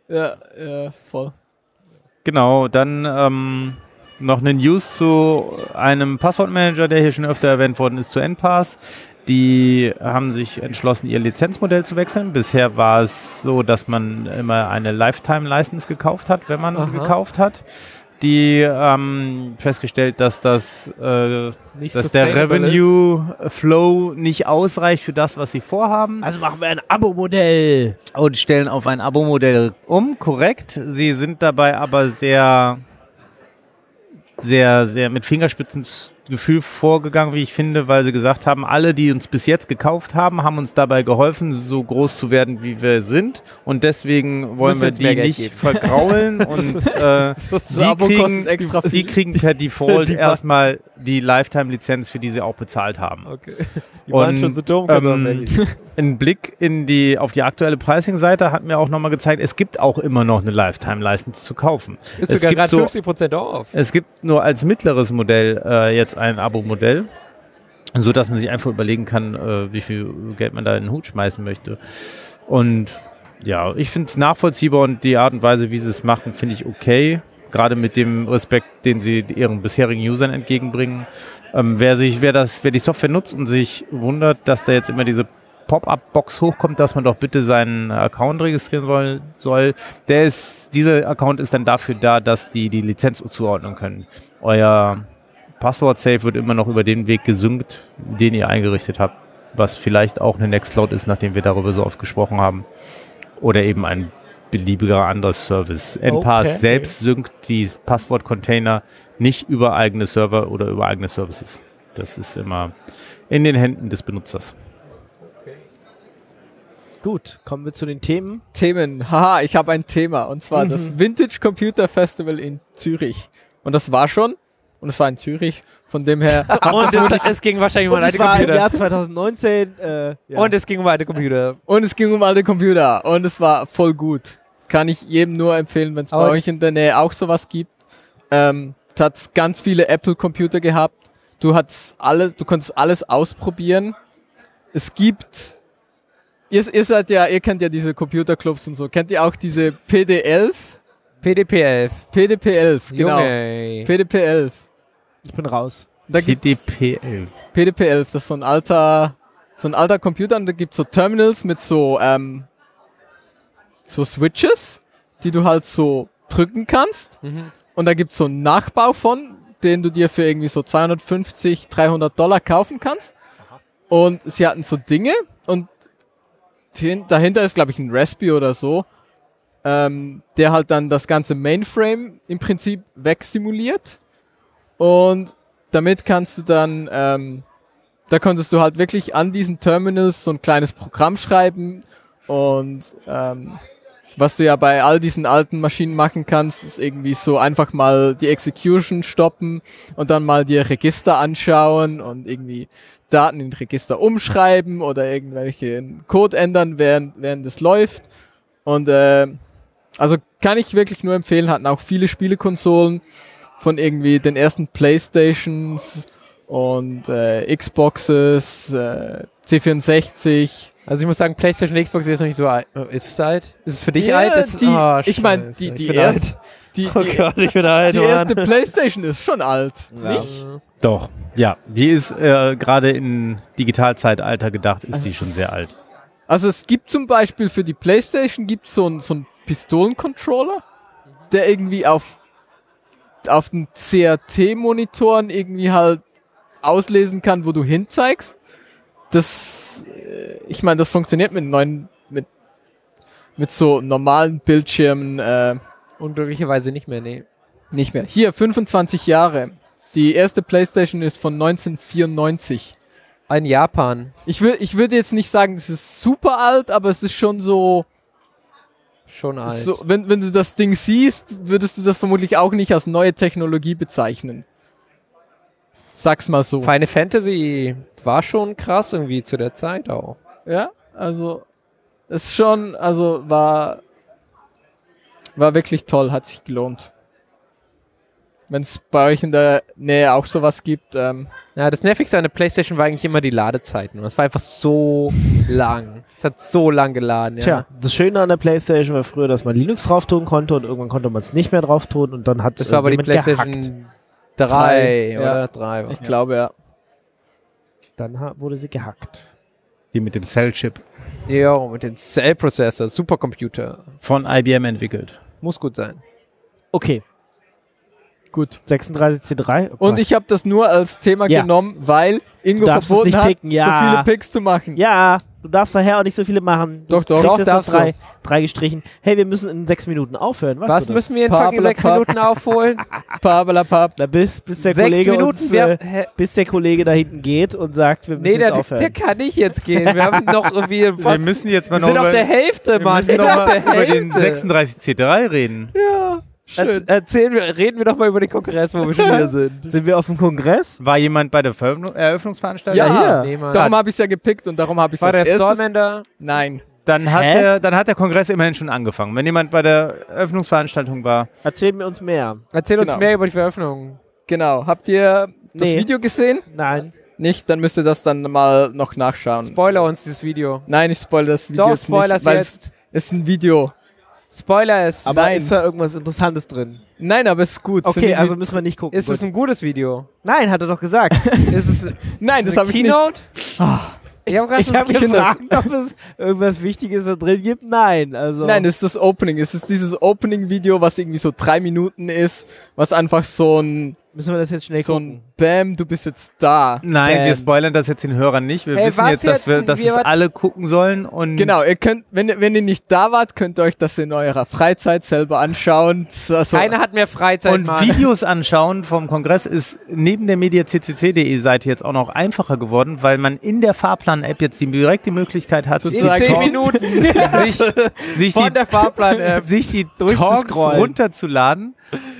Ja, ja, voll. Genau, dann ähm, noch eine News zu einem Passwortmanager, der hier schon öfter erwähnt worden ist, zu Enpass. Die haben sich entschlossen, ihr Lizenzmodell zu wechseln. Bisher war es so, dass man immer eine Lifetime-License gekauft hat, wenn man Aha. gekauft hat. Die haben festgestellt, dass das äh, Nicht dass der sustainable Revenue Flow nicht ausreicht für das, was sie vorhaben. Also machen wir ein Abo-Modell. Und stellen auf ein Abo-Modell um, korrekt. Sie sind dabei aber sehr, sehr, sehr mit Fingerspitzengefühl vorgegangen, wie ich finde, weil sie gesagt haben, alle, die uns bis jetzt gekauft haben, haben uns dabei geholfen, so groß zu werden, wie wir sind. Und deswegen wollen Müsst wir uns mehr die Geld nicht geben. vergraulen. Und äh, die, Abo kriegen, kostet extra viel. die kriegen per Default Die erstmal die Lifetime-Lizenz, für die sie auch bezahlt haben. Okay. Die waren Und, schon so dumm. kannst du auch ähm, weggehen. Ein Blick in die, auf die aktuelle Pricing-Seite hat mir auch nochmal gezeigt, es gibt auch immer noch eine Lifetime-License zu kaufen. Ist es sogar gibt gerade so- fünfzig Prozent off. Es gibt nur als mittleres Modell äh, jetzt ein Abo-Modell, so dass man sich einfach überlegen kann, äh, wie viel Geld man da in den Hut schmeißen möchte. Und ja, ich finde es nachvollziehbar und die Art und Weise, wie sie es machen, finde ich okay. Gerade mit dem Respekt, den sie ihren bisherigen Usern entgegenbringen. Ähm, wer sich, wer das, wer die Software nutzt und sich wundert, dass da jetzt immer diese Pop-up-Box hochkommt, dass man doch bitte seinen Account registrieren soll, soll, der ist, dieser Account ist dann dafür da, dass die die Lizenz zuordnen können. Euer Passwort-Safe wird immer noch über den Weg gesynkt, den ihr eingerichtet habt, was vielleicht auch eine Nextcloud ist, nachdem wir darüber so oft gesprochen haben. Oder eben ein beliebiger anderer Service. Enpass Okay. selbst synkt die Passwort-Container nicht über eigene Server oder über eigene Services. Das ist immer in den Händen des Benutzers. Gut, kommen wir zu den Themen. Themen. Haha, ich habe ein Thema. Und zwar Mhm. das Vintage Computer Festival in Zürich. Und das war schon. Und es war in Zürich. Von dem her. Und es, es ging wahrscheinlich um Und alte es war im Computer. Jahr zwanzig neunzehn. Äh, ja. Und es ging um alte Computer. Und es ging um alte Computer. Und es war voll gut. Kann ich jedem nur empfehlen, wenn es bei Aber euch in der Nähe auch sowas gibt. Ähm, es hat ganz viele Apple-Computer gehabt. Du hattest alles, du konntest alles ausprobieren. Es gibt, ihr, ihr seid ja, ihr kennt ja diese Computerclubs und so. Kennt ihr auch diese P D elf? P D P elf. P D P elf, genau. Junge. P D P elf. ich bin raus. Da P D gibt's P elf. P D P elf, das ist so ein alter, so ein alter Computer und da gibt's so Terminals mit so, ähm, so Switches, die du halt so drücken kannst. Mhm. Und da gibt's so einen Nachbau von, den du dir für irgendwie so zweihundertfünfzig, dreihundert Dollar kaufen kannst. Und sie hatten so Dinge und hin, dahinter ist, glaube ich, ein Raspberry oder so, ähm, der halt dann das ganze Mainframe im Prinzip wegsimuliert. Und damit kannst du dann, ähm, da konntest du halt wirklich an diesen Terminals so ein kleines Programm schreiben und ähm, was du ja bei all diesen alten Maschinen machen kannst, ist irgendwie so einfach mal die Execution stoppen und dann mal dir Register anschauen und irgendwie Daten in Register umschreiben oder irgendwelche Code ändern, während, während es läuft. Und äh, also kann ich wirklich nur empfehlen, hatten auch viele Spielekonsolen von irgendwie den ersten Playstations und äh, Xboxes, äh, C vierundsechzig. Also ich muss sagen, PlayStation und Xbox ist jetzt noch nicht so alt. Oh, ist es alt? Ist es für dich Ja, alt? Das ist, die- oh, ich mein, Scheiße, die- ich die bin erst- alt. Die, Oh die, Gott, ich bin alt, die Mann. erste Playstation ist schon alt, Ja. nicht? Doch, ja. Die ist äh, gerade in Digitalzeitalter gedacht, ist die schon sehr alt. Also es gibt zum Beispiel für die Playstation gibt so ein so ein Pistolencontroller, der irgendwie auf auf den C R T-Monitoren irgendwie halt auslesen kann, wo du hinzeigst. Das, äh, ich meine, das funktioniert mit neuen, mit mit so normalen Bildschirmen äh, Unglücklicherweise nicht mehr, nee. nicht mehr. Hier, fünfundzwanzig Jahre. Die erste Playstation ist von neunzehnhundertvierundneunzig. In Japan. Ich, wür, ich würde jetzt nicht sagen, das ist super alt, aber es ist schon so, Schon alt. so wenn, wenn du das Ding siehst, würdest du das vermutlich auch nicht als neue Technologie bezeichnen. Sag's mal so. Final Fantasy war schon krass irgendwie zu der Zeit auch. Ja, also ist schon, also war war wirklich toll, hat sich gelohnt. Wenn es bei euch in der Nähe auch sowas gibt, ähm, Ja, das Nervigste an der PlayStation war eigentlich immer die Ladezeiten. Und es war einfach so lang. Es hat so lang geladen. Ja. Tja, das Schöne an der PlayStation war früher, dass man Linux drauf tun konnte und irgendwann konnte man es nicht mehr drauf tun und dann hat es Das war aber die PlayStation gehackt. drei Ja. oder drei. Ich glaube, ja. Dann ha- wurde sie gehackt. Die mit dem Cell-Chip Ja, mit dem Cell-Prozessor, Supercomputer. von I B M entwickelt. Muss gut sein. Okay, Gut. sechsunddreißig C drei. Oh Und Gott. ich habe das nur als Thema Ja. genommen, weil Ingo Du darfst es verboten nicht hat, picken, ja. so viele Picks zu machen. Ja, du darfst daher auch nicht so viele machen. Du Doch, doch. kriegst Doch, jetzt noch darfst drei, drei gestrichen. Hey, wir müssen in sechs Minuten aufhören. Weißt Was du das? müssen wir in Papala fucking sechs pap. Minuten aufholen? Pabalapap. Na, bis, bis der Sechs Kollege Minuten? uns, Wir, äh, hä? bis der Kollege da hinten geht und sagt, wir müssen Nee, jetzt der, aufhören. der kann nicht jetzt gehen. Wir haben noch irgendwie Wir fast, müssen jetzt mal wir sind noch auf über, der Hälfte, wir Mann. müssen Wir noch sind auf mal der über den Hälfte. sechsunddreißig C drei reden. Ja. Erz- Erzählen wir, reden wir doch mal über den Kongress, wo wir schon hier sind. Sind wir auf dem Kongress? War jemand bei der Veröffnung- Eröffnungsveranstaltung? Ja, hier. Nee, Mann. darum habe ich es ja gepickt und darum habe ich es War der als erstes. Storman da? Nein. Dann hat, Hä? der, dann hat der Kongress immerhin schon angefangen. Wenn jemand bei der Eröffnungsveranstaltung war, Erzähl mir uns mehr. Erzähl uns Genau. mehr über die Veröffnung. Genau. Habt ihr das Nee. Video gesehen? Nein. Nicht? Dann müsst ihr das dann mal noch nachschauen. Spoiler uns dieses Video. Nein, ich spoilere das Video Doch, jetzt Spoilers nicht, weil jetzt. es ist ein Video. Spoiler es. Aber Nein. ist da irgendwas Interessantes drin? Nein, aber es ist gut. Es Okay, sind also irgendwie- müssen wir nicht gucken. Ist es Gut. ein gutes Video? Nein, hat er doch gesagt. Ist es Nein, ist das es eine habe ich nicht. Keynote? Ich habe gerade Ich habe das gefragt, ob es irgendwas Wichtiges da drin gibt. Nein, also. Nein, das ist das Opening. Es ist dieses Opening-Video, was irgendwie so drei Minuten ist, was einfach so ein, müssen wir das jetzt schnell so gucken. ein Bam, du bist jetzt da. nein, Ähm. wir spoilern das jetzt den Hörern nicht. Wir Hey, wissen was jetzt, dass, jetzt? wir, dass Wir es wat- alle gucken sollen. Und Genau, ihr könnt, wenn, ihr- wenn ihr nicht da wart, könnt ihr euch das in eurer Freizeit selber anschauen. Das ist Also, Keiner hat mehr Freizeit, Und Mann. Videos anschauen vom Kongress ist neben der media c c c punkt de Seite jetzt auch noch einfacher geworden, weil man in der Fahrplan-App jetzt die, direkt die Möglichkeit hat, In In Sozusagen zehn Talk- Minuten sich, sich von die der Fahrplan-App. sich die Talks durchzuscrollen. runterzuladen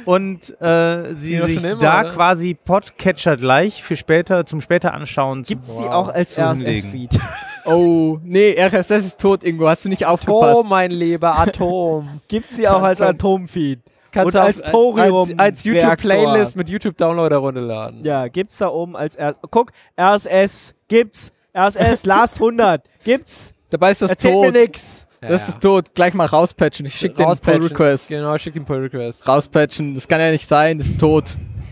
und äh, sie Ja, sich schon immer, da ne? quasi Podcatcher gleich für später zum später anschauen Gibt's zu, die auch als zu R S hinlegen. S-Feed? oh, nee, R S S ist tot, Ingo. Hast du nicht aufgepasst? Atom, mein Lieber, Atom. Gibt's die auch als Kannst du- Atom-Feed? Kannst Und du als auf- Thorium als, als Reaktor. YouTube-Playlist mit YouTube-Downloader runterladen. Ja, gibt's da oben als R S S. Guck, R S S, gibt's. R S S, Last hundert, gibt's. Dabei ist das Erzähl tot. mir nix. Das ist tot. Gleich mal rauspatchen. Ich schick dir einen Pull Rauspatchen. Request. Genau, schick den Pull Request. Rauspatchen. Das kann ja nicht sein. Das ist tot.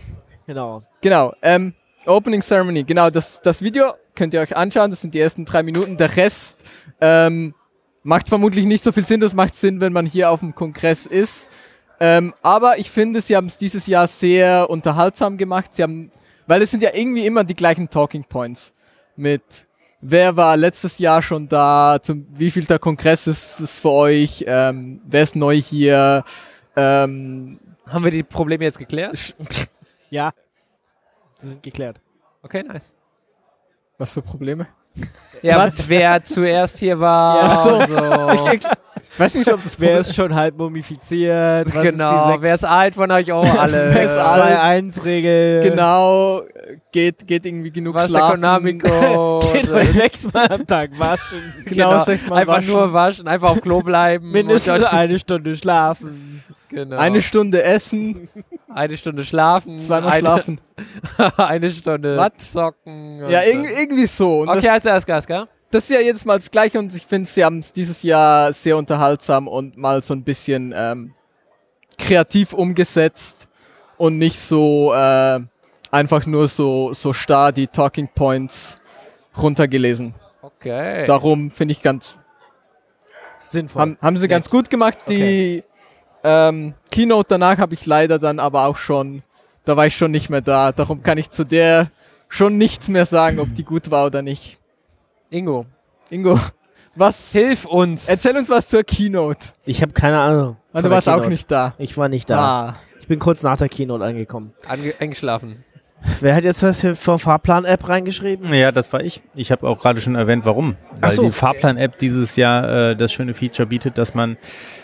Genau. Genau. Ähm, Opening Ceremony. Genau, das, das Video könnt ihr euch anschauen. Das sind die ersten drei Minuten. Der Rest ähm, macht vermutlich nicht so viel Sinn. Das macht Sinn, wenn man hier auf dem Kongress ist. Ähm, aber ich finde, sie haben es dieses Jahr sehr unterhaltsam gemacht. Sie haben, weil es sind ja irgendwie immer die gleichen Talking Points. Mit wer war letztes Jahr schon da, zum, wie viel der Kongress ist es für euch, ähm, wer ist neu hier, ähm, Haben wir die Probleme jetzt geklärt? Ja. Die sind geklärt. Okay, nice. was für Probleme? Ja, wer zuerst hier war. Ja. Ach so. und so. Ich weiß nicht, ob das Wer ist schon halb mumifiziert? Was Genau, ist die wer ist alt von euch auch alle? Wer ist alt? zwei eins Regel? Genau, geht, geht irgendwie genug Was ist der schlafen. Konamiko? Geht euch sechsmal am Tag waschen. Genau, sechsmal Einfach waschen. nur waschen, einfach auf Klo bleiben. Mindestens und euch- eine Stunde schlafen. genau. Eine Stunde essen, Eine Stunde schlafen. zweimal eine, schlafen. eine Stunde Was? zocken. und Ja, dann- irg irgendwie so. Und Okay, das, als erst Gas, gell? das ist ja jedes Mal das Gleiche und ich finde, sie haben es dieses Jahr sehr unterhaltsam und mal so ein bisschen ähm, kreativ umgesetzt und nicht so äh, einfach nur so, so starr die Talking Points runtergelesen. Okay. Darum finde ich ganz, Sinnvoll. haben, haben sie ganz gut gemacht. Die ähm, Keynote danach habe ich leider dann aber auch schon, da war ich schon nicht mehr da. Darum kann ich zu der schon nichts mehr sagen, ob die gut war oder nicht. Ingo, Ingo, was? hilf uns. Erzähl uns was zur Keynote. Ich habe keine Ahnung. Und von du der warst auch Keynote. nicht da. Ich war nicht da. Ah. Ich bin kurz nach der Keynote angekommen. Ange eingeschlafen. Wer hat jetzt was für, für Fahrplan-App reingeschrieben? Ja, das war ich. Ich habe auch gerade schon erwähnt, warum. Weil Ach so. die Fahrplan-App dieses Jahr äh, das schöne Feature bietet, dass man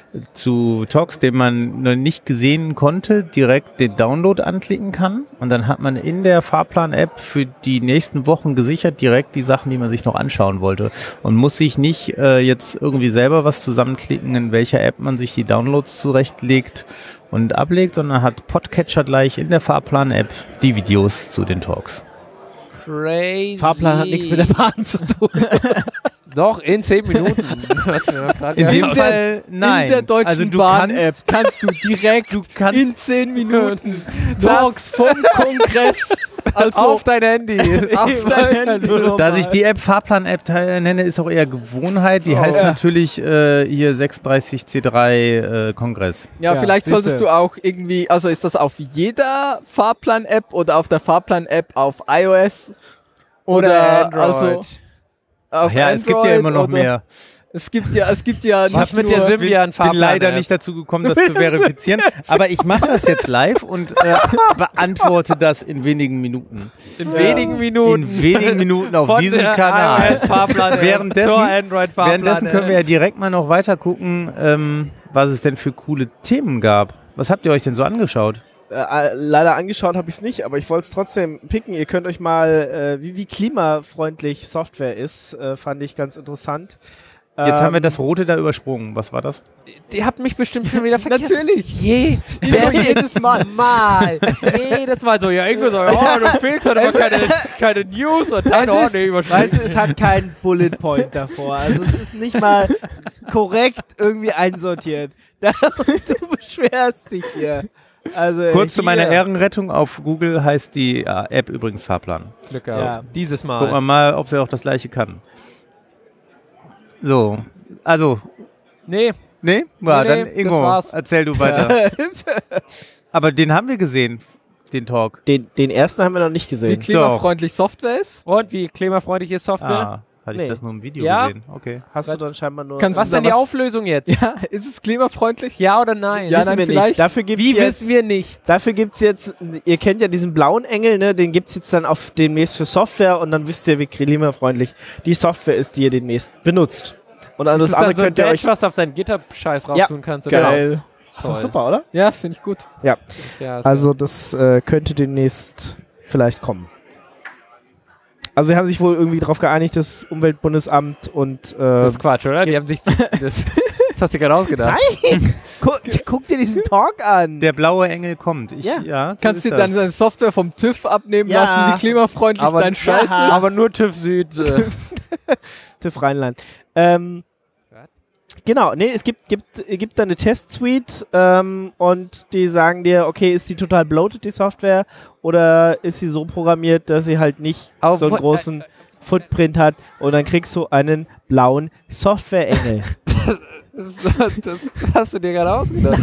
zu Talks, den man noch nicht gesehen konnte, direkt den Download anklicken kann. Und dann hat man in der Fahrplan-App für die nächsten Wochen gesichert direkt die Sachen, die man sich noch anschauen wollte. Und muss sich nicht äh, jetzt irgendwie selber was zusammenklicken, in welcher App man sich die Downloads zurechtlegt und ablegt, sondern hat Podcatcher gleich in der Fahrplan-App die Videos zu den Talks. Crazy. Fahrplan hat nichts mit der Bahn zu tun. Doch, in zehn Minuten. In dem der- Fall, nein. In der Deutschen also du Bahn-App kannst, kannst du direkt du kannst in zehn Minuten Talks vom Kongress also auf dein Handy. auf dein Handy. dass ich die App Fahrplan-App te- nenne, ist auch eher Gewohnheit. Die Oh. heißt Ja. natürlich äh, hier sechsunddreißig C drei äh, Kongress. Ja, Ja, vielleicht siehste. solltest du auch irgendwie, also ist das auf jeder Fahrplan-App oder auf der Fahrplan-App auf iOS oder, also auf Ach ja, Android es gibt ja immer noch oder, mehr. Es gibt ja, es gibt ja Was nicht mit nur, der Symbian Ich bin leider Fahrplan-App? nicht dazu gekommen, das zu verifizieren. Aber ich mache das jetzt live und äh, beantworte das in wenigen Minuten. In wenigen Minuten. In wenigen Minuten auf Von diesem der Kanal. iOS-Fahrplan Währenddessen- zur Android-Fahrplan. Währenddessen können wir ja direkt mal noch weiter gucken, ähm, was es denn für coole Themen gab. Was habt ihr euch denn so angeschaut? Äh, leider angeschaut habe ich es nicht, aber ich wollte es trotzdem picken. Ihr könnt euch mal, äh, wie, wie klimafreundlich Software ist, äh, fand ich ganz interessant. Jetzt Ähm, haben wir das Rote da übersprungen. Was war das? Die habt mich bestimmt schon wieder vergessen. Natürlich. Je, Wer jedes Mal. Mal. Jedes Mal so, ja, Ingo so, oh, du fehlst halt immer keine, keine News und dann, Es oh, ist- nee, Weißt überspringen. du, es hat keinen Bullet Point davor. Also es ist nicht mal korrekt irgendwie einsortiert. Du beschwerst dich hier. Also Kurz zu hier- meiner Ehrenrettung. Auf Google heißt die äh, App übrigens Fahrplan. Glück gehabt. gehabt. Dieses Mal. Gucken wir mal, ob sie auch das gleiche kann. So, also, Nee, nee? Ja, Nee, dann nee, Ingo, das war's. erzähl du weiter. Aber den haben wir gesehen, den Talk. Den, den ersten haben wir noch nicht Wie gesehen. klimafreundlich Software ist. und wie klimafreundlich ist Software? Ah, hatte Nee. ich das nur im Video Ja? gesehen? Okay. Hast du dann scheinbar nur... Kannst Was du denn da die was- Auflösung jetzt? Ja, ist es klimafreundlich? Ja oder nein? Ja, wissen nein, wir vielleicht. nicht. Dafür gibt's Wie jetzt, wissen wir nicht? Dafür gibt's jetzt, ihr kennt ja diesen blauen Engel, ne? Den gibt's jetzt dann auf demnächst für Software und dann wisst ihr, wie klimafreundlich die Software ist, die ihr demnächst benutzt. Und an Das das ist dann andere so ein könnt ihr euch... Badge, was du auf seinen GitHub-Scheiß rauf Ja, tun kannst. geil. Ist doch super, oder? Ja, finde ich gut. Ja, ist Also das äh, könnte demnächst vielleicht kommen. Also sie haben sich wohl irgendwie darauf geeinigt, das Umweltbundesamt und... Äh, Das ist Quatsch, oder? Die haben sich. Das, das hast du gerade ausgedacht. Nein! guck, guck dir diesen Talk an! Der blaue Engel kommt. Ich, Ja. ja so Kannst ist dir dann das. deine Software vom TÜV abnehmen Ja. lassen, wie klimafreundlich Aber- dein Scheiß Ja. ist. Aber nur TÜV Süd. Äh, TÜV Rheinland. Ähm, genau, nee, es gibt, gibt, gibt da eine Test-Suite ähm, und die sagen dir, okay, ist die total bloated, die Software, oder ist sie so programmiert, dass sie halt nicht Aber so einen wo- großen Footprint hat und dann kriegst du einen blauen Software-Engel. das, das, das hast du dir gerade ausgedacht.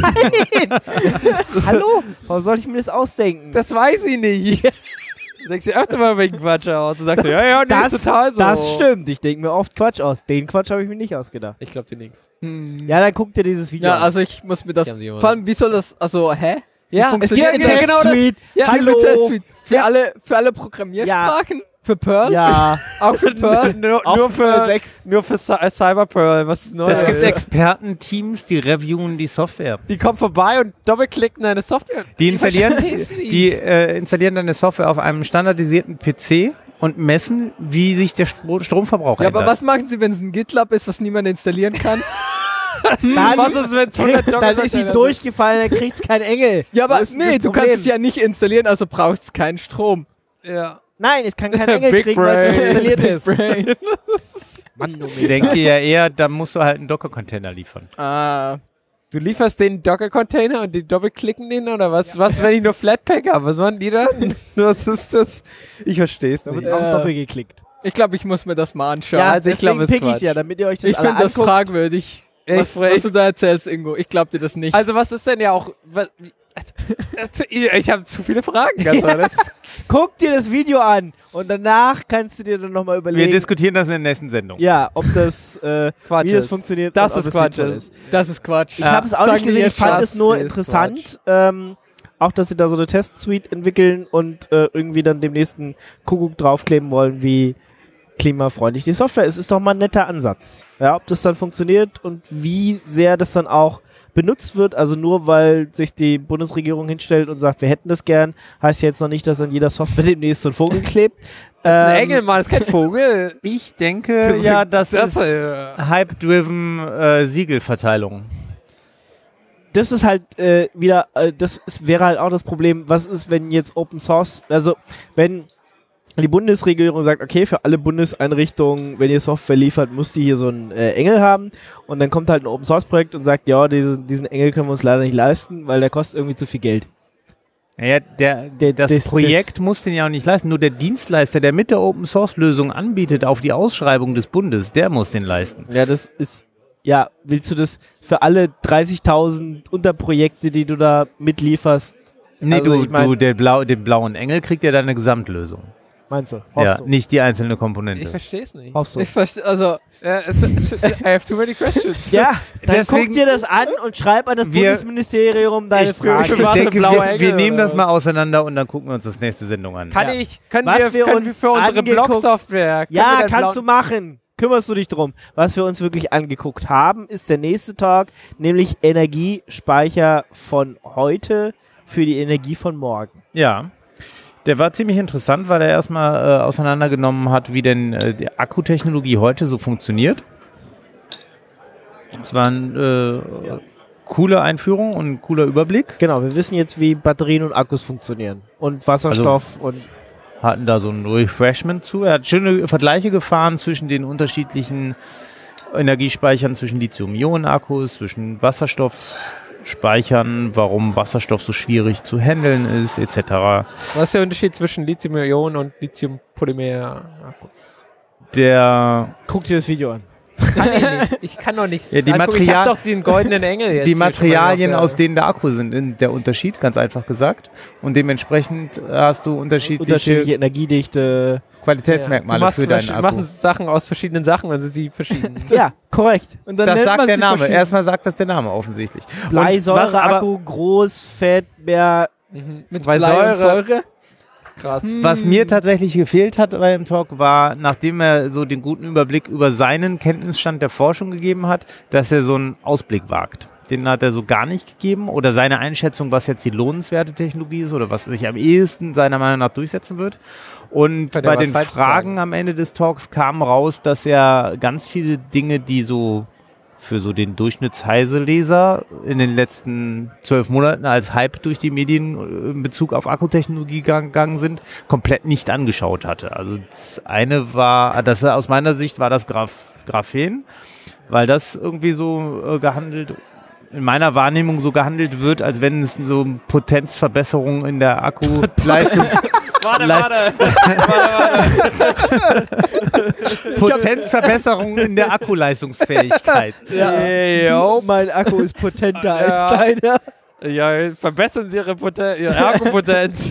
Hallo? Warum soll ich mir das ausdenken? Das weiß ich nicht. Du denkst dir öfter mal wegen Quatsch aus. Du sagst, ja, ja, nee, das, ist total so. das stimmt. Ich denke mir oft Quatsch aus. Den Quatsch habe ich mir nicht ausgedacht. Ich glaube dir nichts. Hm. Ja, dann guck dir dieses Video Ja, an. also ich muss mir das. Die haben sie immer- Vor allem, wie soll das. Also, hä? Ja, Wie es funktioniert geht das? genau das. Test-Suite. Ja, Hallo. Test-Suite. Für, alle, für alle Programmiersprachen? Für Perl? Ja, Auch für Perl? nur, auch nur für sechs. nur für Cy- Cyberpearl, was ist neu? Es gibt ist. Expertenteams, die reviewen die Software. Die kommen vorbei und doppelklicken deine Software. Die installieren, versteh's nicht. die, äh, installieren deine Software auf einem standardisierten P C und messen, wie sich der Stro Stromverbrauch Ja, ändert. aber was machen sie, wenn es ein GitLab ist, was niemand installieren kann? Dann, Was ist, wenn es hundert krieg, dann ist sie Docker-Container durchgefallen, dann kriegt's kein Engel. Ja, aber Das ist nee, das du Problem. kannst es ja nicht installieren, also brauchst du keinen Strom. sind? Ja. Nein, es kann kein Engel Big kriegen, weil es Brain. installiert Big ist. Brain. Ich denke ja eher, da musst du halt einen Docker-Container liefern. Ah. Du lieferst den Docker-Container und die doppelklicken den oder was? Was, wenn ich nur Flatpak habe? Was machen die da? Was ist das? Ich verstehe es Da wird nicht. auch Ja. doppelt geklickt. Ich glaube, ich muss mir das mal anschauen. Ja, also ich deswegen glaub, es pick ich's Quatsch. ja, damit ihr euch das ich alle finde das anguckt. fragwürdig. Ich Was, frag- was du da erzählst, Ingo. Ich glaube dir das nicht. Also was ist denn ja auch... Was, ich habe zu viele Fragen. Ganz ehrlich. Guck dir das Video an und danach kannst du dir dann nochmal Wir überlegen, diskutieren das in der nächsten Sendung. ja, ob das, äh, Quatsch wie das ist. funktioniert. Das und ob ist es Quatsch sinnvoll ist. das ist Quatsch. Ich habe es auch Sagen nicht wir gesehen, ich jetzt fand schon, es nur ist interessant, ähm, auch dass sie da so eine Test-Suite entwickeln und äh, irgendwie dann dem nächsten Kuckuck draufkleben wollen, wie klimafreundlich die Software ist. Ist doch mal ein netter Ansatz. Ja, ob das dann funktioniert und wie sehr das dann auch benutzt wird, also nur weil sich die Bundesregierung hinstellt und sagt, wir hätten das gern, heißt ja jetzt noch nicht, dass an jeder Software demnächst so ein Vogel klebt. Das ist ein Ähm, Engel, Mann, das ist kein Vogel. Ich denke, ja, das, das ist äh, Hype-driven äh, Siegelverteilung. das ist halt äh, wieder, äh, das ist, wäre halt auch das Problem, was ist, wenn jetzt Open Source, also wenn die Bundesregierung sagt, okay, für alle Bundeseinrichtungen, wenn ihr Software liefert, müsst ihr hier so einen äh, Engel haben. Und dann kommt halt ein Open-Source-Projekt und sagt, ja, diesen, diesen Engel können wir uns leider nicht leisten, weil der kostet irgendwie zu viel Geld. Ja, der, der, das, das Projekt das muss den ja auch nicht leisten. Nur der Dienstleister, der mit der Open-Source-Lösung anbietet auf die Ausschreibung des Bundes, der muss den leisten. Ja, das ist, ja, willst du das für alle dreißigtausend Unterprojekte, die du da mitlieferst? Nee, also, du, ich mein, du der Blau, den blauen Engel kriegt ja dann eine Gesamtlösung. Meinst du? Ja, du? nicht die einzelne Komponente. Ich verstehe es nicht. Hoffst du? Ich verstehe, also, Äh, es, es, I have too many questions. Ja, dann Deswegen- guck dir das an und schreib an das Wir- Bundesministerium deine Ich, Frage. ich Für was denke, eine blaue wir, wir Engel nehmen oder das mal auseinander und dann gucken wir uns das nächste Sendung an. Kann Ja. ich, können Was wir, wir können wir uns für unsere angeguckt- Blog-Software... können wir Ja, den kannst du blauen- machen. Kümmerst du dich drum. Was wir uns wirklich angeguckt haben, ist der nächste Talk, nämlich Energiespeicher von heute für die Energie von morgen. Ja, der war ziemlich interessant, weil er erstmal äh, auseinandergenommen hat, wie denn äh, die Akkutechnologie heute so funktioniert. Es war eine äh, coole Einführung und ein cooler Überblick. Genau, wir wissen jetzt, wie Batterien und Akkus funktionieren. Und Wasserstoff und Hatten da so ein Refreshment zu. Er hat schöne Vergleiche gefahren zwischen den unterschiedlichen Energiespeichern, zwischen Lithium-Ionen-Akkus, zwischen Wasserstoffspeichern, warum Wasserstoff so schwierig zu handeln ist, et cetera. Was ist der Unterschied zwischen Lithium-Ionen und Lithium-Polymer-Akkus? Der guck dir das Video an. Kann ich nicht. Ich kann doch nichts Ja, die angucken. Ich Material- hab doch den goldenen Engel jetzt. Die hier schon mal Materialien, auf der- aus denen der Akku sind, in der Unterschied, ganz einfach gesagt. Und dementsprechend hast du unterschiedliche, Unterschiedliche Energiedichte. Qualitätsmerkmale du machst für deinen verschi- Akku. machen Sachen aus verschiedenen Sachen, dann sind sie verschieden. Ja, korrekt. und dann Das nennt sagt man der sie Name. verschieden. Erstmal sagt das der Name offensichtlich. Und was aber- Bleisäureakku, groß, fett, mehr. Mhm. Mit Weil Blei und Säure, Säure. krass. Was mir tatsächlich gefehlt hat bei dem Talk war, nachdem er so den guten Überblick über seinen Kenntnisstand der Forschung gegeben hat, dass er so einen Ausblick wagt. Den hat er so gar nicht gegeben oder seine Einschätzung, was jetzt die lohnenswerte Technologie ist oder was sich am ehesten seiner Meinung nach durchsetzen wird. Und Könnte er bei was den Falsches Fragen sagen. am Ende des Talks kam raus, dass er ganz viele Dinge, die so für so den Durchschnittsheise-Leser in den letzten zwölf Monaten als Hype durch die Medien in Bezug auf Akkutechnologie gegangen sind, komplett nicht angeschaut hatte. Also das eine war, das aus meiner Sicht war das Graph, Graphen, weil das irgendwie so äh, gehandelt, in meiner Wahrnehmung so gehandelt wird, als wenn es so Potenzverbesserung in der Akkuleistung Warte, Leist- warte. Potenzverbesserung in der Akkuleistungsfähigkeit. Ey, yo. Mein Akku ist potenter Ja. als deiner. Ja, verbessern Sie Ihre, Poten Ihre Akkupotenz.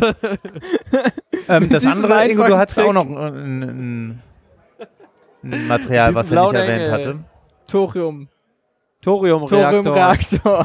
Ähm, das Diesen andere, Ingo, du einfachen hattest auch Trick. noch ein, ein, ein Material, Diesen was er nicht blauen erwähnt Engel. hatte. Thorium. Thoriumreaktor. Thoriumreaktor.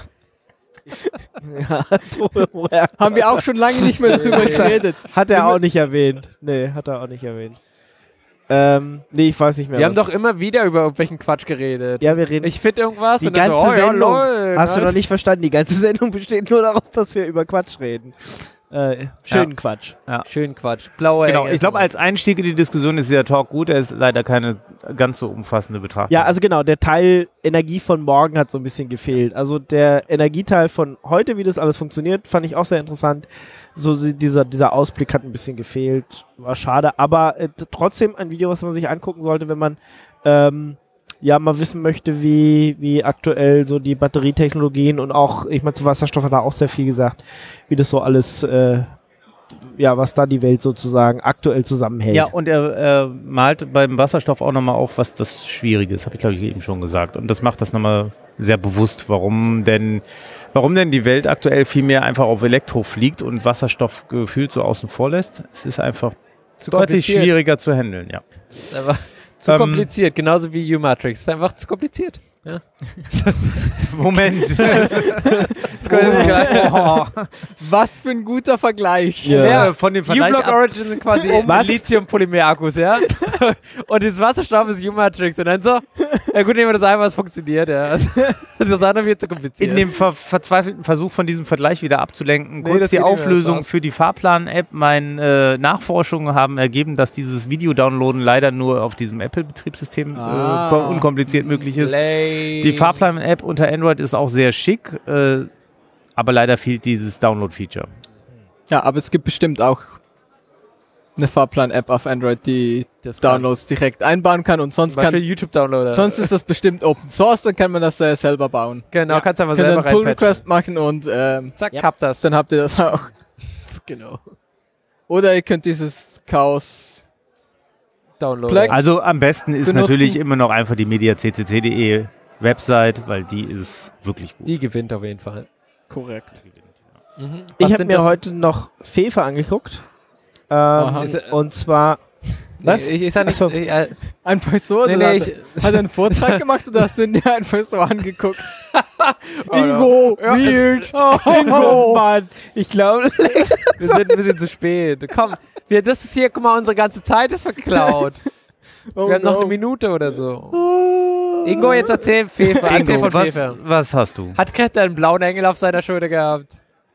Ja, Thoriumreaktor. Haben wir auch schon lange nicht mehr drüber geredet. Hat er auch nicht erwähnt. Nee, hat er auch nicht erwähnt. Ähm, nee, ich weiß nicht mehr. Wir haben was- doch immer wieder über irgendwelchen Quatsch geredet. Ja, wir reden. Ich finde irgendwas die und dann ganze so, oh, ja, Sendung. lol, Hast du was? noch nicht verstanden? Die ganze Sendung besteht nur daraus, dass wir über Quatsch reden. Äh, schönen Ja. Quatsch. Schön Quatsch. Blaue Genau, Engel. ich glaube, als Einstieg in die Diskussion ist dieser Talk gut. Er ist leider keine ganz so umfassende Betrachtung. Ja, also genau, der Teil Energie von morgen hat so ein bisschen gefehlt. Also der Energieteil von heute, wie das alles funktioniert, fand ich auch sehr interessant. So sie- dieser, dieser Ausblick hat ein bisschen gefehlt. War schade, aber äh, t- trotzdem ein Video, was man sich angucken sollte, wenn man ähm, ja mal wissen möchte, wie, wie aktuell so die Batterietechnologien und auch, ich meine, zu Wasserstoff hat er auch sehr viel gesagt, wie das so alles, äh, ja, was da die Welt sozusagen aktuell zusammenhält. Ja, und er, er malt beim Wasserstoff auch nochmal auf, was das Schwierige ist, habe ich glaube ich eben schon gesagt. Und das macht das nochmal sehr bewusst, warum denn, warum denn die Welt aktuell viel mehr einfach auf Elektro fliegt und Wasserstoff gefühlt so außen vor lässt. Es ist einfach zu deutlich kompliziert. schwieriger zu handeln, ja. Ist einfach zu Ähm, kompliziert, genauso wie U-Matrix. Ist einfach zu kompliziert. Ja. Moment. Das können Sie gleich- Oh. Was für ein guter Vergleich. Ja. Ja, von dem Vergleich U-Block ab- Origin sind quasi Was? Lithium-Polymer-Akkus, ja? Und das Wasserstoff ist U-Matrix. Und dann so, ja gut, nehmen wir das einmal, es funktioniert, ja. Das andere wird zu kompliziert. In dem ver verzweifelten Versuch von diesem Vergleich wieder abzulenken, Nee, kurz das die geht nicht mehr, das Auflösung war's. für die Fahrplan-App. Meine äh, Nachforschungen haben ergeben, dass dieses Video-Downloaden leider nur auf diesem Apple-Betriebssystem Ah. äh, ko- unkompliziert möglich ist. Lame. Die Fahrplan-App unter Android ist auch sehr schick, äh, aber leider fehlt dieses Download-Feature. Ja, aber es gibt bestimmt auch eine Fahrplan-App auf Android, die Das kann- Downloads direkt einbauen kann und sonst Zum Beispiel kann YouTube-Downloader. sonst ist das bestimmt Open Source, dann kann man das äh, selber bauen. genau, kannst einfach Könnt ihr selber einen Pull reinpatchen. Request machen und ähm, Zack, Ja. habt das. dann habt ihr das auch. genau. Oder ihr könnt dieses Chaos. Downloader. Plex. Also am besten ist Benutzen. natürlich immer noch einfach die media c c c punkt d e Website, weil die ist wirklich gut. Die gewinnt auf jeden Fall. Korrekt. Mhm. Ich Was habe sind mir das? heute noch Fefe angeguckt. Aha. Ähm, Ist, äh, und zwar, was? Nee, ich, ich sag nicht, Ach so. ich, äh, Einfach so? Nee, oder nee, hat, ich- hat er einen Vortrag gemacht oder hast du ihn dir einfach so angeguckt? Oh, Ingo, ja. weird. Oh Mann, ich glaube, wir sind ein bisschen zu spät. Komm, wir, das ist hier, guck mal, unsere ganze Zeit ist verklaut. Oh wir haben noch no. eine Minute oder so. Ingo, jetzt erzähl Fefe. Erzähl Ingo, von was, Fefe. was hast du? Hat Krette einen blauen Engel auf seiner Schulter gehabt?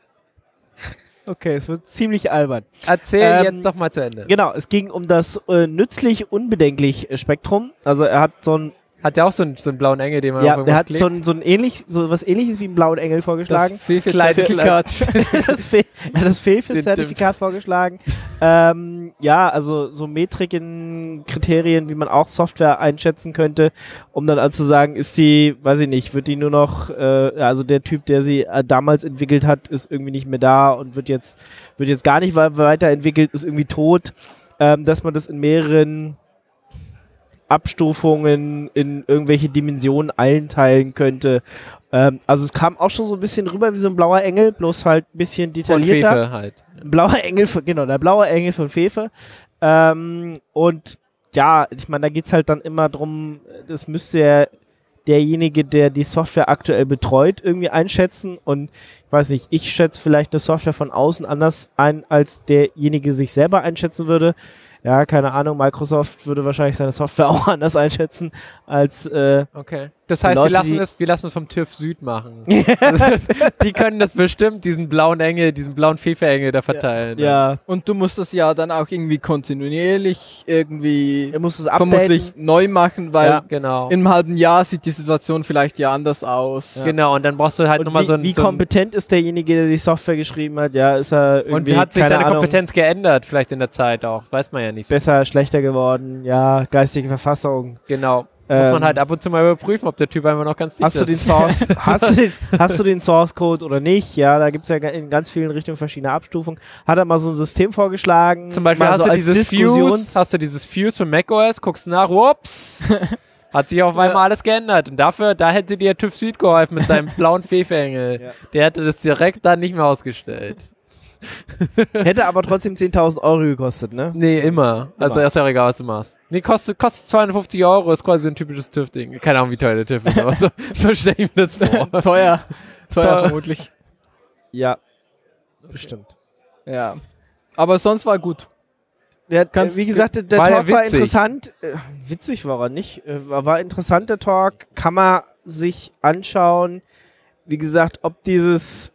okay, es wird ziemlich albern. Erzähl Ähm, jetzt doch mal zu Ende. Genau, es ging um das äh, nützlich-unbedenklich Spektrum. Also er hat so ein, Hat der auch so einen, so einen blauen Engel, den man auf ja, er irgendwas hat klebt? so ein, so ein ähnlich, so was ähnliches wie einen blauen Engel vorgeschlagen. Das Kleid- Fefe-Zertifikat. das, Fe er hat das Den- Fefe-Zertifikat vorgeschlagen. ähm, ja, also so Metriken, Kriterien, wie man auch Software einschätzen könnte, um dann also zu sagen, ist die, weiß ich nicht, wird die nur noch, äh, also der Typ, der sie äh, damals entwickelt hat, ist irgendwie nicht mehr da und wird jetzt, wird jetzt gar nicht we weiterentwickelt, ist irgendwie tot, ähm, dass man das in mehreren Abstufungen in irgendwelche Dimensionen einteilen könnte. Ähm, also es kam auch schon so ein bisschen rüber wie so ein blauer Engel, bloß halt ein bisschen Von detaillierter. Fefe halt. Ein blauer Engel, von, genau, der blaue Engel von Fefe. Ähm, und ja, ich meine, da geht's halt dann immer drum, das müsste ja derjenige, der die Software aktuell betreut, irgendwie einschätzen. Und ich weiß nicht, ich schätze vielleicht eine Software von außen anders ein, als derjenige sich selber einschätzen würde. Ja, keine Ahnung, Microsoft würde wahrscheinlich seine Software auch anders einschätzen als äh, Okay. Das heißt, Leute, wir lassen die- es, wir lassen es vom TÜV Süd machen. Die können das bestimmt, diesen blauen Engel, diesen blauen Fefe-Engel da verteilen. ja, Und du musst das ja dann auch irgendwie kontinuierlich irgendwie er muss es updaten. vermutlich neu machen, weil Ja. Genau. in einem halben Jahr sieht die Situation vielleicht ja anders aus. Genau, und dann brauchst du halt Und nochmal wie, so ein... wie so ein kompetent ist derjenige, der die Software geschrieben hat? Ja, ist er irgendwie, und wie hat sich keine seine Ahnung, Kompetenz geändert, vielleicht in der Zeit auch? Weiß man ja nicht so. besser, schlechter geworden? Ja, geistige Verfassung. Genau. Muss Ähm, man halt ab und zu mal überprüfen, ob der Typ einfach noch ganz dicht Hast du, den ist. Source, hast, du den, hast du den Source Code oder nicht? Ja, da gibt es ja ga- in ganz vielen Richtungen verschiedene Abstufungen. Hat er mal so ein System vorgeschlagen? Zum Beispiel mal hast so du als dieses Diskussions- Fuse, hast du dieses Fuse von macOS, guckst nach, ups, hat sich auf einmal alles geändert. Und dafür, da hätte dir TÜV Süd geholfen mit seinem blauen Fefe-Engel. Ja. Der hätte das direkt dann nicht mehr ausgestellt. Hätte aber trotzdem zehntausend Euro gekostet, ne? Nee, immer. Also Immer. ist ja egal, was du machst. Nee, kostet, kostet zweihundertfünfzig Euro, ist quasi so ein typisches TÜV-Ding. Keine Ahnung, wie teuer der TÜV ist, aber so, so stelle ich mir das vor. Teuer. Teuer Teuer. vermutlich. Ja, bestimmt. Ja. Aber sonst war gut. Der, Kannst- wie gesagt, der, der war ja Talk war witzig. interessant. Äh, witzig war er nicht. Äh, war, war interessant, der Talk. Kann man sich anschauen. Wie gesagt, ob dieses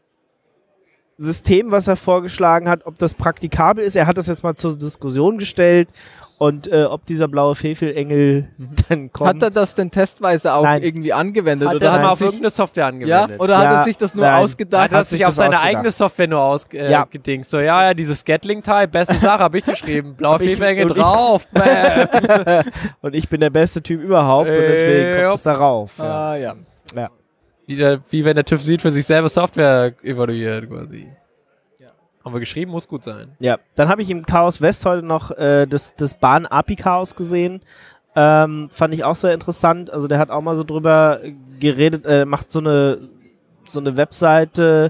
System, was er vorgeschlagen hat, ob das praktikabel ist. Er hat das jetzt mal zur Diskussion gestellt. Und äh, ob dieser blaue Fefelengel dann kommt. Hat er das denn testweise auch Nein. irgendwie angewendet? Hat oder er das hat mal er auf sich, irgendeine Software ja? angewendet? Oder hat Ja, er sich das nur nein. ausgedacht? Hat er hat sich sich auf das seine ausgedacht. eigene Software nur ausgedingt? Äh, Ja. gedingst. So, ja, ja, dieses Gatling-Teil, beste Sache, habe ich geschrieben. Blauer ich- Fefe-Engel und ich- drauf. Bäm. Und ich bin der beste Typ überhaupt. und deswegen Äh, kommt es darauf. Ja. Ah, ja. wie, der, wie wenn der TÜV Süd für sich selber Software evaluiert, quasi. Haben wir geschrieben, muss gut sein. Ja, dann habe ich im Chaos West heute noch äh, das, das Bahn-A P I-Chaos gesehen. Ähm, fand ich auch sehr interessant. Also der hat auch mal so drüber geredet, äh, macht so eine, so eine Webseite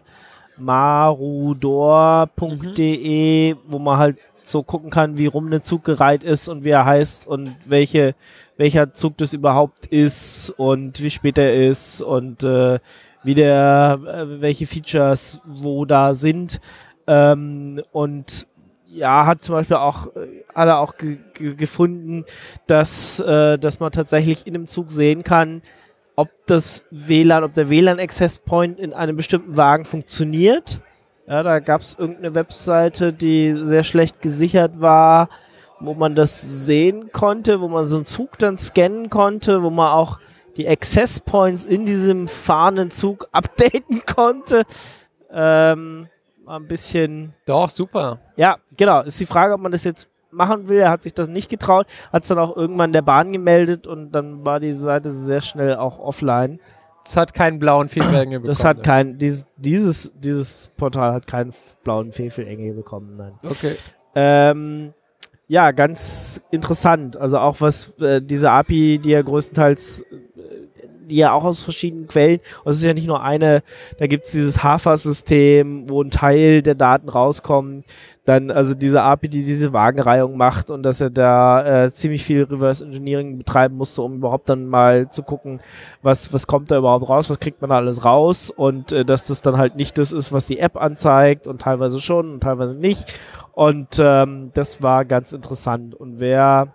marudor punkt de, wo man halt so gucken kann, wie rum ein Zug gereiht ist und wie er heißt und welche, welcher Zug das überhaupt ist und wie spät er ist und äh, wie der, äh, welche Features wo da sind. Ähm, und ja, hat zum Beispiel auch, äh, hat er auch ge ge gefunden, dass, äh, dass man tatsächlich in einem Zug sehen kann, ob das W L A N, ob der W L A N-Access Point in einem bestimmten Wagen funktioniert. Ja, da gab es irgendeine Webseite, die sehr schlecht gesichert war, wo man das sehen konnte, wo man so einen Zug dann scannen konnte, wo man auch die Access Points in diesem fahrenden Zug updaten konnte. Ähm, Mal ein bisschen. Doch, super. Ja, genau. Ist die Frage, ob man das jetzt machen will. Er hat sich das nicht getraut, hat es dann auch irgendwann der Bahn gemeldet und dann war die Seite sehr schnell auch offline. Es hat keinen blauen Fehlengel bekommen. Das hat kein, dieses, dieses, dieses Portal hat keinen blauen Fehlengel bekommen, nein. Okay. Ähm, ja, ganz interessant. Also auch was äh, diese A P I, die ja größtenteils, äh, die ja auch aus verschiedenen Quellen, und es ist ja nicht nur eine, da gibt es dieses Hafer-System, wo ein Teil der Daten rauskommt, dann also diese A P I, die diese Wagenreihung macht und dass er da äh, ziemlich viel Reverse Engineering betreiben musste, um überhaupt dann mal zu gucken, was, was kommt da überhaupt raus, was kriegt man da alles raus und äh, dass das dann halt nicht das ist, was die App anzeigt und teilweise schon und teilweise nicht. Und ähm, das war ganz interessant. Und wer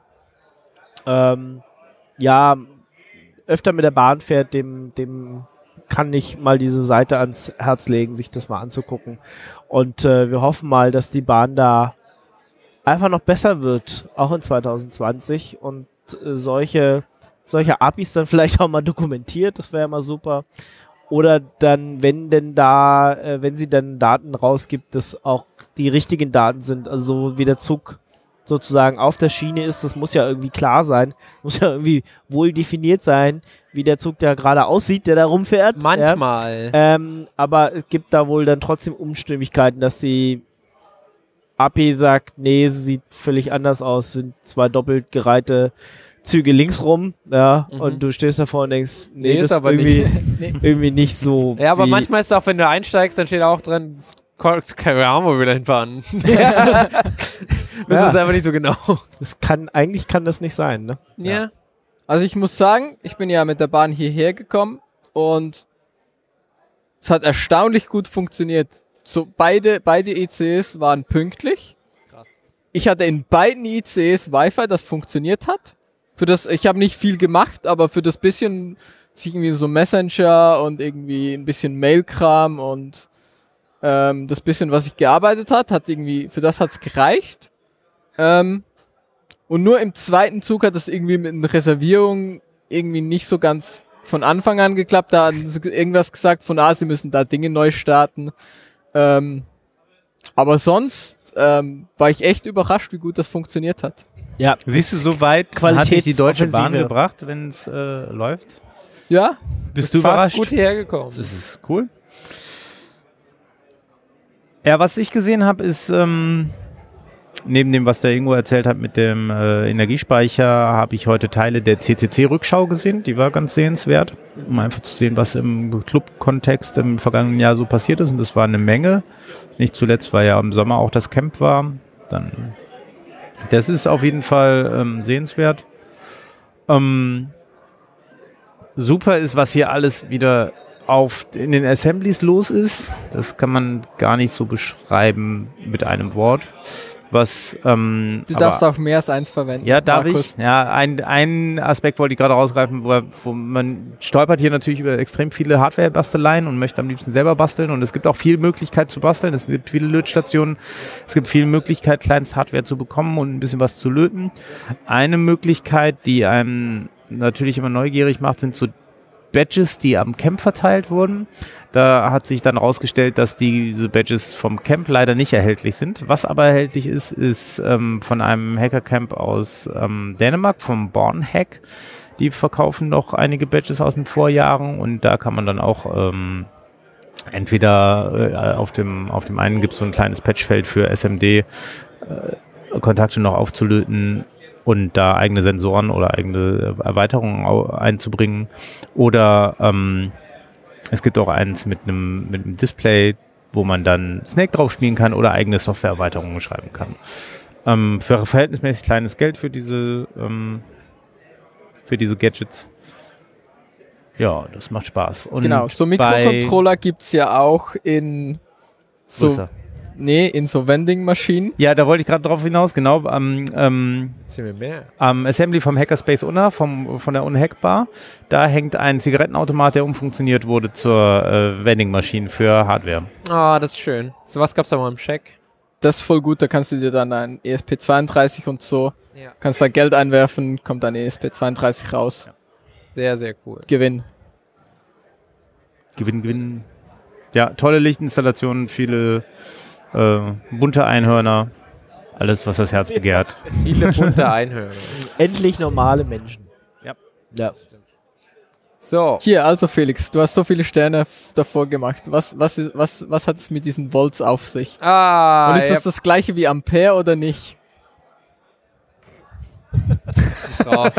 ähm, ja öfter mit der Bahn fährt, dem, dem kann ich mal diese Seite ans Herz legen, sich das mal anzugucken. Und äh, wir hoffen mal, dass die Bahn da einfach noch besser wird, auch in zwanzig zwanzig und äh, solche, solche A P Is dann vielleicht auch mal dokumentiert, das wäre ja mal super. Oder dann, wenn denn da, äh, wenn sie dann Daten rausgibt, dass auch die richtigen Daten sind, also so wie der Zug sozusagen auf der Schiene ist, das muss ja irgendwie klar sein, muss ja irgendwie wohl definiert sein, wie der Zug da gerade aussieht, der da rumfährt. Manchmal. Ja. Ähm, aber es gibt da wohl dann trotzdem Unstimmigkeiten, dass die A P I sagt, nee, sie sieht völlig anders aus, sind zwei doppelt gereihte Züge links rum, ja, mhm. und du stehst davor und denkst, nee, nee das ist aber irgendwie, nicht. irgendwie nicht so. Ja, aber wie manchmal ist es auch, wenn du einsteigst, dann steht auch drin, keine Ahnung, wo wir da hinfahren. Ja. Das Ja. ist einfach nicht so genau. Das kann, eigentlich kann das nicht sein, ne? Ja. Ja. Also ich muss sagen, ich bin ja mit der Bahn hierher gekommen und es hat erstaunlich gut funktioniert. So beide, beide I C Es waren pünktlich. Krass. Ich hatte in beiden I C Es Wi-Fi, das funktioniert hat. Für das, ich habe nicht viel gemacht, aber für das bisschen, sich irgendwie so Messenger und irgendwie ein bisschen Mailkram und ähm, das bisschen, was ich gearbeitet hat, hat irgendwie, für das hat's gereicht. Ähm, und nur im zweiten Zug hat das irgendwie mit einer Reservierung irgendwie nicht so ganz von Anfang an geklappt. Da haben sie irgendwas gesagt von, ah, sie müssen da Dinge neu starten. Ähm, aber sonst ähm, war ich echt überrascht, wie gut das funktioniert hat. Ja. Siehst du, so weit hat dich die Deutsche Bahn Qualitätsoffensive. gebracht, wenn es äh, läuft? Ja, Bist Bist du fast überrascht? gut hergekommen. Das ist cool. Ja, was ich gesehen habe, ist ähm, neben dem, was der Ingo erzählt hat mit dem äh, Energiespeicher, habe ich heute Teile der C C C-Rückschau gesehen. Die war ganz sehenswert, um einfach zu sehen, was im Club-Kontext im vergangenen Jahr so passiert ist. Und das war eine Menge. Nicht zuletzt, weil ja im Sommer auch das Camp war. Dann, das ist auf jeden Fall ähm, sehenswert. Ähm, super ist, was hier alles wieder auf in den Assemblies los ist. Das kann man gar nicht so beschreiben mit einem Wort. Was, ähm, du aber, darfst auch mehr als eins verwenden. ja, darf Markus. ich. Ja, ein, ein Aspekt wollte ich gerade rausgreifen, wo, wo man stolpert hier natürlich über extrem viele Hardware-Basteleien und möchte am liebsten selber basteln. Und es gibt auch viel Möglichkeit zu basteln. Es gibt viele Lötstationen. Es gibt viel Möglichkeit, Kleinst-Hardware zu bekommen und ein bisschen was zu löten. Eine Möglichkeit, die einem natürlich immer neugierig macht, sind so Badges, die am Camp verteilt wurden. Da hat sich dann herausgestellt, dass diese Badges vom Camp leider nicht erhältlich sind. Was aber erhältlich ist, ist ähm, von einem Hackercamp aus ähm, Dänemark, vom Born Hack. Die verkaufen noch einige Badges aus den Vorjahren und da kann man dann auch ähm, entweder äh, auf dem auf dem einen gibt es so ein kleines Patchfeld für S M D äh, Kontakte noch aufzulöten und da eigene Sensoren oder eigene Erweiterungen au- einzubringen. Oder ähm, es gibt auch eins mit einem mit einem Display, wo man dann Snake drauf spielen kann oder eigene Softwareerweiterungen schreiben kann. Ähm, für verhältnismäßig kleines Geld für diese ähm, für diese Gadgets. Ja, das macht Spaß. Und Genau, so bei- Mikrocontroller gibt's ja auch in so, Größer. nee, in so Vending-Maschinen. Ja, da wollte ich gerade drauf hinaus, genau. Am, ähm, Erzähl mir mehr. am Assembly vom Hackerspace Unna, vom, von der Unhackbar, da hängt ein Zigarettenautomat, der umfunktioniert wurde zur äh, Vending-Maschine für Hardware. Ah, das ist schön. So was gab's da mal im Scheck. Das ist voll gut, da kannst du dir dann ein E S P zweiunddreißig und so, Ja. kannst da Geld einwerfen, kommt dann E S P zweiunddreißig raus. Ja. Sehr, sehr cool. Gewinn. Gewinn, Gewinn. Ja, tolle Lichtinstallationen, viele äh, bunte Einhörner. Alles, was das Herz begehrt. Viele bunte Einhörner. Endlich normale Menschen. Ja. Ja. So. Hier, also Felix, du hast so viele Sterne f- davor gemacht. Was, was, ist- was, was hat es mit diesen Volts auf sich? Ah, Und ist ja, das das gleiche wie Ampere oder nicht? ist raus.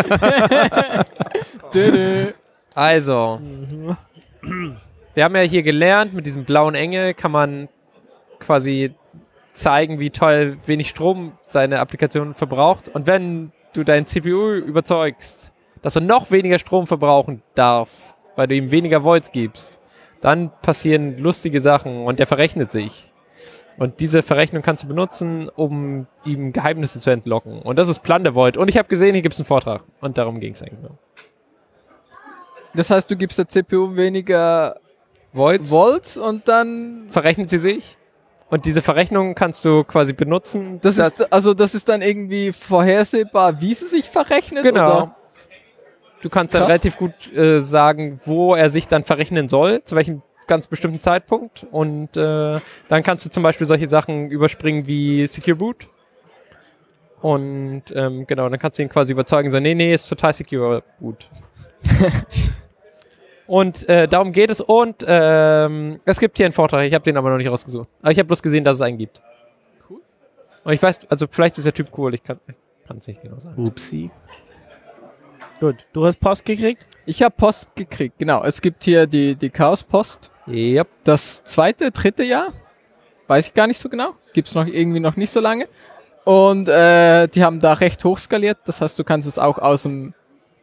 Dö-dö. Also, wir haben ja hier gelernt, mit diesem blauen Engel kann man quasi zeigen, wie toll wenig Strom seine Applikation verbraucht. Und wenn du deinen C P U überzeugst, dass er noch weniger Strom verbrauchen darf, weil du ihm weniger Volts gibst, dann passieren lustige Sachen und der verrechnet sich. Und diese Verrechnung kannst du benutzen, um ihm Geheimnisse zu entlocken. Und das ist Plundervoid. Und ich habe gesehen, hier gibt es einen Vortrag. Und darum ging es eigentlich nur. Das heißt, du gibst der C P U weniger Volts Volts und dann... verrechnet sie sich. Und diese Verrechnung kannst du quasi benutzen. Das ist, also das ist dann irgendwie vorhersehbar, wie sie sich verrechnet? Genau. Oder? Du kannst dann Krass. relativ gut äh, sagen, wo er sich dann verrechnen soll, zu welchem ganz bestimmten Zeitpunkt. Und äh, dann kannst du zum Beispiel solche Sachen überspringen wie Secure Boot. Und ähm, genau, dann kannst du ihn quasi überzeugen, so, nee, nee, ist total Secure Boot. Und äh, darum geht es. Und ähm, es gibt hier einen Vortrag, ich habe den aber noch nicht rausgesucht. Aber ich habe bloß gesehen, dass es einen gibt. Cool. Und ich weiß, also vielleicht ist der Typ cool, ich kann es nicht genau sagen. Upsi. Gut. Du hast Post gekriegt? Ich habe Post gekriegt, genau. Es gibt hier die, die Chaos-Post. Yep. Das zweite, dritte Jahr. Weiß ich gar nicht so genau. Gibt's noch irgendwie noch nicht so lange. Und äh, die haben da recht hoch skaliert. Das heißt, du kannst es auch aus dem...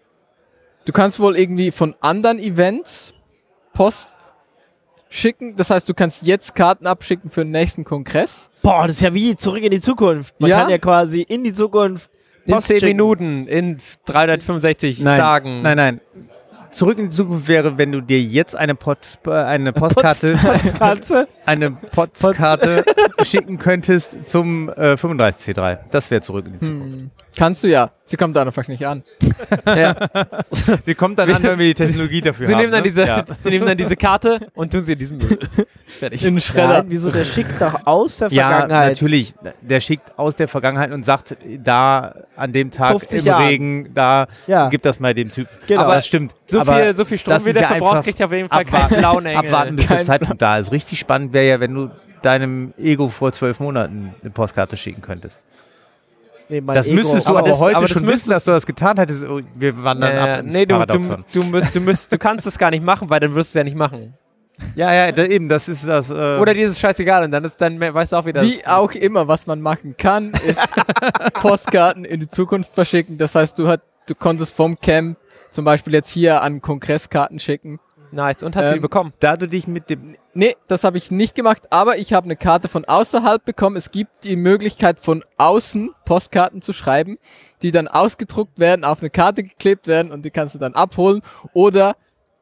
Du kannst wohl irgendwie von anderen Events Post schicken. Das heißt, du kannst jetzt Karten abschicken für den nächsten Kongress. Boah, das ist ja wie zurück in die Zukunft. Man Ja. kann ja quasi in die Zukunft In Post zehn schicken. Minuten, in dreihundertfünfundsechzig Nein, Tagen. nein, nein. Zurück in die Zukunft wäre, wenn du dir jetzt eine, Pod, äh, eine Postkarte, Postkarte. eine Postkarte schicken könntest zum äh, fünfunddreißig C drei. Das wäre zurück in die Zukunft. Hm. Kannst du ja. Sie kommt da einfach nicht an. Ja. Sie kommt dann an, wenn wir die Technologie dafür Sie, haben. nehmen dann ne? diese, Ja. sie nehmen dann diese Karte und tun sie in diesem Müll. Fertig. In den Schredder. Nein, wieso? Der schickt doch aus der Ja, Vergangenheit. natürlich. Der schickt aus der Vergangenheit und sagt, da an dem Tag fünfzig im Jahren. Regen, da Ja. gib das mal dem Typ. Genau. Aber das stimmt. So Aber viel, so viel Strom, das wie ist der ja verbraucht, einfach kriegt auf jeden Fall abwarten- keinen blauen Engel. Abwarten, bis der Kein Zeitpunkt da ist. Richtig spannend wäre ja, wenn du deinem Ego vor zwölf Monaten eine Postkarte schicken könntest. Nee, mein Das Ego- müsstest du aber aber, das- heute aber das schon wissen, müsstest- dass du das getan hättest. Oh, wir wandern Äh, ab ins nee, du, du, Paradoxon. du, müsst, du, müsst, du kannst es gar nicht machen, weil dann wirst du es ja nicht machen. Ja, ja, da, eben, das ist das. Äh, Oder dir ist es scheißegal und dann, ist, dann weißt du auch wieder. Wie das- auch immer, was man machen kann, ist Postkarten in die Zukunft verschicken. Das heißt, du, hat, du konntest vom Camp zum Beispiel jetzt hier an Kongresskarten schicken. Nice. Und hast du die Ähm, bekommen? da du dich mit dem. Nee, das habe ich nicht gemacht, aber ich habe eine Karte von außerhalb bekommen. Es gibt die Möglichkeit von außen Postkarten zu schreiben, die dann ausgedruckt werden, auf eine Karte geklebt werden und die kannst du dann abholen. Oder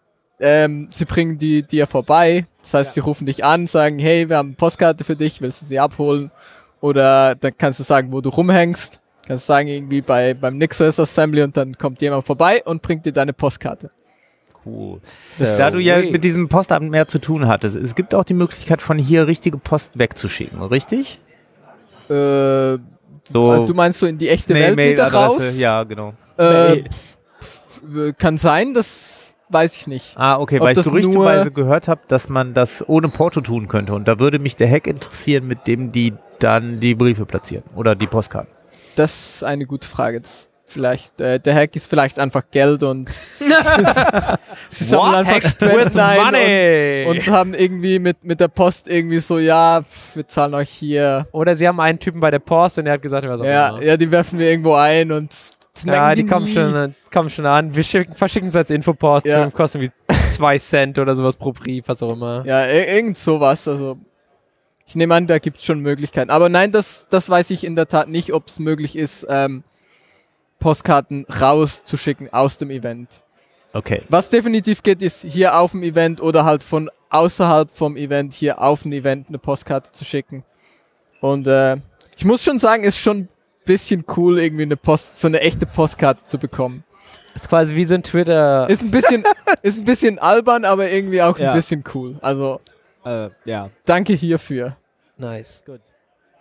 ähm, sie bringen die dir vorbei. Das heißt, sie rufen dich an, sagen, hey, wir haben eine Postkarte für dich, willst du sie abholen? Oder dann kannst du sagen, wo du rumhängst. Kannst du sagen, irgendwie bei beim Nixos Assembly und dann kommt jemand vorbei und bringt dir deine Postkarte. Cool. Da du ja mit diesem Postamt mehr zu tun hattest, es gibt auch die Möglichkeit, von hier richtige Post wegzuschicken, richtig? Äh, So. also du meinst so in die echte Nee, Welt wieder raus? Mailadresse, ja, genau. Äh, pf, kann sein, das weiß ich nicht. Ah, okay, Ob weil ich das gerüchteweise nur- gehört habe, dass man das ohne Porto tun könnte. Und da würde mich der Hack interessieren, mit dem die dann die Briefe platzieren oder die Postkarten. Das ist eine gute Frage. Das vielleicht, äh, der Hack ist vielleicht einfach Geld und sie sammeln einfach Hacked Spenden with ein money. Und, und haben irgendwie mit, mit der Post irgendwie so, ja, pf, wir zahlen euch hier. Oder sie haben einen Typen bei der Post und der hat gesagt, was auch Ja, immer. ja, die werfen wir irgendwo ein und das Ja, merken die kommen nie. schon, kommen schon an. Wir schicken, verschicken es als Infopost. Ja. Ja. Kosten wie zwei Cent oder sowas pro Brief, was auch immer. Ja, ir- irgend sowas. Also ich nehme an, da gibt es schon Möglichkeiten. Aber nein, das, das weiß ich in der Tat nicht, ob es möglich ist, ähm, Postkarten rauszuschicken aus dem Event. Okay. Was definitiv geht, ist hier auf dem Event oder halt von außerhalb vom Event hier auf ein Event eine Postkarte zu schicken. Und äh, ich muss schon sagen, ist schon ein bisschen cool, irgendwie eine Post, so eine echte Postkarte zu bekommen. Ist quasi wie so ein Twitter. Ist ein bisschen, ist ein bisschen albern, aber irgendwie auch Ja. ein bisschen cool. Also Äh, ja. danke hierfür. Nice. Gut.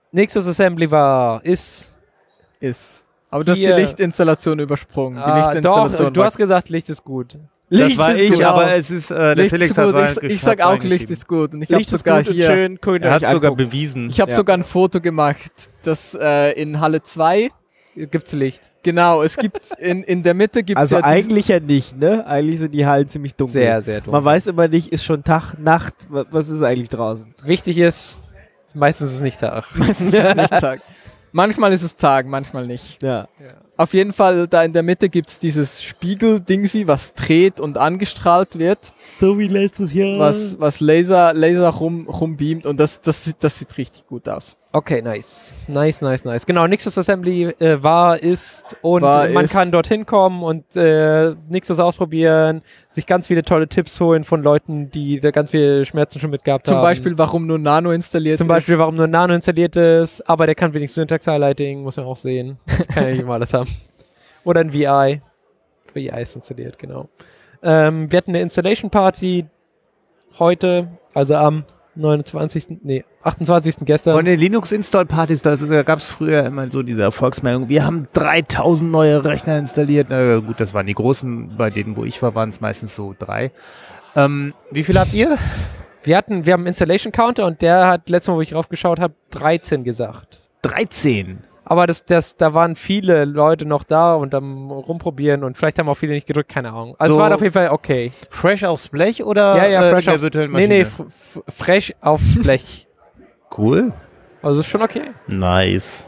Nixos Assembly war, ist... Ist. Aber du Hier. hast die Lichtinstallation übersprungen. Die Ah, Lichtinstallation doch, du war- hast gesagt, Licht ist gut. Das war ich, gut. aber es ist, äh, der Licht Felix ist hat gut. es Ich, ich gesch- sag hat's auch, reingeschrieben. Licht ist gut. Und ich habe Licht ist sogar gut und hier, schön. Guckt Er hat euch sogar angucken. bewiesen. ich habe Ja. sogar ein Foto gemacht, das äh, in Halle zwei, Gibt's Licht. genau, es gibt in, in der Mitte gibt es Also ja diesen- eigentlich ja nicht, ne? Eigentlich sind die Hallen ziemlich dunkel. Sehr, sehr dumm. Man weiß immer nicht, ist schon Tag, Nacht, wa- was ist eigentlich draußen? Wichtig ist, meistens ist es nicht Tag. meistens nicht Tag. Manchmal ist es Tag, manchmal nicht. Ja. Auf jeden Fall, da in der Mitte gibt es dieses Spiegel-Dingsi, was dreht und angestrahlt wird, So wie letztes Jahr. was, was Laser, Laser rum, rumbeamt und das, das, sieht- das sieht richtig gut aus. Okay, nice. Nice, nice, nice. Genau, Nixos Assembly äh, war, ist und War, man ist. kann dorthin kommen und äh, Nixos ausprobieren, sich ganz viele tolle Tipps holen von Leuten, die da ganz viele Schmerzen schon mit gehabt Zum haben. Beispiel, warum nur Nano installiert Zum Beispiel, ist. warum nur Nano installiert ist, aber der kann wenigstens Syntax-Highlighting, muss man auch sehen. Kann ja nicht immer alles haben. Oder ein V I. V I ist installiert, genau. Ähm, wir hatten eine Installation-Party heute, also am neunundzwanzigsten. Nee, achtundzwanzigsten gestern. Von den Linux-Install-Partys, da, da gab es früher immer so diese Erfolgsmeldung, wir haben dreitausend neue Rechner installiert. Na gut, das waren die großen, bei denen, wo ich war, waren es meistens so drei. Ähm, wie viel habt ihr? Wir hatten, wir haben einen Installation Counter und der hat letztes Mal, wo ich drauf geschaut habe, dreizehn gesagt. dreizehn. Aber das, das, da waren viele Leute noch da und am rumprobieren und vielleicht haben auch viele nicht gedrückt, keine Ahnung. Also So es war auf jeden Fall okay. Fresh aufs Blech oder Ja, ja, äh, fresh in der aufs, virtuellen nee, Maschine? nee, f- f- fresh aufs Blech. Cool. Also ist schon okay. Nice.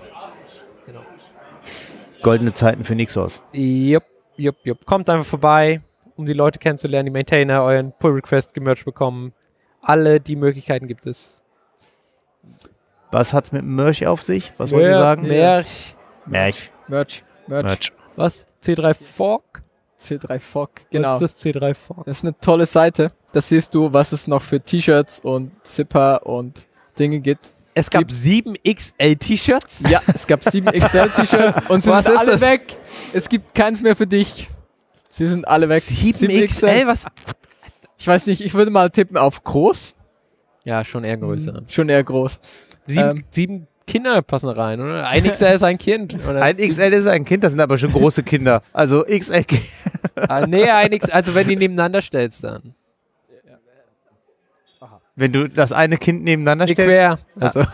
Goldene Zeiten für Nixos. Jupp, jupp, jupp. Kommt einfach vorbei, um die Leute kennenzulernen, die Maintainer, euren Pull-Request gemerged bekommen. Alle die Möglichkeiten gibt es. Was hat's mit Merch auf sich? Was wollt ihr Mer- sagen? Merch. Merch. Merch, Merch, Merch. Was? C drei Fork? C drei F O C, Genau. genau. Was ist das C drei Fork? Das ist eine tolle Seite. Da siehst du, was es noch für T-Shirts und Zipper und Dinge gibt. Es gab Gibt's- sieben X L-T-Shirts? Ja, es gab sieben X L-T-Shirts und sie Was sind ist alle das? weg. Es gibt keins mehr für dich. Sie sind alle weg. sieben X L? Was? Ich weiß nicht, ich würde mal tippen auf groß. Ja, schon eher größer. Schon eher groß. Sieben, Ähm. sieben Kinder passen rein, oder? Ein X L ist ein Kind. Oder? Ein X L ist ein Kind, das sind aber schon große Kinder. Also X L. Ah, nee, ein X L, also wenn du die nebeneinander stellst dann. Wenn du das eine Kind nebeneinander Nee, stellst. quer. Also.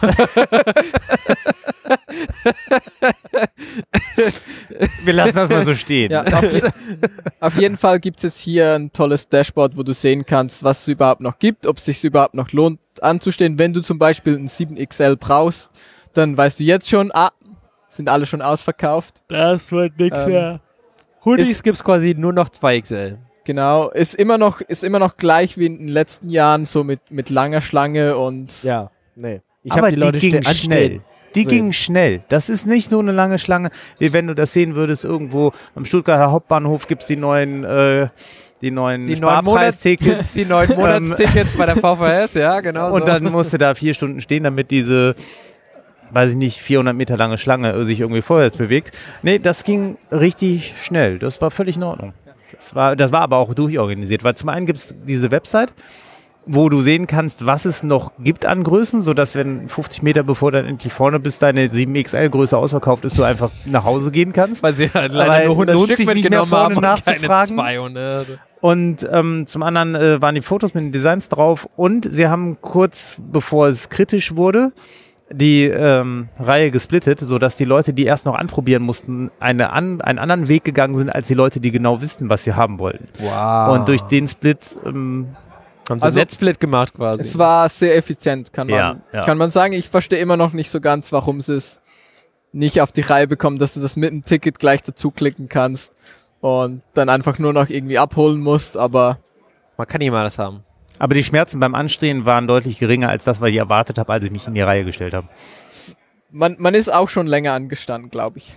Wir lassen das mal so stehen. Ja, auf, auf jeden Fall gibt es jetzt hier ein tolles Dashboard, wo du sehen kannst, was es überhaupt noch gibt, ob es sich überhaupt noch lohnt anzustehen. Wenn du zum Beispiel ein sieben X L brauchst, dann weißt du jetzt schon, ah, sind alle schon ausverkauft. Das wird nix Ähm, mehr. Hoodies Ist- gibt's quasi nur noch zwei X L. Genau, ist immer noch, ist immer noch gleich wie in den letzten Jahren, so mit, mit langer Schlange und Ja, nee. Ich aber habe die Leute gingen ste- schnell. anstehen. Die sehen. gingen schnell. Das ist nicht so eine lange Schlange, wie wenn du das sehen würdest, irgendwo am Stuttgarter Hauptbahnhof gibt es die neuen, äh, die neuen Die neuen, Monats Sparpreistickets. die neuen Monatstickets bei der V V S, ja, genau. Und so. dann musst du da vier Stunden stehen, damit diese, weiß ich nicht, vierhundert Meter lange Schlange sich irgendwie vorwärts bewegt. Nee, das ging richtig schnell. Das war völlig in Ordnung. Das war, das war aber auch durchorganisiert, weil zum einen gibt es diese Website, wo du sehen kannst, was es noch gibt an Größen, sodass, wenn fünfzig Meter bevor du dann endlich vorne bist, deine sieben X L-Größe ausverkauft ist, du einfach nach Hause gehen kannst. Weil sie halt Aber leider nur hundert lohnt Stück sich nicht mehr mitgenommen vorne haben und keine nachzufragen? zweihundert. Und ähm, zum anderen äh, waren die Fotos mit den Designs drauf und sie haben kurz bevor es kritisch wurde, die ähm, Reihe gesplittet, sodass die Leute, die erst noch anprobieren mussten, eine an, einen anderen Weg gegangen sind, als die Leute, die genau wussten, was sie haben wollten. Wow. Und durch den Split ähm, haben sie Also- ein Netzsplit gemacht quasi. es war sehr effizient, kann man, Ja, ja. kann man sagen. Ich verstehe immer noch nicht so ganz, warum sie es nicht auf die Reihe bekommen, dass du das mit dem Ticket gleich dazu klicken kannst und dann einfach nur noch irgendwie abholen musst, aber Man kann nicht mal das haben. aber die Schmerzen beim Anstehen waren deutlich geringer als das, was ich erwartet habe, als ich mich in die Reihe gestellt habe. man, man ist auch schon länger angestanden, glaube ich.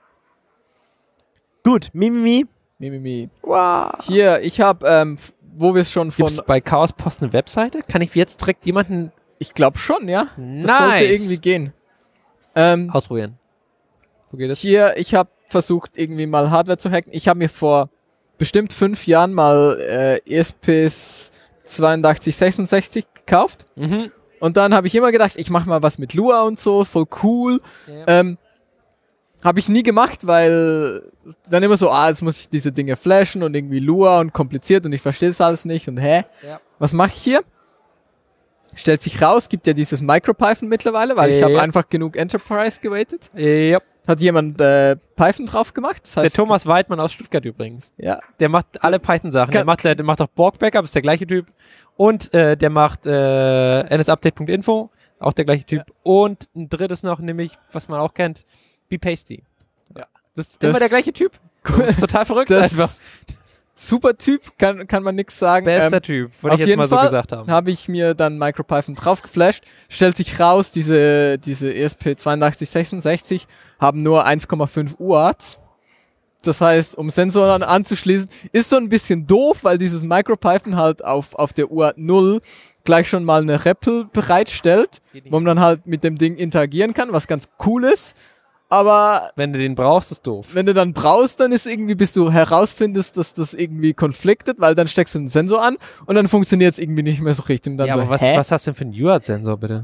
Gut, Mimimi. Mimimi. Wow. Hier, ich habe, ähm, f- wo wir es schon von, Gibt es bei Chaos Post eine Webseite? Kann ich jetzt direkt jemanden ich glaube schon, ja. Das nice sollte irgendwie gehen. Ähm, ausprobieren? Wo geht das? hier, ich habe versucht, irgendwie mal Hardware zu hacken. Ich habe mir vor bestimmt fünf Jahren mal äh, E S P S zweiundachtzig sechsundsechzig gekauft Mhm. Und dann habe ich immer gedacht, ich mache mal was mit Lua und so, voll cool. Ja. Ähm, habe ich nie gemacht, weil dann immer so, ah, jetzt muss ich diese Dinge flashen und irgendwie Lua und kompliziert und ich verstehe das alles nicht und hä? Ja. Was mache ich hier? Stellt sich raus, gibt ja dieses MicroPython mittlerweile, weil ich Ja. habe einfach genug Enterprise gewaitet. Ja. Hat jemand äh, Python drauf gemacht? Das Der heißt, Thomas Weidmann aus Stuttgart übrigens. ja, Der macht alle Python-Sachen. Der Kann- macht, der macht auch Borg-Backup, ist der gleiche Typ. Und äh, der macht äh, N S Update Punkt info, auch der gleiche Typ. Und ein drittes noch, nämlich, was man auch kennt, BePasty. Ja. Das ist Das- immer der gleiche Typ. Das ist total verrückt das einfach. super Typ, kann, kann man nix sagen. Bester Ähm, Typ, würde auf ich jetzt jeden mal so Fall gesagt haben. habe ich mir dann MicroPython drauf geflasht. Stellt sich raus, diese, diese E S P zweiundachtzig sechsundsechzig haben nur eins Komma fünf U A R T. Das heißt, um Sensoren anzuschließen, ist so ein bisschen doof, weil dieses MicroPython halt auf, auf der U A R T null gleich schon mal eine R E P L bereitstellt, wo man dann halt mit dem Ding interagieren kann, was ganz cool ist. Aber Wenn du den brauchst, ist doof. wenn du dann brauchst, dann ist irgendwie, bis du herausfindest, dass das irgendwie konfliktet, weil dann steckst du einen Sensor an und dann funktioniert es irgendwie nicht mehr so richtig. Und dann Ja, so, aber was, hä? was hast du denn für einen U A R T-Sensor, bitte?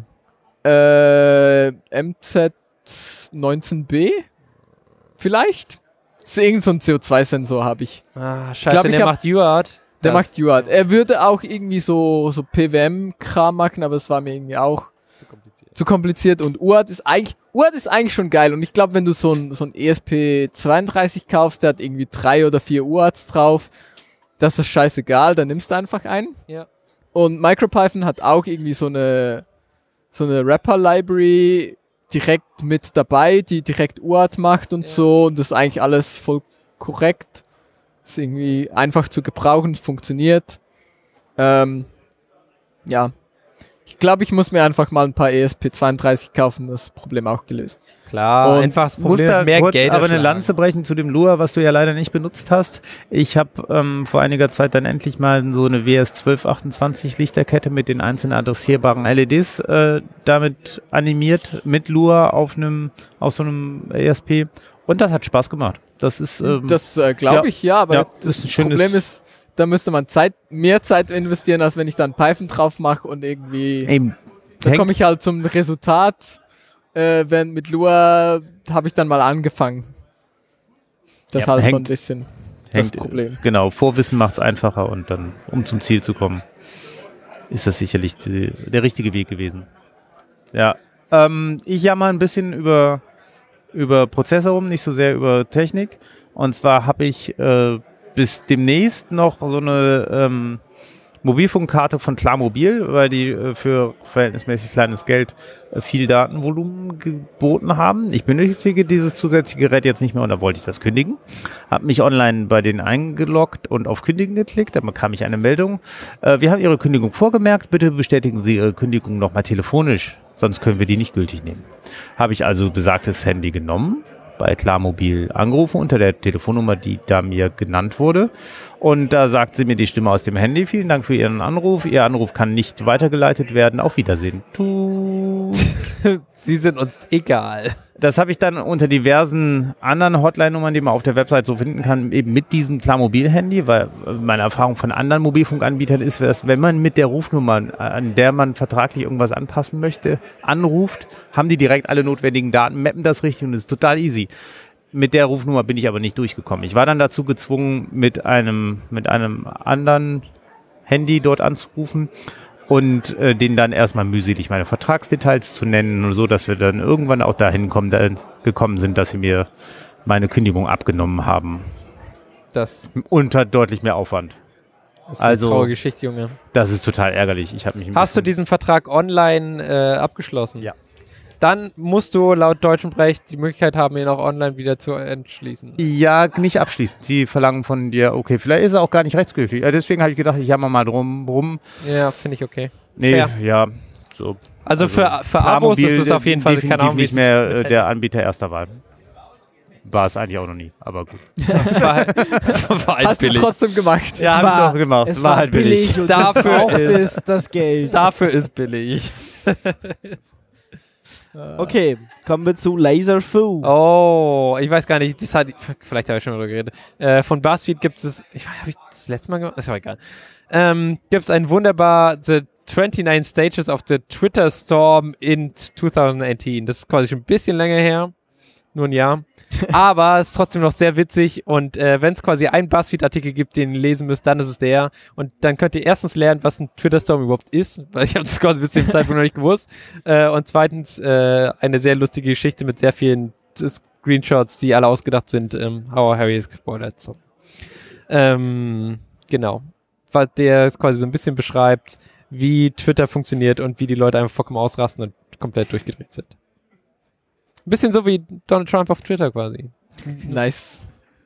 Äh, M Z neunzehn B? Vielleicht? Das ist irgend so ein C O zwei Sensor habe ich. Ah, glaub, scheiße, ich der hab- macht U A R T. Der Das- macht U A R T. Er würde auch irgendwie so, so P W M-Kram machen, aber es war mir irgendwie auch Zu kompliziert. zu kompliziert. Und U A R T ist eigentlich, U A R T ist eigentlich schon geil. Und ich glaube, wenn du so ein, so ein E S P zweiunddreißig kaufst, der hat irgendwie drei oder vier U A R Ts drauf, das ist scheißegal, dann nimmst du einfach einen. Ja. Und MicroPython hat auch irgendwie so eine, so eine Wrapper-Library direkt mit dabei, die direkt U A R T macht und Ja. so. Und das ist eigentlich alles voll korrekt. Ist irgendwie einfach zu gebrauchen, es funktioniert. Ähm, ja. Ich glaube, ich muss mir einfach mal ein paar E S P zweiunddreißig kaufen, das Problem auch gelöst. Klar, Und einfach das Muss Problem, da mehr kurz Geld aber eine erschlagen. Lanze brechen zu dem Lua, was du ja leider nicht benutzt hast. Ich habe ähm, vor einiger Zeit dann endlich mal so eine W S zwölf achtundzwanzig Lichterkette mit den einzelnen adressierbaren L E Ds äh, damit animiert mit Lua auf einem auf so einem E S P und das hat Spaß gemacht. Das ist ähm, Das äh, glaube ja. ich, ja, aber Ja, das ist ein schönes- Problem ist, da müsste man Zeit, mehr Zeit investieren, als wenn ich dann Python drauf mache und irgendwie, eben da hängt- komme ich halt zum Resultat, äh, wenn mit Lua habe ich dann mal angefangen. Das ist Ja, halt so ein hängt- bisschen das hängt, Problem. Genau, Vorwissen macht es einfacher und dann, um zum Ziel zu kommen, ist das sicherlich die, der richtige Weg gewesen. Ja, ähm, ich jammer ein bisschen über, über Prozesse rum, nicht so sehr über Technik. Und zwar habe ich äh, bis demnächst noch so eine ähm, Mobilfunkkarte von Klarmobil, weil die äh, für verhältnismäßig kleines Geld äh, viel Datenvolumen geboten haben. Ich benötige dieses zusätzliche Gerät jetzt nicht mehr und da wollte ich das kündigen. Habe mich online bei denen eingeloggt und auf Kündigen geklickt. Dann bekam ich eine Meldung. Äh, wir haben Ihre Kündigung vorgemerkt. Bitte bestätigen Sie Ihre Kündigung nochmal telefonisch, sonst können wir die nicht gültig nehmen. Habe ich also besagtes Handy genommen, bei Klarmobil angerufen unter der Telefonnummer, die da mir genannt wurde. Und da sagt sie mir die Stimme aus dem Handy, vielen Dank für Ihren Anruf. Ihr Anruf kann nicht weitergeleitet werden. Auf Wiedersehen. Tut. Sie sind uns egal. Das habe ich dann unter diversen anderen Hotline-Nummern, die man auf der Website so finden kann, eben mit diesem Klarmobil-Handy, weil meine Erfahrung von anderen Mobilfunkanbietern ist, dass wenn man mit der Rufnummer, an der man vertraglich irgendwas anpassen möchte, anruft, haben die direkt alle notwendigen Daten, mappen das richtig und es ist total easy. Mit der Rufnummer bin ich aber nicht durchgekommen. Ich war dann dazu gezwungen, mit einem, mit einem anderen Handy dort anzurufen und äh, denen dann erstmal mühselig meine Vertragsdetails zu nennen, so dass wir dann irgendwann auch dahin kommen, da, gekommen sind, dass sie mir meine Kündigung abgenommen haben. Das Unter deutlich mehr Aufwand. ist Also- eine traurige Geschichte, Junge. Das ist total ärgerlich. Ich habe mich ein Hast du bisschen- diesen Vertrag online äh, abgeschlossen? Ja. Dann musst du laut deutschem Recht die Möglichkeit haben, ihn auch online wieder zu entschließen. Ja, nicht abschließend. Sie verlangen von dir, okay, vielleicht ist er auch gar nicht rechtsgültig. Ja, deswegen habe ich gedacht, ich jammer mal drum rum. Ja, finde ich okay. Nee, Fair. ja, so. Also, für, für Abos Klarmobil ist es auf jeden Fall, definitiv keine Ahnung, wie nicht es mehr mit äh, der Anbieter erster Wahl. War es eigentlich auch noch nie, aber gut. Das war halt, war halt Hast du billig. trotzdem gemacht. Ja, war- habe ich doch gemacht. Es war, halt billig. und Dafür braucht ist- es das Geld. Dafür ist billig. Okay, kommen wir zu Laserfu. Oh, ich weiß gar nicht, das hat, vielleicht habe ich schon mal darüber geredet. Äh, von BuzzFeed gibt es, ich weiß, habe ich das letzte Mal gemacht? Das war egal. Ähm, gibt es ein wunderbar The twenty-nine Stages of the Twitter Storm in twenty eighteen. Das ist quasi schon ein bisschen länger her. Nur ein Jahr. Aber es ist trotzdem noch sehr witzig und äh, wenn es quasi einen BuzzFeed-Artikel gibt, den ihr lesen müsst, dann ist es der. Und dann könnt ihr erstens lernen, was ein Twitter-Storm überhaupt ist, weil ich habe das quasi bis zu dem Zeitpunkt noch nicht gewusst. Äh, und zweitens äh, eine sehr lustige Geschichte mit sehr vielen Screenshots, die alle ausgedacht sind. Ähm, How Harry is gespoilert. So. Ähm, genau. Weil der quasi so ein bisschen beschreibt, wie Twitter funktioniert und wie die Leute einfach vollkommen ausrasten und komplett durchgedreht sind. Ein bisschen so wie Donald Trump auf Twitter quasi. Nice.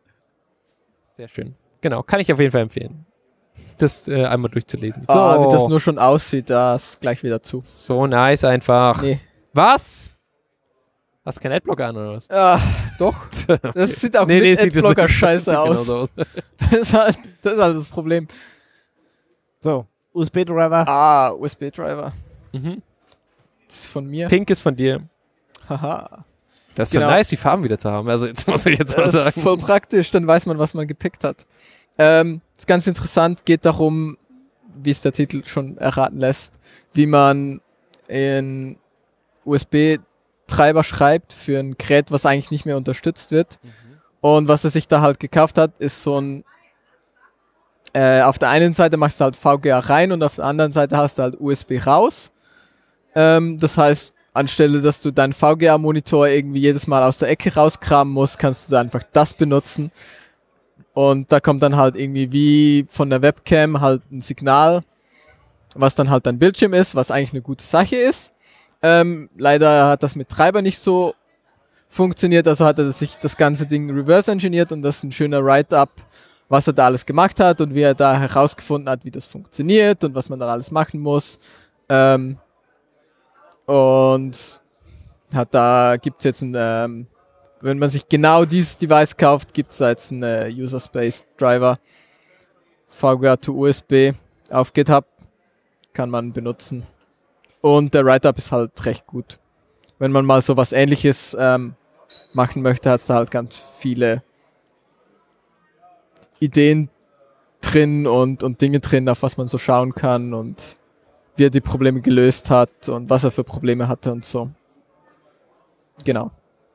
Sehr schön. Genau, kann ich auf jeden Fall empfehlen, das äh, einmal durchzulesen. So. Ah, wie das nur schon aussieht, das gleich wieder zu. So nice einfach. Nee. Was? Hast du keinen Adblocker an oder was? Ah, doch. Okay. Das sieht auch Nee, nee, mit sieht- das Adblocker sieht- scheiße sieht aus. genauso aus. Das ist, halt, das ist halt das Problem. So, U S B-Driver. Ah, U S B-Driver. Mhm. Das ist von mir. Pink ist von dir. Haha. Das ist Genau. so nice, die Farben wieder zu haben. Also jetzt muss ich jetzt mal Das ist sagen. voll praktisch, dann weiß man, was man gepickt hat. Ähm, ist ganz interessant, geht darum, wie es der Titel schon erraten lässt, wie man in U S B-Treiber schreibt für ein Gerät, was eigentlich nicht mehr unterstützt wird. Und was er sich da halt gekauft hat, ist so ein äh, auf der einen Seite machst du halt V G A rein und auf der anderen Seite hast du halt U S B raus. Ähm, das heißt, anstelle, dass du deinen V G A-Monitor irgendwie jedes Mal aus der Ecke rauskramen musst, kannst du da einfach das benutzen. Und da kommt dann halt irgendwie wie von der Webcam halt ein Signal, was dann halt dein Bildschirm ist, was eigentlich eine gute Sache ist. Ähm, leider hat das mit Treiber nicht so funktioniert, also hat er sich das ganze Ding reverse engineert und das ist ein schöner Write-up, was er da alles gemacht hat und wie er da herausgefunden hat, wie das funktioniert und was man da alles machen muss. Ähm, und hat da gibt's jetzt ein, ähm, wenn man sich genau dieses Device kauft, gibt's da jetzt einen äh, User Space Driver V G A to U S B auf GitHub, kann man benutzen. Und der Write-up ist halt recht gut. Wenn man mal so was Ähnliches ähm, machen möchte, hat's da halt ganz viele Ideen drin und, und Dinge drin, auf was man so schauen kann und wie er die Probleme gelöst hat und was er für Probleme hatte und so. Genau.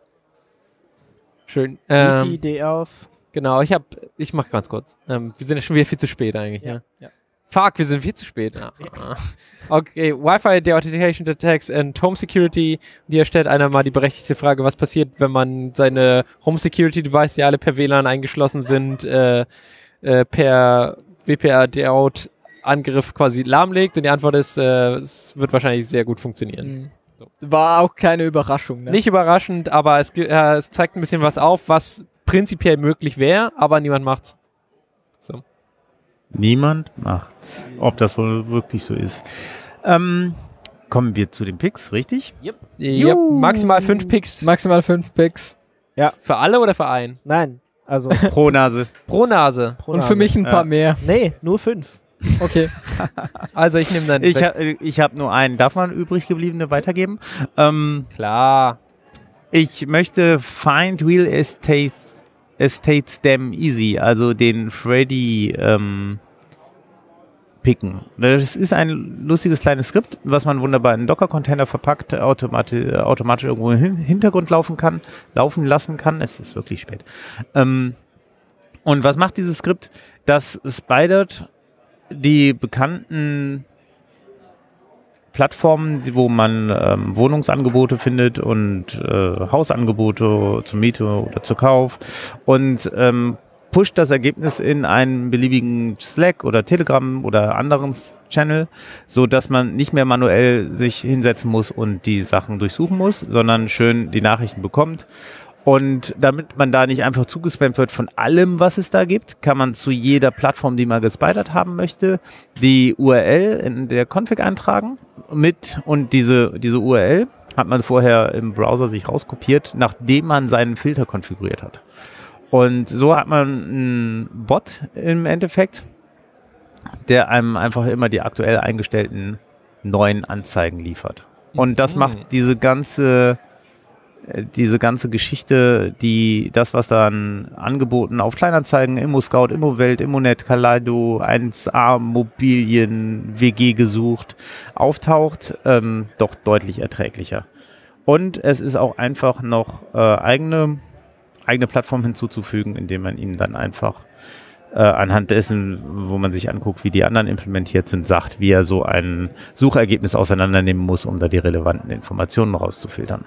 Schön. Ähm, Ähm, Idee auf. genau, ich hab, ich mach ganz kurz. Ähm, wir sind ja schon wieder viel zu spät eigentlich, Ja, ja. ja. Fuck, wir sind viel zu spät. Ah. Okay, Wi-Fi Deauthentication Attacks and Home Security. Hier stellt einer mal die berechtigte Frage, was passiert, wenn man seine Home Security Device, die alle per W L A N eingeschlossen sind, äh, äh, per W P A Deaut Angriff quasi lahmlegt. Und die Antwort ist, äh, es wird wahrscheinlich sehr gut funktionieren. Mhm. War auch keine Überraschung, ne? Nicht überraschend, aber es, ge- äh, es zeigt ein bisschen was auf, was prinzipiell möglich wäre, aber niemand macht's. So. Niemand macht's. Ob das wohl wirklich so ist. Ähm, kommen wir zu den Picks, richtig? Ja, maximal fünf Picks. Maximal fünf Picks. Für alle oder für einen? Nein, also Pro Nase. Pro Nase. pro Und Nase. für mich ein Ja. paar mehr. Nee, nur fünf. Okay. Also ich nehme dann. Ich, ha ich habe nur einen. Darf man übrig gebliebene weitergeben? Ähm, Klar. ich möchte Find Real Estate, Estate Stem Easy, also den Freddy ähm, picken. Das ist ein lustiges kleines Skript, was man wunderbar in einen Docker-Container verpackt, automati automatisch irgendwo im Hintergrund laufen kann, laufen lassen kann. Es ist wirklich spät. Ähm, und was macht dieses Skript? Das spidert die bekannten Plattformen, wo man ähm, Wohnungsangebote findet und äh, Hausangebote zur Miete oder zur Kauf und ähm, pusht das Ergebnis in einen beliebigen Slack oder Telegram oder anderen Channel, so dass man nicht mehr manuell sich hinsetzen muss und die Sachen durchsuchen muss, sondern schön die Nachrichten bekommt. Und damit man da nicht einfach zugespammt wird von allem, was es da gibt, kann man zu jeder Plattform, die man gespidert haben möchte, die U R L in der Config eintragen mit und diese, diese U R L hat man vorher im Browser sich rauskopiert, nachdem man seinen Filter konfiguriert hat. Und so hat man einen Bot im Endeffekt, der einem einfach immer die aktuell eingestellten neuen Anzeigen liefert. Und das macht diese ganze diese ganze Geschichte, die das, was dann angeboten auf Kleinanzeigen, Immo-Scout, Immowelt, Immonet, Kaleido, eins A Mobilien, W G gesucht, auftaucht, ähm, doch deutlich erträglicher. Und es ist auch einfach noch äh, eigene, eigene Plattform hinzuzufügen, indem man ihnen dann einfach äh, anhand dessen, wo man sich anguckt, wie die anderen implementiert sind, sagt, wie er so ein Suchergebnis auseinandernehmen muss, um da die relevanten Informationen rauszufiltern.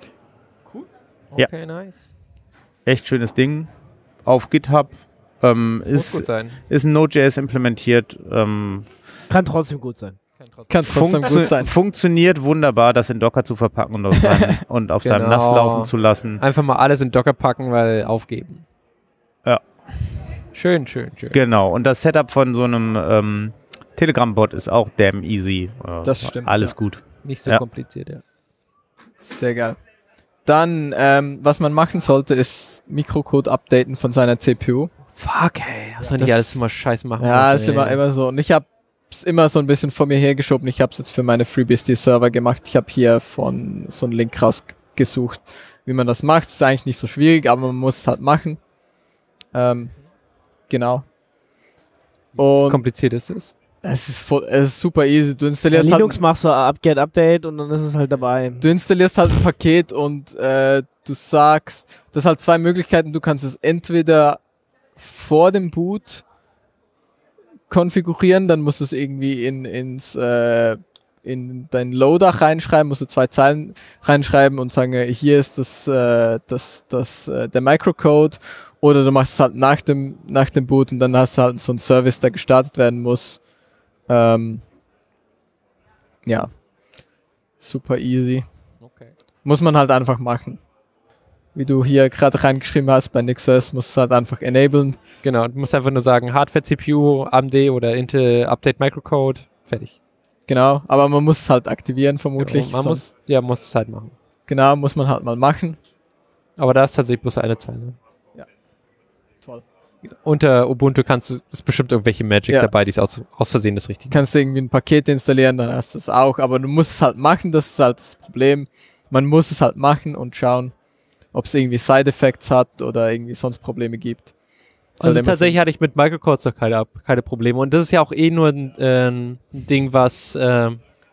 Okay, Ja. nice. Echt schönes Ding. Auf GitHub ähm, Muss ist, gut sein. ist ein Node.js implementiert. Ähm, Kann trotzdem gut sein. Kann trotzdem. Kann trotzdem funktio- gut sein. Funktioniert wunderbar, das in Docker zu verpacken und auf seinem, und auf seinem Genau. N A S laufen zu lassen. Einfach mal alles in Docker packen, weil aufgeben. Ja. Schön, schön, schön. Genau. Und das Setup von so einem ähm, Telegram-Bot ist auch damn easy. Äh, Das stimmt, Alles ja. gut. Nicht so Ja. kompliziert, ja. Sehr geil. Dann, ähm, was man machen sollte, ist Mikrocode updaten von seiner C P U. Fuck, ey. Was soll Das- ich alles immer scheiß machen? Ja, muss, ist ey. immer, immer so. Und ich habe es immer so ein bisschen vor mir hergeschoben. Ich habe es jetzt für meine FreeBSD-Server gemacht. Ich habe hier von so einen Link rausgesucht, wie man das macht. Ist eigentlich nicht so schwierig, aber man muss es halt machen. Ähm, genau. Wie Und kompliziert ist es? es ist, voll, es ist super easy. Du Bei installierst Linux halt, machst du Upgrade Update und dann ist es halt dabei. du installierst halt ein Paket und äh, du sagst, du hast halt zwei Möglichkeiten. Du kannst es entweder vor dem Boot konfigurieren, dann musst du es irgendwie in, ins, äh, in dein Loader reinschreiben, musst du zwei Zeilen reinschreiben und sagen, äh, hier ist das, äh, das, das, äh, der Microcode, oder du machst es halt nach dem, nach dem Boot und dann hast du halt so einen Service, der gestartet werden muss. Ähm, ja. Super easy. Okay. Muss man halt einfach machen. Wie du hier gerade reingeschrieben hast, bei NixOS musst du es halt einfach enablen. Genau, du musst einfach nur sagen, Hardware-C P U, A M D oder Intel Update Microcode, fertig. Genau, aber man muss es halt aktivieren vermutlich. Genau, man sonst- muss, ja, muss es halt machen. Genau, muss man halt mal machen. Aber da ist tatsächlich bloß eine Zeile. Toll. Unter Ubuntu kannst du, ist bestimmt irgendwelche Magic Ja. dabei, die ist aus, aus Versehen das Richtige. Kannst du irgendwie ein Paket installieren, dann hast du es auch. Aber du musst es halt machen, das ist halt das Problem. Man muss es halt machen und schauen, ob es irgendwie Side-Effects hat oder irgendwie sonst Probleme gibt. Also Sollte man tatsächlich hatte ich mit Microcodes noch keine, keine Probleme. Und das ist ja auch eh nur ein, äh, ein Ding, was, äh,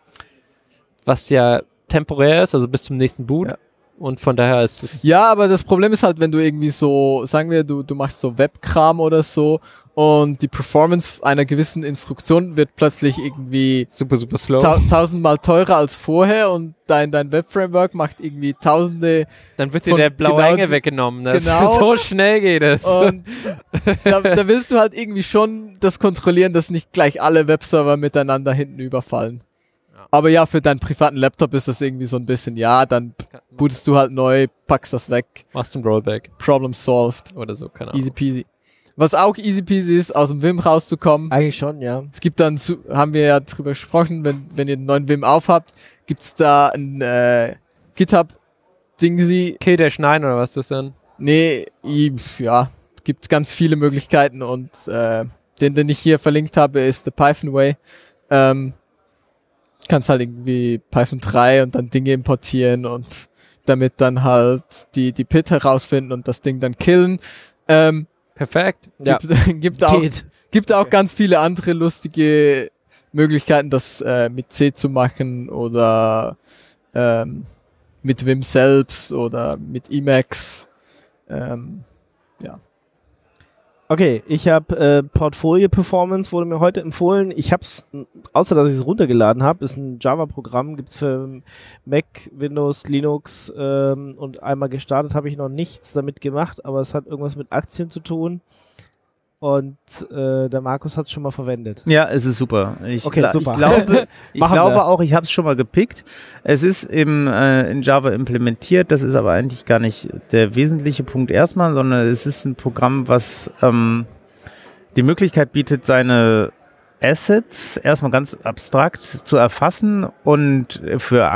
was ja temporär ist, also bis zum nächsten Boot. Ja. Und von daher ist es... Ja, aber das Problem ist halt, wenn du irgendwie so, sagen wir, du, du machst so Webkram oder so und die Performance einer gewissen Instruktion wird plötzlich irgendwie super, super slow. tau tausendmal teurer als vorher und dein, dein Web-Framework macht irgendwie tausende Dann wird dir von der blaue genau Engel die- weggenommen. Das genau. So schnell geht es. und da, da willst du halt irgendwie schon das kontrollieren, dass nicht gleich alle Webserver miteinander hinten überfallen. Ja. Aber ja, für deinen privaten Laptop ist das irgendwie so ein bisschen, ja, dann bootest du halt neu, packst das weg, Machst du ein Rollback Problem solved. oder so, keine Ahnung. Easy peasy. Was auch easy peasy ist, aus dem Vim rauszukommen. Eigentlich schon, ja. Es gibt dann, zu, haben wir ja drüber gesprochen, wenn, wenn ihr einen neuen Vim aufhabt, gibt's da ein äh, GitHub-Dingsy. K neun oder was ist das dann? Nee, i- ja, gibt ganz viele Möglichkeiten und äh, den, den ich hier verlinkt habe, ist The Python Way. Ähm, kannst halt irgendwie Python drei und dann Dinge importieren und damit dann halt die, die P I T herausfinden und das Ding dann killen. Ähm, Perfekt. Ja. Gibt, gibt auch, Geht. gibt auch Okay. ganz viele andere lustige Möglichkeiten, das äh, mit C zu machen oder ähm, mit Vim selbst oder mit Emacs. Ähm, Okay, ich habe äh, Portfolio Performance, wurde mir heute empfohlen. Ich habe es, außer dass ich es runtergeladen habe, ist ein Java-Programm, gibt es für Mac, Windows, Linux ähm, und einmal gestartet habe ich noch nichts damit gemacht, aber es hat irgendwas mit Aktien zu tun und äh, der Markus hat es schon mal verwendet. Ja, es ist super. Ich, Okay, gla- super. ich glaube, ich Machen glaube wir. auch, ich habe es schon mal gepickt. Es ist im, äh, in Java implementiert. Das ist aber eigentlich gar nicht der wesentliche Punkt erstmal, sondern es ist ein Programm, was ähm, die Möglichkeit bietet, seine Assets erstmal ganz abstrakt zu erfassen und für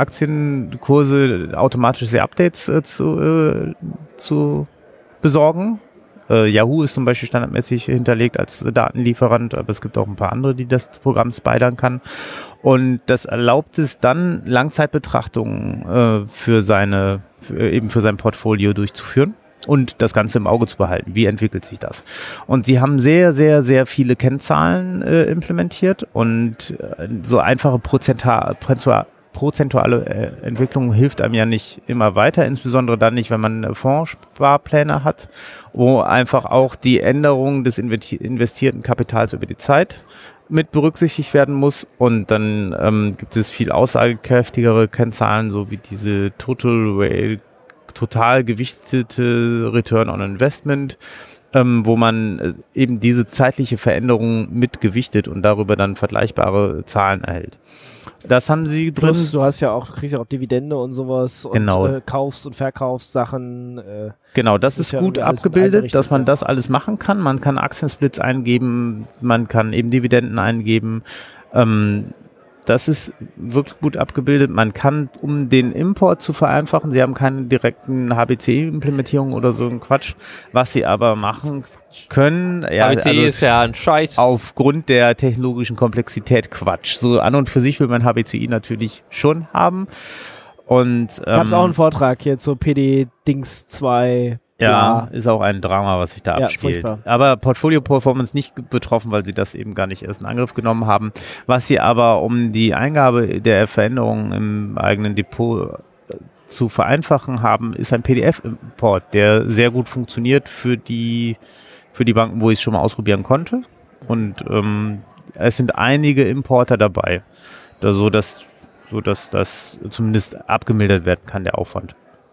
Aktienkurse automatische Updates äh, zu, äh, zu besorgen. Äh, Yahoo ist zum Beispiel standardmäßig hinterlegt als Datenlieferant, aber es gibt auch ein paar andere, die das Programm spidern kann. Und das erlaubt es dann, Langzeitbetrachtungen äh, für seine, für, eben für sein Portfolio durchzuführen und das Ganze im Auge zu behalten. Wie entwickelt sich das? Und sie haben sehr, sehr, sehr viele Kennzahlen äh, implementiert und äh, so einfache Prozentar, prozentuale äh, Entwicklung hilft einem ja nicht immer weiter, insbesondere dann nicht, wenn man Fondssparpläne hat, wo einfach auch die Änderung des investierten Kapitals über die Zeit mit berücksichtigt werden muss. Und dann ähm, gibt es viel aussagekräftigere Kennzahlen, so wie diese Total total gewichtete Return on Investment, ähm, wo man äh, eben diese zeitliche Veränderung mitgewichtet und darüber dann vergleichbare Zahlen erhält. Das haben sie drin. Plus, du hast ja auch, du kriegst ja auch Dividende und sowas und genau. äh, Kaufs- und Verkaufssachen. Äh, genau, das, das ist, ist gut ja abgebildet, dass man ja. das alles machen kann. Man kann Aktiensplits eingeben, man kann eben Dividenden eingeben. Ähm, Das ist wirklich gut abgebildet. Man kann, um den Import zu vereinfachen, sie haben keine direkten H B C I-Implementierungen oder so ein Quatsch, was sie aber machen können. Ja, H B C I also ist ja ein Scheiß. Aufgrund der technologischen Komplexität Quatsch. So an und für sich will man H B C I natürlich schon haben. Und ähm, gab es auch einen Vortrag hier zu P D Dings zwei. Ja, ja, ist auch ein Drama, was sich da ja, abspielt. furchtbar. Aber Portfolio Performance nicht betroffen, weil sie das eben gar nicht erst in Angriff genommen haben. Was sie aber, um die Eingabe der Veränderungen im eigenen Depot zu vereinfachen haben, ist ein P D F-Import, der sehr gut funktioniert für die, für die Banken, wo ich es schon mal ausprobieren konnte. Und ähm, es sind einige Importer dabei, da so dass, so dass das zumindest abgemildert werden kann, der Aufwand.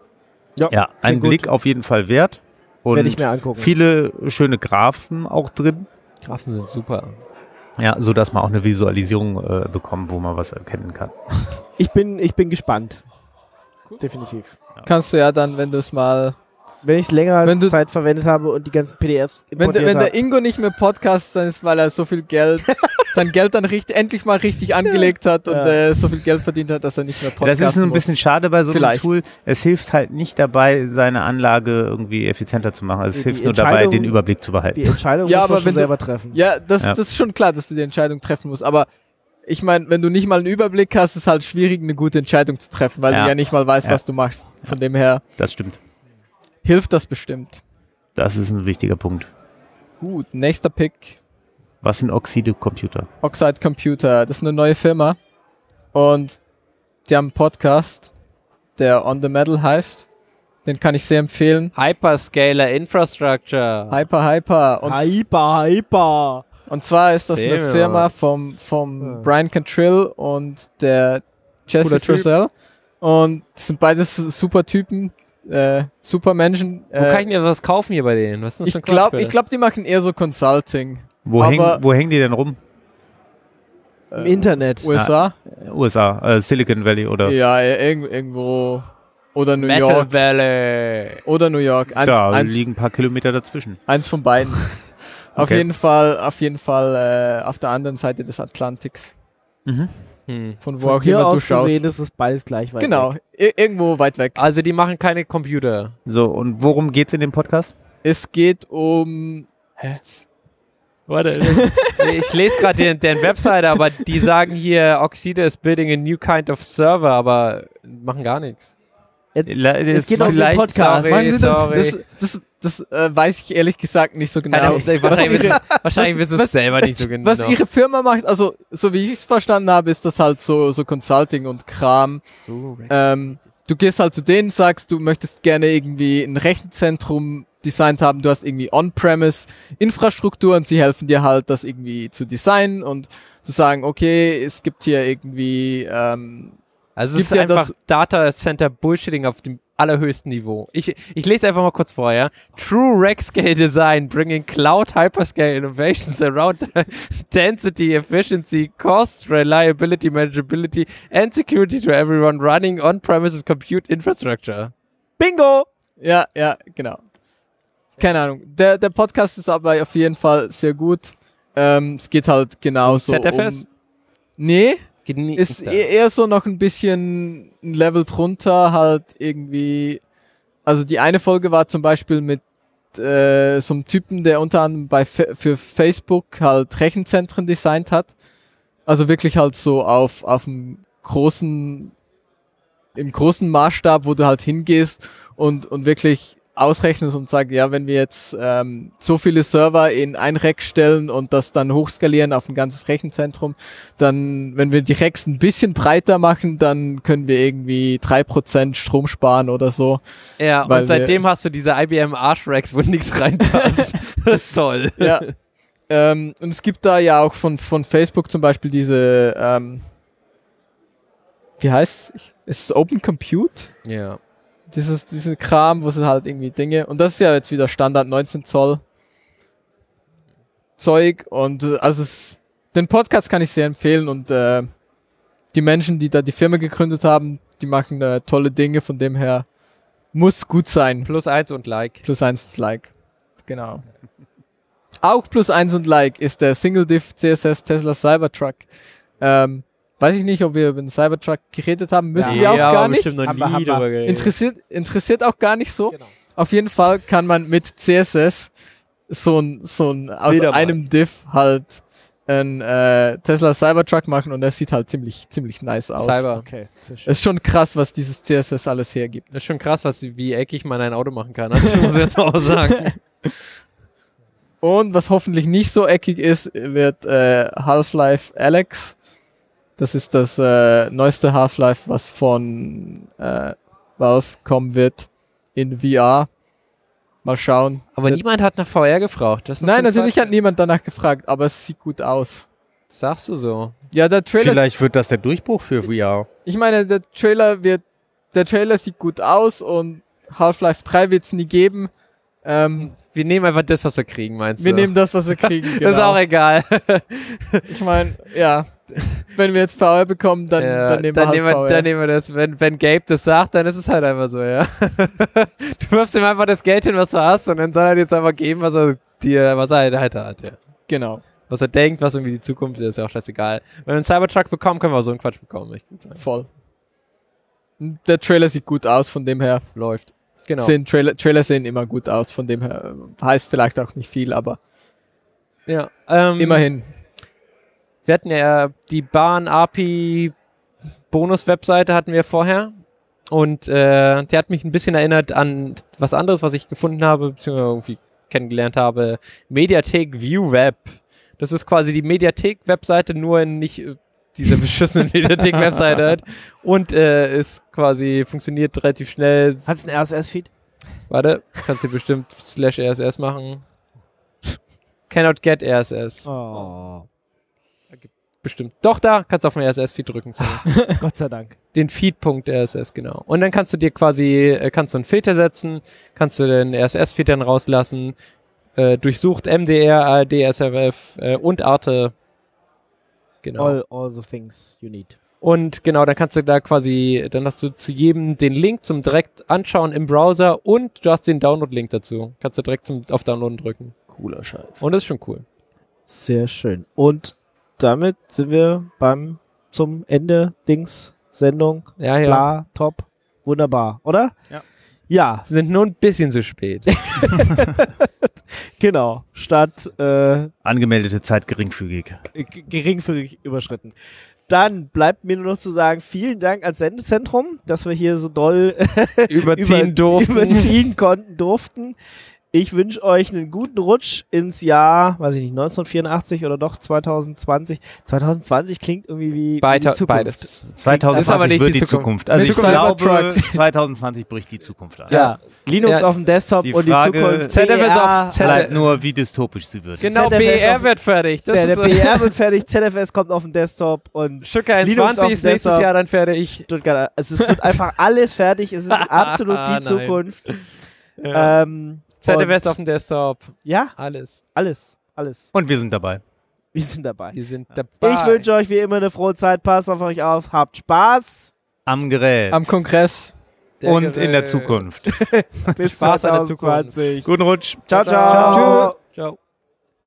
Ja, ja ein gut. Blick auf jeden Fall wert. Und werde ich mir angucken. Viele schöne Graphen auch drin. Graphen sind super. Ja, so dass man auch eine Visualisierung äh, bekommt, wo man was erkennen kann. Ich bin, ich bin gespannt. Cool. Definitiv. Ja. Kannst du ja dann, wenn du es mal... Wenn ich es länger wenn du, Zeit verwendet habe und die ganzen P D Fs importiert Wenn, wenn der Ingo nicht mehr Podcast ist, weil er so viel Geld, sein Geld dann richtig, endlich mal richtig angelegt hat und ja. äh, so viel Geld verdient hat, dass er nicht mehr Podcast Das ist ein muss. bisschen schade bei so Vielleicht. einem Tool. Es hilft halt nicht dabei, seine Anlage irgendwie effizienter zu machen. Also es die hilft nur dabei, den Überblick zu behalten. Die Entscheidung ja, muss aber man schon wenn selber du, treffen. Ja, das, ja, das ist schon klar, dass du die Entscheidung treffen musst. Aber ich meine, wenn du nicht mal einen Überblick hast, ist es halt schwierig, eine gute Entscheidung zu treffen, weil ja. du ja nicht mal weißt, ja. was du machst. Von dem her das stimmt. hilft das bestimmt. Das ist ein wichtiger Punkt. Gut, nächster Pick. Was sind Oxide-Computer? Oxide Computer, das ist eine neue Firma. Und die haben einen Podcast, der On The Metal heißt. Den kann ich sehr empfehlen. Hyperscaler Infrastructure. Hyper, Hyper. Und hyper, Hyper. Und zwar ist das Sehr eine Firma vom, vom ja. Brian Cantrill und der Jesse Trussell. Und das sind beides super Typen, äh, super Menschen. Wo äh, kann ich denn was kaufen hier bei denen? Was ist das für ein Ich glaube, ich glaub, die machen eher so Consulting. Wo, häng, wo hängen die denn rum? Im äh, Internet. U S A? Ja, U S A, äh, Silicon Valley oder? Ja, irg irgendwo. Oder New Metal York. Valley. Oder New York. Eins, da eins, liegen ein paar Kilometer dazwischen. Eins von beiden. Auf Okay. jeden Fall, auf jeden Fall äh, auf der anderen Seite des Atlantiks. Mhm. Hm. Von wo Von auch hier immer du aus schaust. gesehen ist es beides gleich weit Genau, weg. ir irgendwo weit weg. Also die machen keine Computer. So, und worum geht's in dem Podcast? Es geht um... Hä? Warte, ich lese gerade deren, deren Webseite, aber die sagen hier, Oxide is building a new kind of server, aber machen gar nichts. Jetzt, La- es das geht um den vielleicht- Podcast. sorry. Meinen Sie sorry. Das, das, das, das äh, weiß ich ehrlich gesagt nicht so genau. Keine, Was wahrscheinlich ihre- wissen- wahrscheinlich wissen sie es selber nicht so genau. Was ihre Firma macht, also so wie ich es verstanden habe, ist das halt so, so Consulting und Kram. Ähm, du gehst halt zu denen, sagst, du möchtest gerne irgendwie ein Rechenzentrum designt haben, du hast irgendwie On-Premise Infrastruktur und sie helfen dir halt, das irgendwie zu designen und zu sagen, okay, es gibt hier irgendwie ähm, Also es gibt ist ja einfach das- Data Center Bullshitting auf dem allerhöchsten Niveau. Ich, ich lese einfach mal kurz vor, ja. True Rack Scale Design, bringing Cloud Hyperscale Innovations around density, efficiency, cost, reliability, manageability and security to everyone running on-premises compute infrastructure. Bingo! Ja, ja, genau. Keine Ahnung. Der, der Podcast ist aber auf jeden Fall sehr gut. Ähm, es geht halt genauso Z F S? um... Nee, Geht nie- ist da. e- eher so noch ein bisschen ein Level drunter, halt irgendwie... Also die eine Folge war zum Beispiel mit äh, so einem Typen, der unter anderem bei Fe- für Facebook halt Rechenzentren designt hat. Also wirklich halt so auf auf einem großen, im großen Maßstab, wo du halt hingehst und und wirklich ausrechnest und sagst, ja, wenn wir jetzt ähm, so viele Server in ein Rack stellen und das dann hochskalieren auf ein ganzes Rechenzentrum, dann, wenn wir die Racks ein bisschen breiter machen, dann können wir irgendwie drei Prozent Strom sparen oder so. Ja, Weil und seitdem hast du diese I B M Arsch-Racks, wo nichts reinpasst. Toll. Ja. ähm, und es gibt da ja auch von, von Facebook zum Beispiel diese, ähm, wie heißt es? Ist es Open Compute? Ja. Dieses, diese Kram, wo sie halt irgendwie Dinge, und das ist ja jetzt wieder Standard neunzehn Zoll Zeug, und äh, also es, den Podcast kann ich sehr empfehlen, und äh, die Menschen, die da die Firma gegründet haben, die machen äh, tolle Dinge, von dem her muss gut sein. Plus eins und Like. Plus eins und Like. Genau. Auch plus eins und Like ist der Single-Diff C S S Tesla Cybertruck. Ähm, weiß ich nicht, ob wir über den Cybertruck geredet haben. Müssen Ja. wir auch Ja, gar aber nicht. bestimmt noch Haben wir- nie haben wir. drüber geredet. Interessiert, interessiert auch gar nicht so. Genau. Auf jeden Fall kann man mit C S S so ein, so ein aus Bilder einem Diff halt ein äh, Tesla Cybertruck machen, und das sieht halt ziemlich, ziemlich nice aus. Cyber. Okay, sehr schön. Es ist schon krass, was dieses C S S alles hergibt. Das ist schon krass, was, wie eckig man ein Auto machen kann. Also, das muss ich jetzt mal auch sagen. Und was hoffentlich nicht so eckig ist, wird äh, Half-Life Alyx. Das ist das äh, neueste Half-Life, was von äh, Valve kommen wird in V R. Mal schauen. Aber Wird- niemand hat nach V R gefragt. Das ist Nein, so natürlich Quatsch. hat niemand danach gefragt, aber es sieht gut aus. Sagst du so. Ja, der Trailer. Vielleicht wird das der Durchbruch für V R. Ich meine, der Trailer wird, der Trailer sieht gut aus, und Half-Life drei wird es nie geben. Ähm, Wir nehmen einfach das, was wir kriegen, meinst wir du? nehmen das, was wir kriegen. Genau. Das ist auch egal. Ich meine, ja, wenn wir jetzt V R bekommen, dann, Ja, dann nehmen wir dann halt nehmen wir, V R. dann nehmen wir das. Wenn, wenn Gabe das sagt, dann ist es halt einfach so, ja. Du wirfst ihm einfach das Geld hin, was du hast, und dann soll er dir jetzt einfach geben, was er dir, was er halt, halt hat, ja. Genau. Was er denkt, was irgendwie die Zukunft ist, ist ja auch scheißegal. Wenn wir einen Cybertruck bekommen, können wir auch so einen Quatsch bekommen. Ich würde sagen. Voll. Und der Trailer sieht gut aus, von dem her Läuft. Genau. sehen Trailer, Trailer sehen immer gut aus, von dem her äh, heißt vielleicht auch nicht viel, aber Ja. Ähm, immerhin. Wir hatten ja die Bahn-A P I-Bonus-Webseite hatten wir vorher. Und äh, die hat mich ein bisschen erinnert an was anderes, was ich gefunden habe, beziehungsweise irgendwie kennengelernt habe. Mediathek View Web. Das ist quasi die Mediathek-Webseite, nur in nicht äh, dieser beschissenen Mediathek-Webseite hat. Und äh, ist quasi, funktioniert relativ schnell. Hat es einen R S S-Feed? Warte, kannst du bestimmt slash R S S machen. Cannot get R S S. Oh. Bestimmt. Doch, da kannst du auf den R S S-Feed drücken. So. Gott sei Dank. Den Feed.R S S, genau. Und dann kannst du dir quasi, äh, kannst du einen Filter setzen, kannst du den R S S-Feed dann rauslassen, äh, durchsucht M D R, A R D, S R F äh, und Arte. Genau. All, all the things you need. Und genau, dann kannst du da quasi, dann hast du zu jedem den Link zum direkt anschauen im Browser, und du hast den Download-Link dazu. Kannst du direkt zum, auf Downloaden drücken. Cooler Scheiß. Und das ist schon cool. Sehr schön. Und damit sind wir beim zum Ende Dings Sendung. Ja, ja. Bla, top. Wunderbar, oder? Ja. Ja, Sie sind nur ein bisschen zu spät. genau. Statt äh, Angemeldete Zeit geringfügig. g- geringfügig überschritten. Dann bleibt mir nur noch zu sagen, vielen Dank als Sendezentrum, dass wir hier so doll Überziehen über, durften. überziehen konnten, durften. Ich wünsche euch einen guten Rutsch ins Jahr, weiß ich nicht, neunzehnhundertvierundachtzig oder doch zweitausendzwanzig. zweitausendzwanzig klingt irgendwie wie, wie Beide, die Zukunft. beides. zweitausendzwanzig Ist aber nicht wird die die Zukunft. Zukunft. Also Mit ich glaube, Cybertrucks. zweitausendzwanzig bricht die Zukunft an. Ja, Linux Ja. auf dem Desktop Die und die Frage- Zukunft. Z F S auf Z F S. Bleibt nur, wie dystopisch sie wird. Genau, Z F S B R auf- wird fertig. Das der ist der B R wird fertig, Z F S kommt auf den Desktop und Stück Linux auf einundzwanzig ist dem nächstes Desktop. Jahr dann fertig. Stuttgart. Also es wird einfach alles fertig. Es ist absolut die Nein. Zukunft. Ja. Ähm, Z F S und- auf dem Desktop. Ja, Alles. alles, alles. Und wir sind dabei. Wir sind dabei. Wir sind dabei. Ich wünsche euch wie immer eine frohe Zeit. Passt auf euch auf. Habt Spaß. Am Gerät. Am Kongress. Der und Gerät. in der Zukunft. Bis Spaß an der zweitausendzwanzig. Guten Rutsch. Ciao, ciao. Ciao. ciao. Ciao.